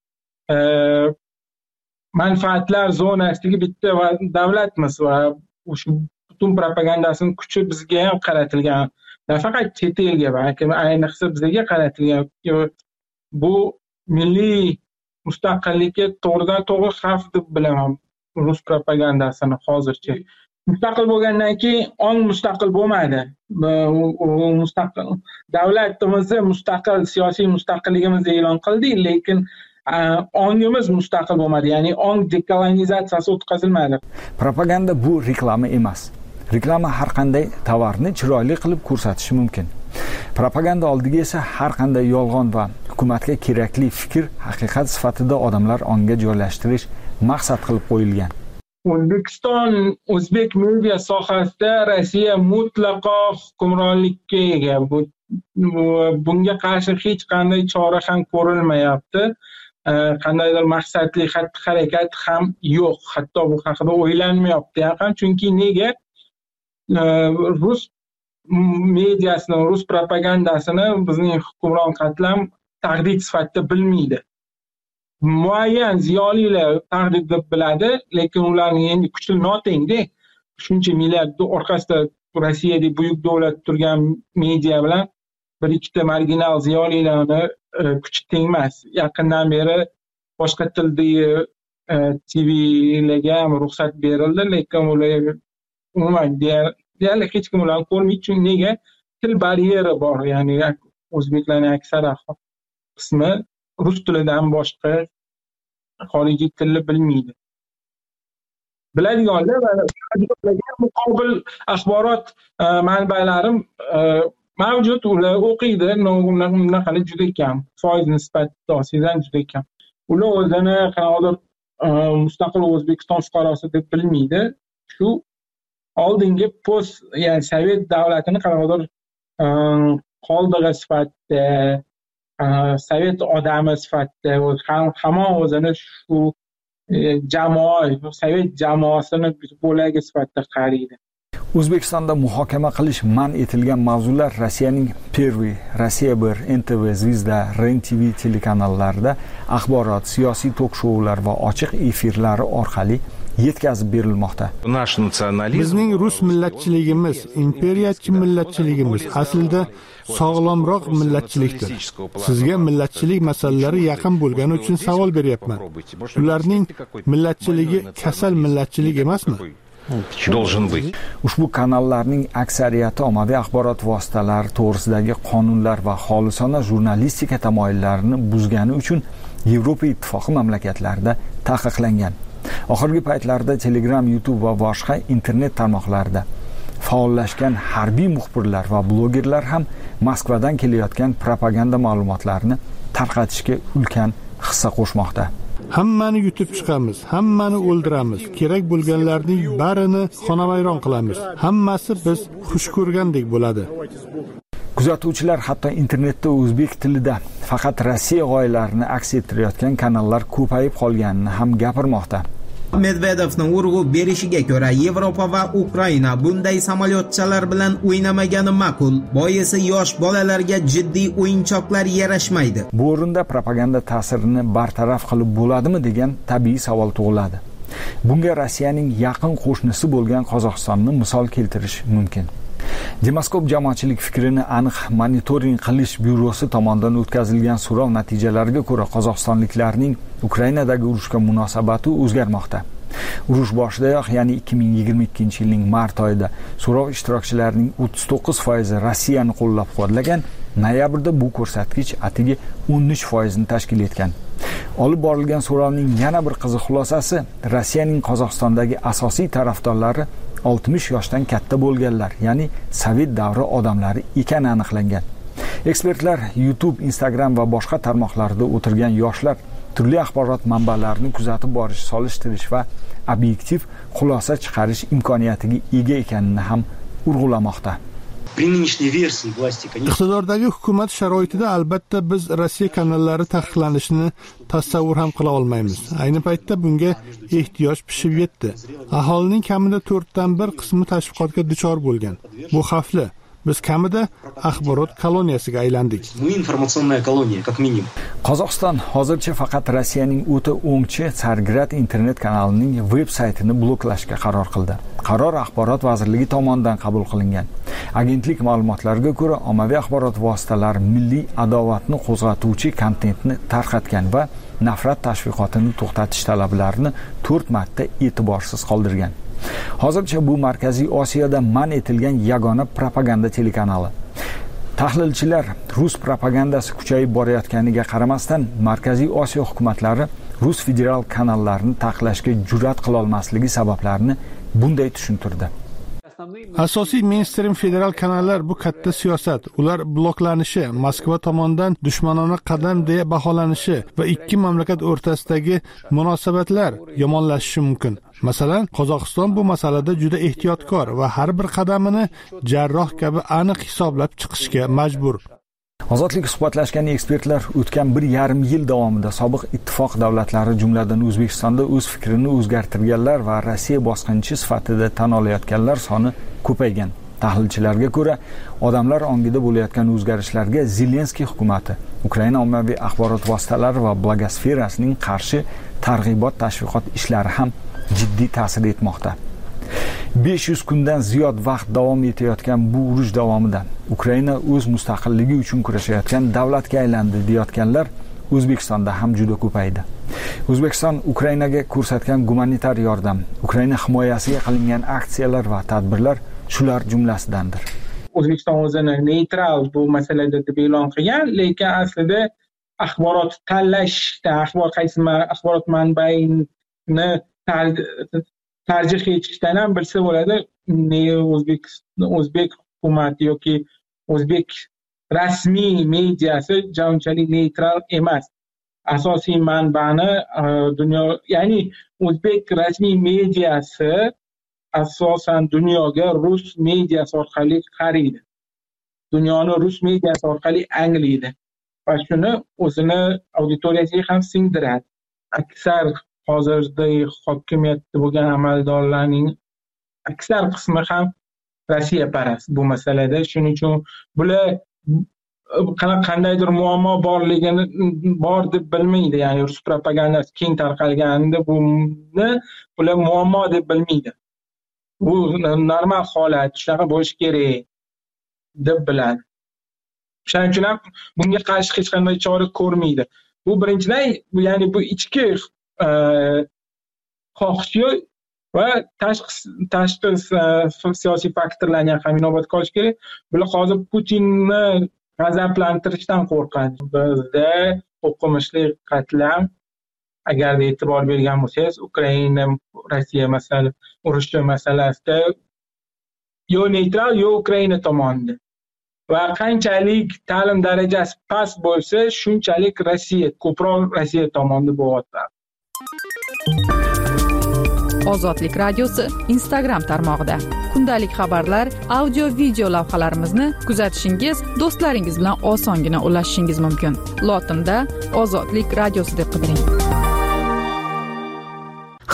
manfaatlar zonasidagi bitta davlatmiz va o'sha butun propagandasining kuchi bizga ham qaratilgan. Nafaqat chet elga, balki ayniqsa bizga qaratilgan. Bu milliy mustaqillikka to'g'ridan to'g'ri xavf deb bilaman rus propagandasini hozircha. Mustaqil bo'lgandan keyin ong mustaqil bo'lmadi. Mustaqil davlatimizni mustaqil, siyosiy mustaqilligimizni e'lon qildik, lekin ongimiz mustaqil bo'lmadi, ya'ni ong dekolonizatsiyasi o'tkazilmadi. Propaganda bu reklama emas. Reklama har qanday tovarni chiroyli qilib ko'rsatishi mumkin. Propaganda oldiga esa har qanday yolg'on va hukumatga kerakli fikr haqiqat sifatida odamlar ongiga joylashtirish maqsad qilib qo'yilgan. O'zbekiston, o'zbek media sohasida Rossiya mutlaqo hukmronlikka ega. Bunga qarshi hech qanday chora ham ko'rilmayapti. Qandaydir maqsadli xatti-harakat ham yo'q. Hatto bu haqida o'ylanmayapti ham, chunki nega? Rus mediasini, rus propagandasini bizning hukmron qatlam tahdid sifatida bilmaydi. Muayyan ziyolilar tahdid deb biladi, lekin ularning endi kuchi notingda. Shuncha milliard orqasida Rossiyadagi buyuk davlat turgan media bilan bir ikkita marginal ziyolilarni kuchi tengmas. Yaqindan beri boshqa tildagi T V'larga ham ruxsat berildi, lekin ular umuman deyarli hech kim ularni ko'rmaydi. Chunki nega? Til baryeri bor, ya'ni o'zbeklarning aksar qismi rus tilidan boshqa xorijiy tilni bilmaydi. Biladiganlar va muqobil axborot manbalarim mavjud, ular o'qiydi, bunaqalar juda kam, foiz nisbati osidan juda kam. Ular o'zini qanaqadir mustaqil O'zbekiston fuqarosi deb bilmaydi. Shu oldingi post, ya'ni Sovet davlatini qanaqadir qoldig'i sifatida, Sovet odami sifatida hamon o'zini shu jamoa, Sovet jamoasini bo'lagi sifatida qaraydi. O'zbekistonda muhokama qilish man etilgan mavzular Rossiyaning Pervy, Rossiya bir, N T V, Zvezda, R E N T V telekanallarida axborot, siyosiy tok-shoular va ochiq efirlari orqali yetkazib berilmoqda. Bizning rus millatchiligimiz, imperiyachi millatchiligimiz aslida sog'lomroq millatchilikdir. Sizga millatchilik masalalari yaqin bo'lgani uchun savol beryapman. Ularning millatchiligi kasal millatchilik emasmi? Ushbu kanallarning aksariyati ommaviy axborot vositalari to'g'risidagi qonunlar va xolisona jurnalistika tamoyillarini buzgani uchun Yevropa ittifoqi mamlakatlarida taqiqlangan. Oxirgi paytlarda Telegram, YouTube va boshqa internet tarmoqlarida faollashgan harbiy muxbirlar va blogerlar ham Moskvadan kelayotgan propaganda ma'lumotlarini tarqatishga ulkan hissa qo'shmoqda. Hammani yutib chiqamiz, hammani o'ldiramiz, kerak bo'lganlarning barini xonavayron qilamiz. Hammasi biz xush ko'rgandek bo'ladi. Kuzatuvchilar hatto internetda o'zbek tilida faqat Rossiya g'oyalarini aks ettirayotgan kanallar ko'payib qolganini ham gapirmoqda. Medvedevning urg'u berishiga ko'ra, Yevropa va Ukraina bunday samolyotchalar bilan o'ynamagani ma'qul. Boisi yosh bolalarga jiddiy o'yinchoqlar yarashmaydi. Bu o'rinda propaganda ta'sirini bartaraf qilib bo'ladimi degan tabiiy savol tug'iladi. Bunga Rossiyaning yaqin qo'shnisi bo'lgan Qozog'istonni misol keltirish mumkin. Demaskop jamoatchilik fikrini aniq monitoring qilish byurosi tomonidan o'tkazilgan so'rov natijalariga ko'ra, qozog'istonliklarning Ukrainadagi urushga munosabati o'zgarmoqda. Urush boshidayoq, ya'ni ikki ming yigirma ikkinchi yilning mart oyida so'rov ishtirokchilarining o'ttiz to'qqiz foizi Rossiyani qo'llab-quvvatlagan, noyabrda bu ko'rsatkich atigi o'n uch foizni tashkil etgan. Olib borilgan so'rovning yana bir qiziq xulosasi, Rossiyaning Qozog'istondagi asosiy tarafdorlari oltmish yoshdan katta bo'lganlar, ya'ni sovet davri odamlari ekani aniqlangan. Ekspertlar YouTube, Instagram va boshqa tarmoqlarda o'tirgan yoshlar turli axborot manbalarini kuzatib borish, solishtirish va obyektiv xulosa chiqarish imkoniyatiga ega ekanini ham urg'ulamoqda. Iqtidordagi hukumat sharoitida albatta biz Rossiya kanallari taqiqlanishini tasavvur ham qila olmaymiz. Ayni paytda bunga ehtiyoj pishib yetdi. Aholining kamida to'rtdan bir qismi tashviqotga duchor bo'lgan. Bu xavfli. Biz kamida axborot koloniyasiga aylandik. Qozog'iston hozircha faqat Rossiyaning o'ta o'ngchi Tsargrad internet kanalining veb-saytini bloklashga qaror qildi. Qaror axborot vazirligi tomonidan qabul qilingan. Agentlik ma'lumotlariga ko'ra, ommaviy axborot vositalari milliy adovatni qo'zg'atuvchi kontentni tarqatgan va nafrat tashviqotini to'xtatish talablarini to'rt marta e'tiborsiz qoldirgan. Hozircha bu Markaziy Osiyoda man etilgan yagona propaganda telekanali. Tahlilchilar Rus propagandasi kuchayib borayotganiga qaramasdan, Markaziy Osiyo hukumatlari Rus federal kanallarini taqiqlashga jur'at qila olmasligi sabablarini bunday tushuntirdi. Asosiy mainstream federal kanallar bu katta siyosat. Ular bloklanishi, Moskva tomonidan dushmanona qadam deya baholanishi va ikki mamlakat o'rtasidagi munosabatlar yomonlashishi mumkin. Masalan, Qozog'iston bu masalada juda ehtiyotkor va har bir qadamini jarroh kabi aniq hisoblab chiqishga majbur. Ozodlik suhbatlashgan ekspertlar o'tgan bir yarim yil davomida sobiq ittifoq davlatlari, jumladan O'zbekistonda o'z fikrini o'zgartirganlar va Rossiya bosqinchi sifatida tan olayotganlar soni ko'paygan. Tahlilchilarga ko'ra, odamlar ongida bo'layotgan o'zgarishlarga Zelenskiy hukumati, Ukraina ommaviy axborot vositalari va blogosferasining qarshi targ'ibot tashviqot ishlari ham jiddiy ta'sir etmoqda. besh yuz kundan ziyod vaqt davom etayotgan bu urush davomida Ukraina o'z mustaqilligi uchun kurashayotgan davlatga aylandi deyotganlar O'zbekistonda ham juda ko'paydi. O'zbekiston Ukrainaga ko'rsatgan gumanitar yordam, Ukraina himoyasiga qilingan aksiyalar va tadbirlar shular jumlasidandir. O'zbekiston o'zini neytral bu masalada deb e'lon qilgan, lekin aslida axborot tanlashda, axborot qaysi axborot manbaini tarjih etishdan ham bilsa bo'ladi. O'zbek o'zbek hukumati yoki o'zbek rasmiy mediasi unchalik neytral emas. Asosiy manbani dunyo, ya'ni o'zbek rasmiy mediasi asosan dunyoga rus mediasi orqali qaraydi. Dunyoni rus mediasi orqali anglaydi va shuni o'zini auditoriyasiga ham singdiradi. Aksar hozirda hokimiyatda bo'lgan amaldorlarning aksar qismi ham Rossiya parast bu masalada. Shuning uchun bular qandaydir muammo borligini bor deb bilmaydi. Ya'ni rus propagandasi keng tarqalganida buni bular muammo deb bilmaydi. Bu normal holat, shunaqa bo'lishi kerak deb biladi. Shuning uchun ham bunga qarshi hech qanday chora ko'rmaydi. Bu birinchidan, ya'ni bu ichki xohishi va tashqi tashqi siyosiy faktorlarni ham inobatga olish kerak. Bular hozir Putinni g'azablantirishdan qo'rqadi. Bizda o'qimishli qatlam, agar e'tibor bergan bo'lsangiz, Ukraina Rossiya masala urushi masalasida yo neytral yo Ukraina tomonida. Va qanchalik ta'lim darajasi past bo'lsa, shunchalik Rossiya, ko'proq Rossiya tomonida bo'lyapti. Ozodlik radiosi Instagram tarmog'ida kundalik xabarlar, audio, video lavhalarimizni kuzatishingiz, do'stlaringiz bilan osongina ulashishingiz mumkin. Lotinda Ozodlik radiosi deb qidiring.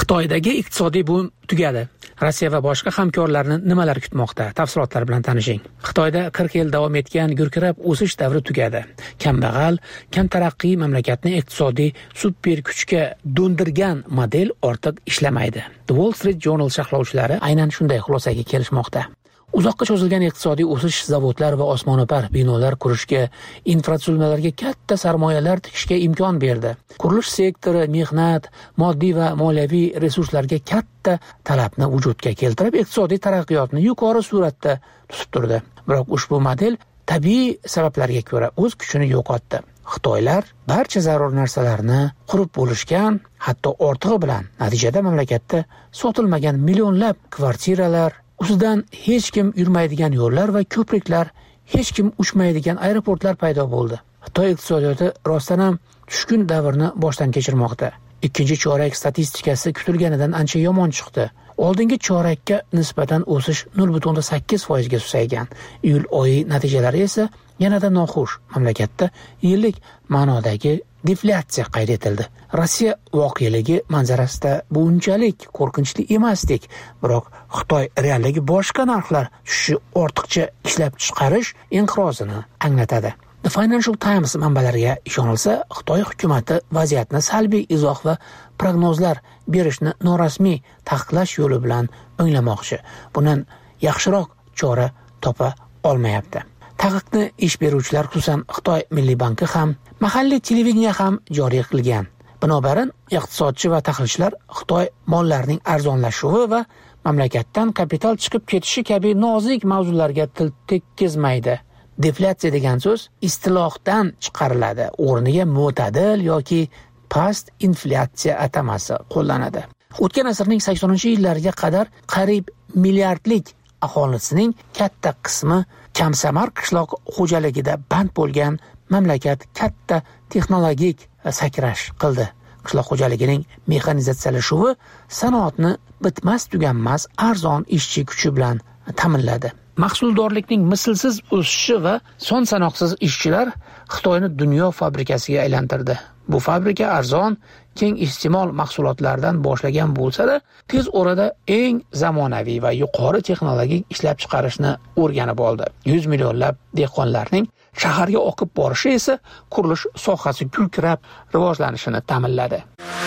Xitoydagi iqtisodiy boom tugadi. Rossiya va boshqa hamkorlarni nimalar kutmoqda? Tafsilotlar bilan tanishing. Xitoyda qirq yil davom etgan gurkirab o'sish davri tugadi. Kambag'al, kam taraqqiy mamlakatni iqtisodiy super kuchga do'ndirgan model ortiq ishlamaydi. The Wall Street Journal sharhlovchilari aynan shunday xulosaga kelishmoqda. Uzoqqa cho'zilgan iqtisodiy o'sish zavodlar va osmono'par binolar qurishga, infratuzilmalarga katta sarmoyalar tikishga imkon berdi. Qurilish sektori mehnat, moddiy va moliyaviy resurslarga katta talabni vujudga keltirib, iqtisodiy taraqqiyotni yuqori sur'atda tutib turdi. Biroq ushbu model tabiiy sabablarga ko'ra o'z kuchini yo'qotdi. Xitoylar barcha zarur narsalarni qurib bo'lishgan, hatto ortig'i bilan. Natijada mamlakatda sotilmagan millionlab kvartiralar, ustidan hech kim yurmaydigan yo'llar va ko'priklar, hech kim uchmaydigan aeroportlar paydo bo'ldi. Xitoy iqtisodiyoti rostdan ham tushkun davrni boshdan kechirmoqda. Ikkinchi chorak statistikasi kutilganidan ancha yomon chiqdi. Oldingi chorakka nisbatan o'sish nol butun sakkiz foiz ga susaygan. Iyul oyi natijalari esa yanada noxush. Mamlakatda yillik ma'nodagi deflyatsiya qayd etildi. Rossiya voqealigi manzarasida bu unchalik qo'rqinchli emasdik, biroq Xitoy realligi boshqa narxlar tushishi ortiqcha ishlab chiqarish inqirozini anglatadi. The Financial Times manbalariga ishonilsa, Xitoy hukumatati vaziyatni salbiy izoh va prognozlar berishni norasmiy taqiqlash yo'li bilan o'nglamoqchi. Bundan yaxshiroq chora topa olmayapti. Taqiqni ish beruvchilar, xususan Xitoy Milliy banki ham, mahalliy televideniya ham joriy qilgan. Binobarin, iqtisodchi va tahlilchilar Xitoy mollarining arzonlashuvi va mamlakatdan kapital chiqib ketishi kabi nozik mavzularga til tekkizmaydi. Deflyatsiya degan so'z istilohdan chiqariladi. O'rniga mo'tadil yoki past inflyatsiya atamasi qo'llanadi. O'tgan asrning saksoninchi yillariga qadar qariyb milliardlik aholisining katta qismi kamsamar qishloq xo'jaligida band bo'lgan mamlakat katta texnologik sakrash qildi. Qishloq xo'jaligining mexanizatsiyalashuvi sanoatni bitmas tuganmas arzon ishchi kuchi bilan ta'minladi. Mahsuldorlikning mislsiz o'sishi va son sanoqsiz ishchilar Xitoyni dunyo fabrikasiga aylantirdi. Bu fabrika arzon, keng iste'mol mahsulotlardan boshlagan bo'lsa-da, tez orada eng zamonaviy va yuqori texnologik ishlab chiqarishni o'rganib oldi. yuz millionlab dehqonlarning shaharga oqib borishi esa qurilish sohasi gurkirab rivojlanishini ta'minladi.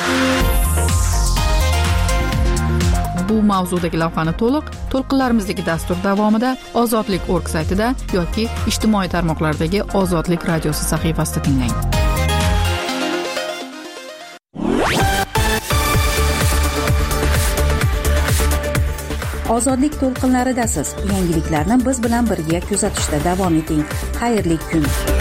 Bu mavzudagi lavhani to'liq to'lqinlarimizdagi dastur davomida ozodlik org saytida yoki ijtimoiy tarmoqlardagi Ozodlik radiosi sahifasida tinglang. Ozodlik to'lqinlaridasiz. Yangiliklarni biz bilan birga kuzatishda davom eting. Xayrli kun.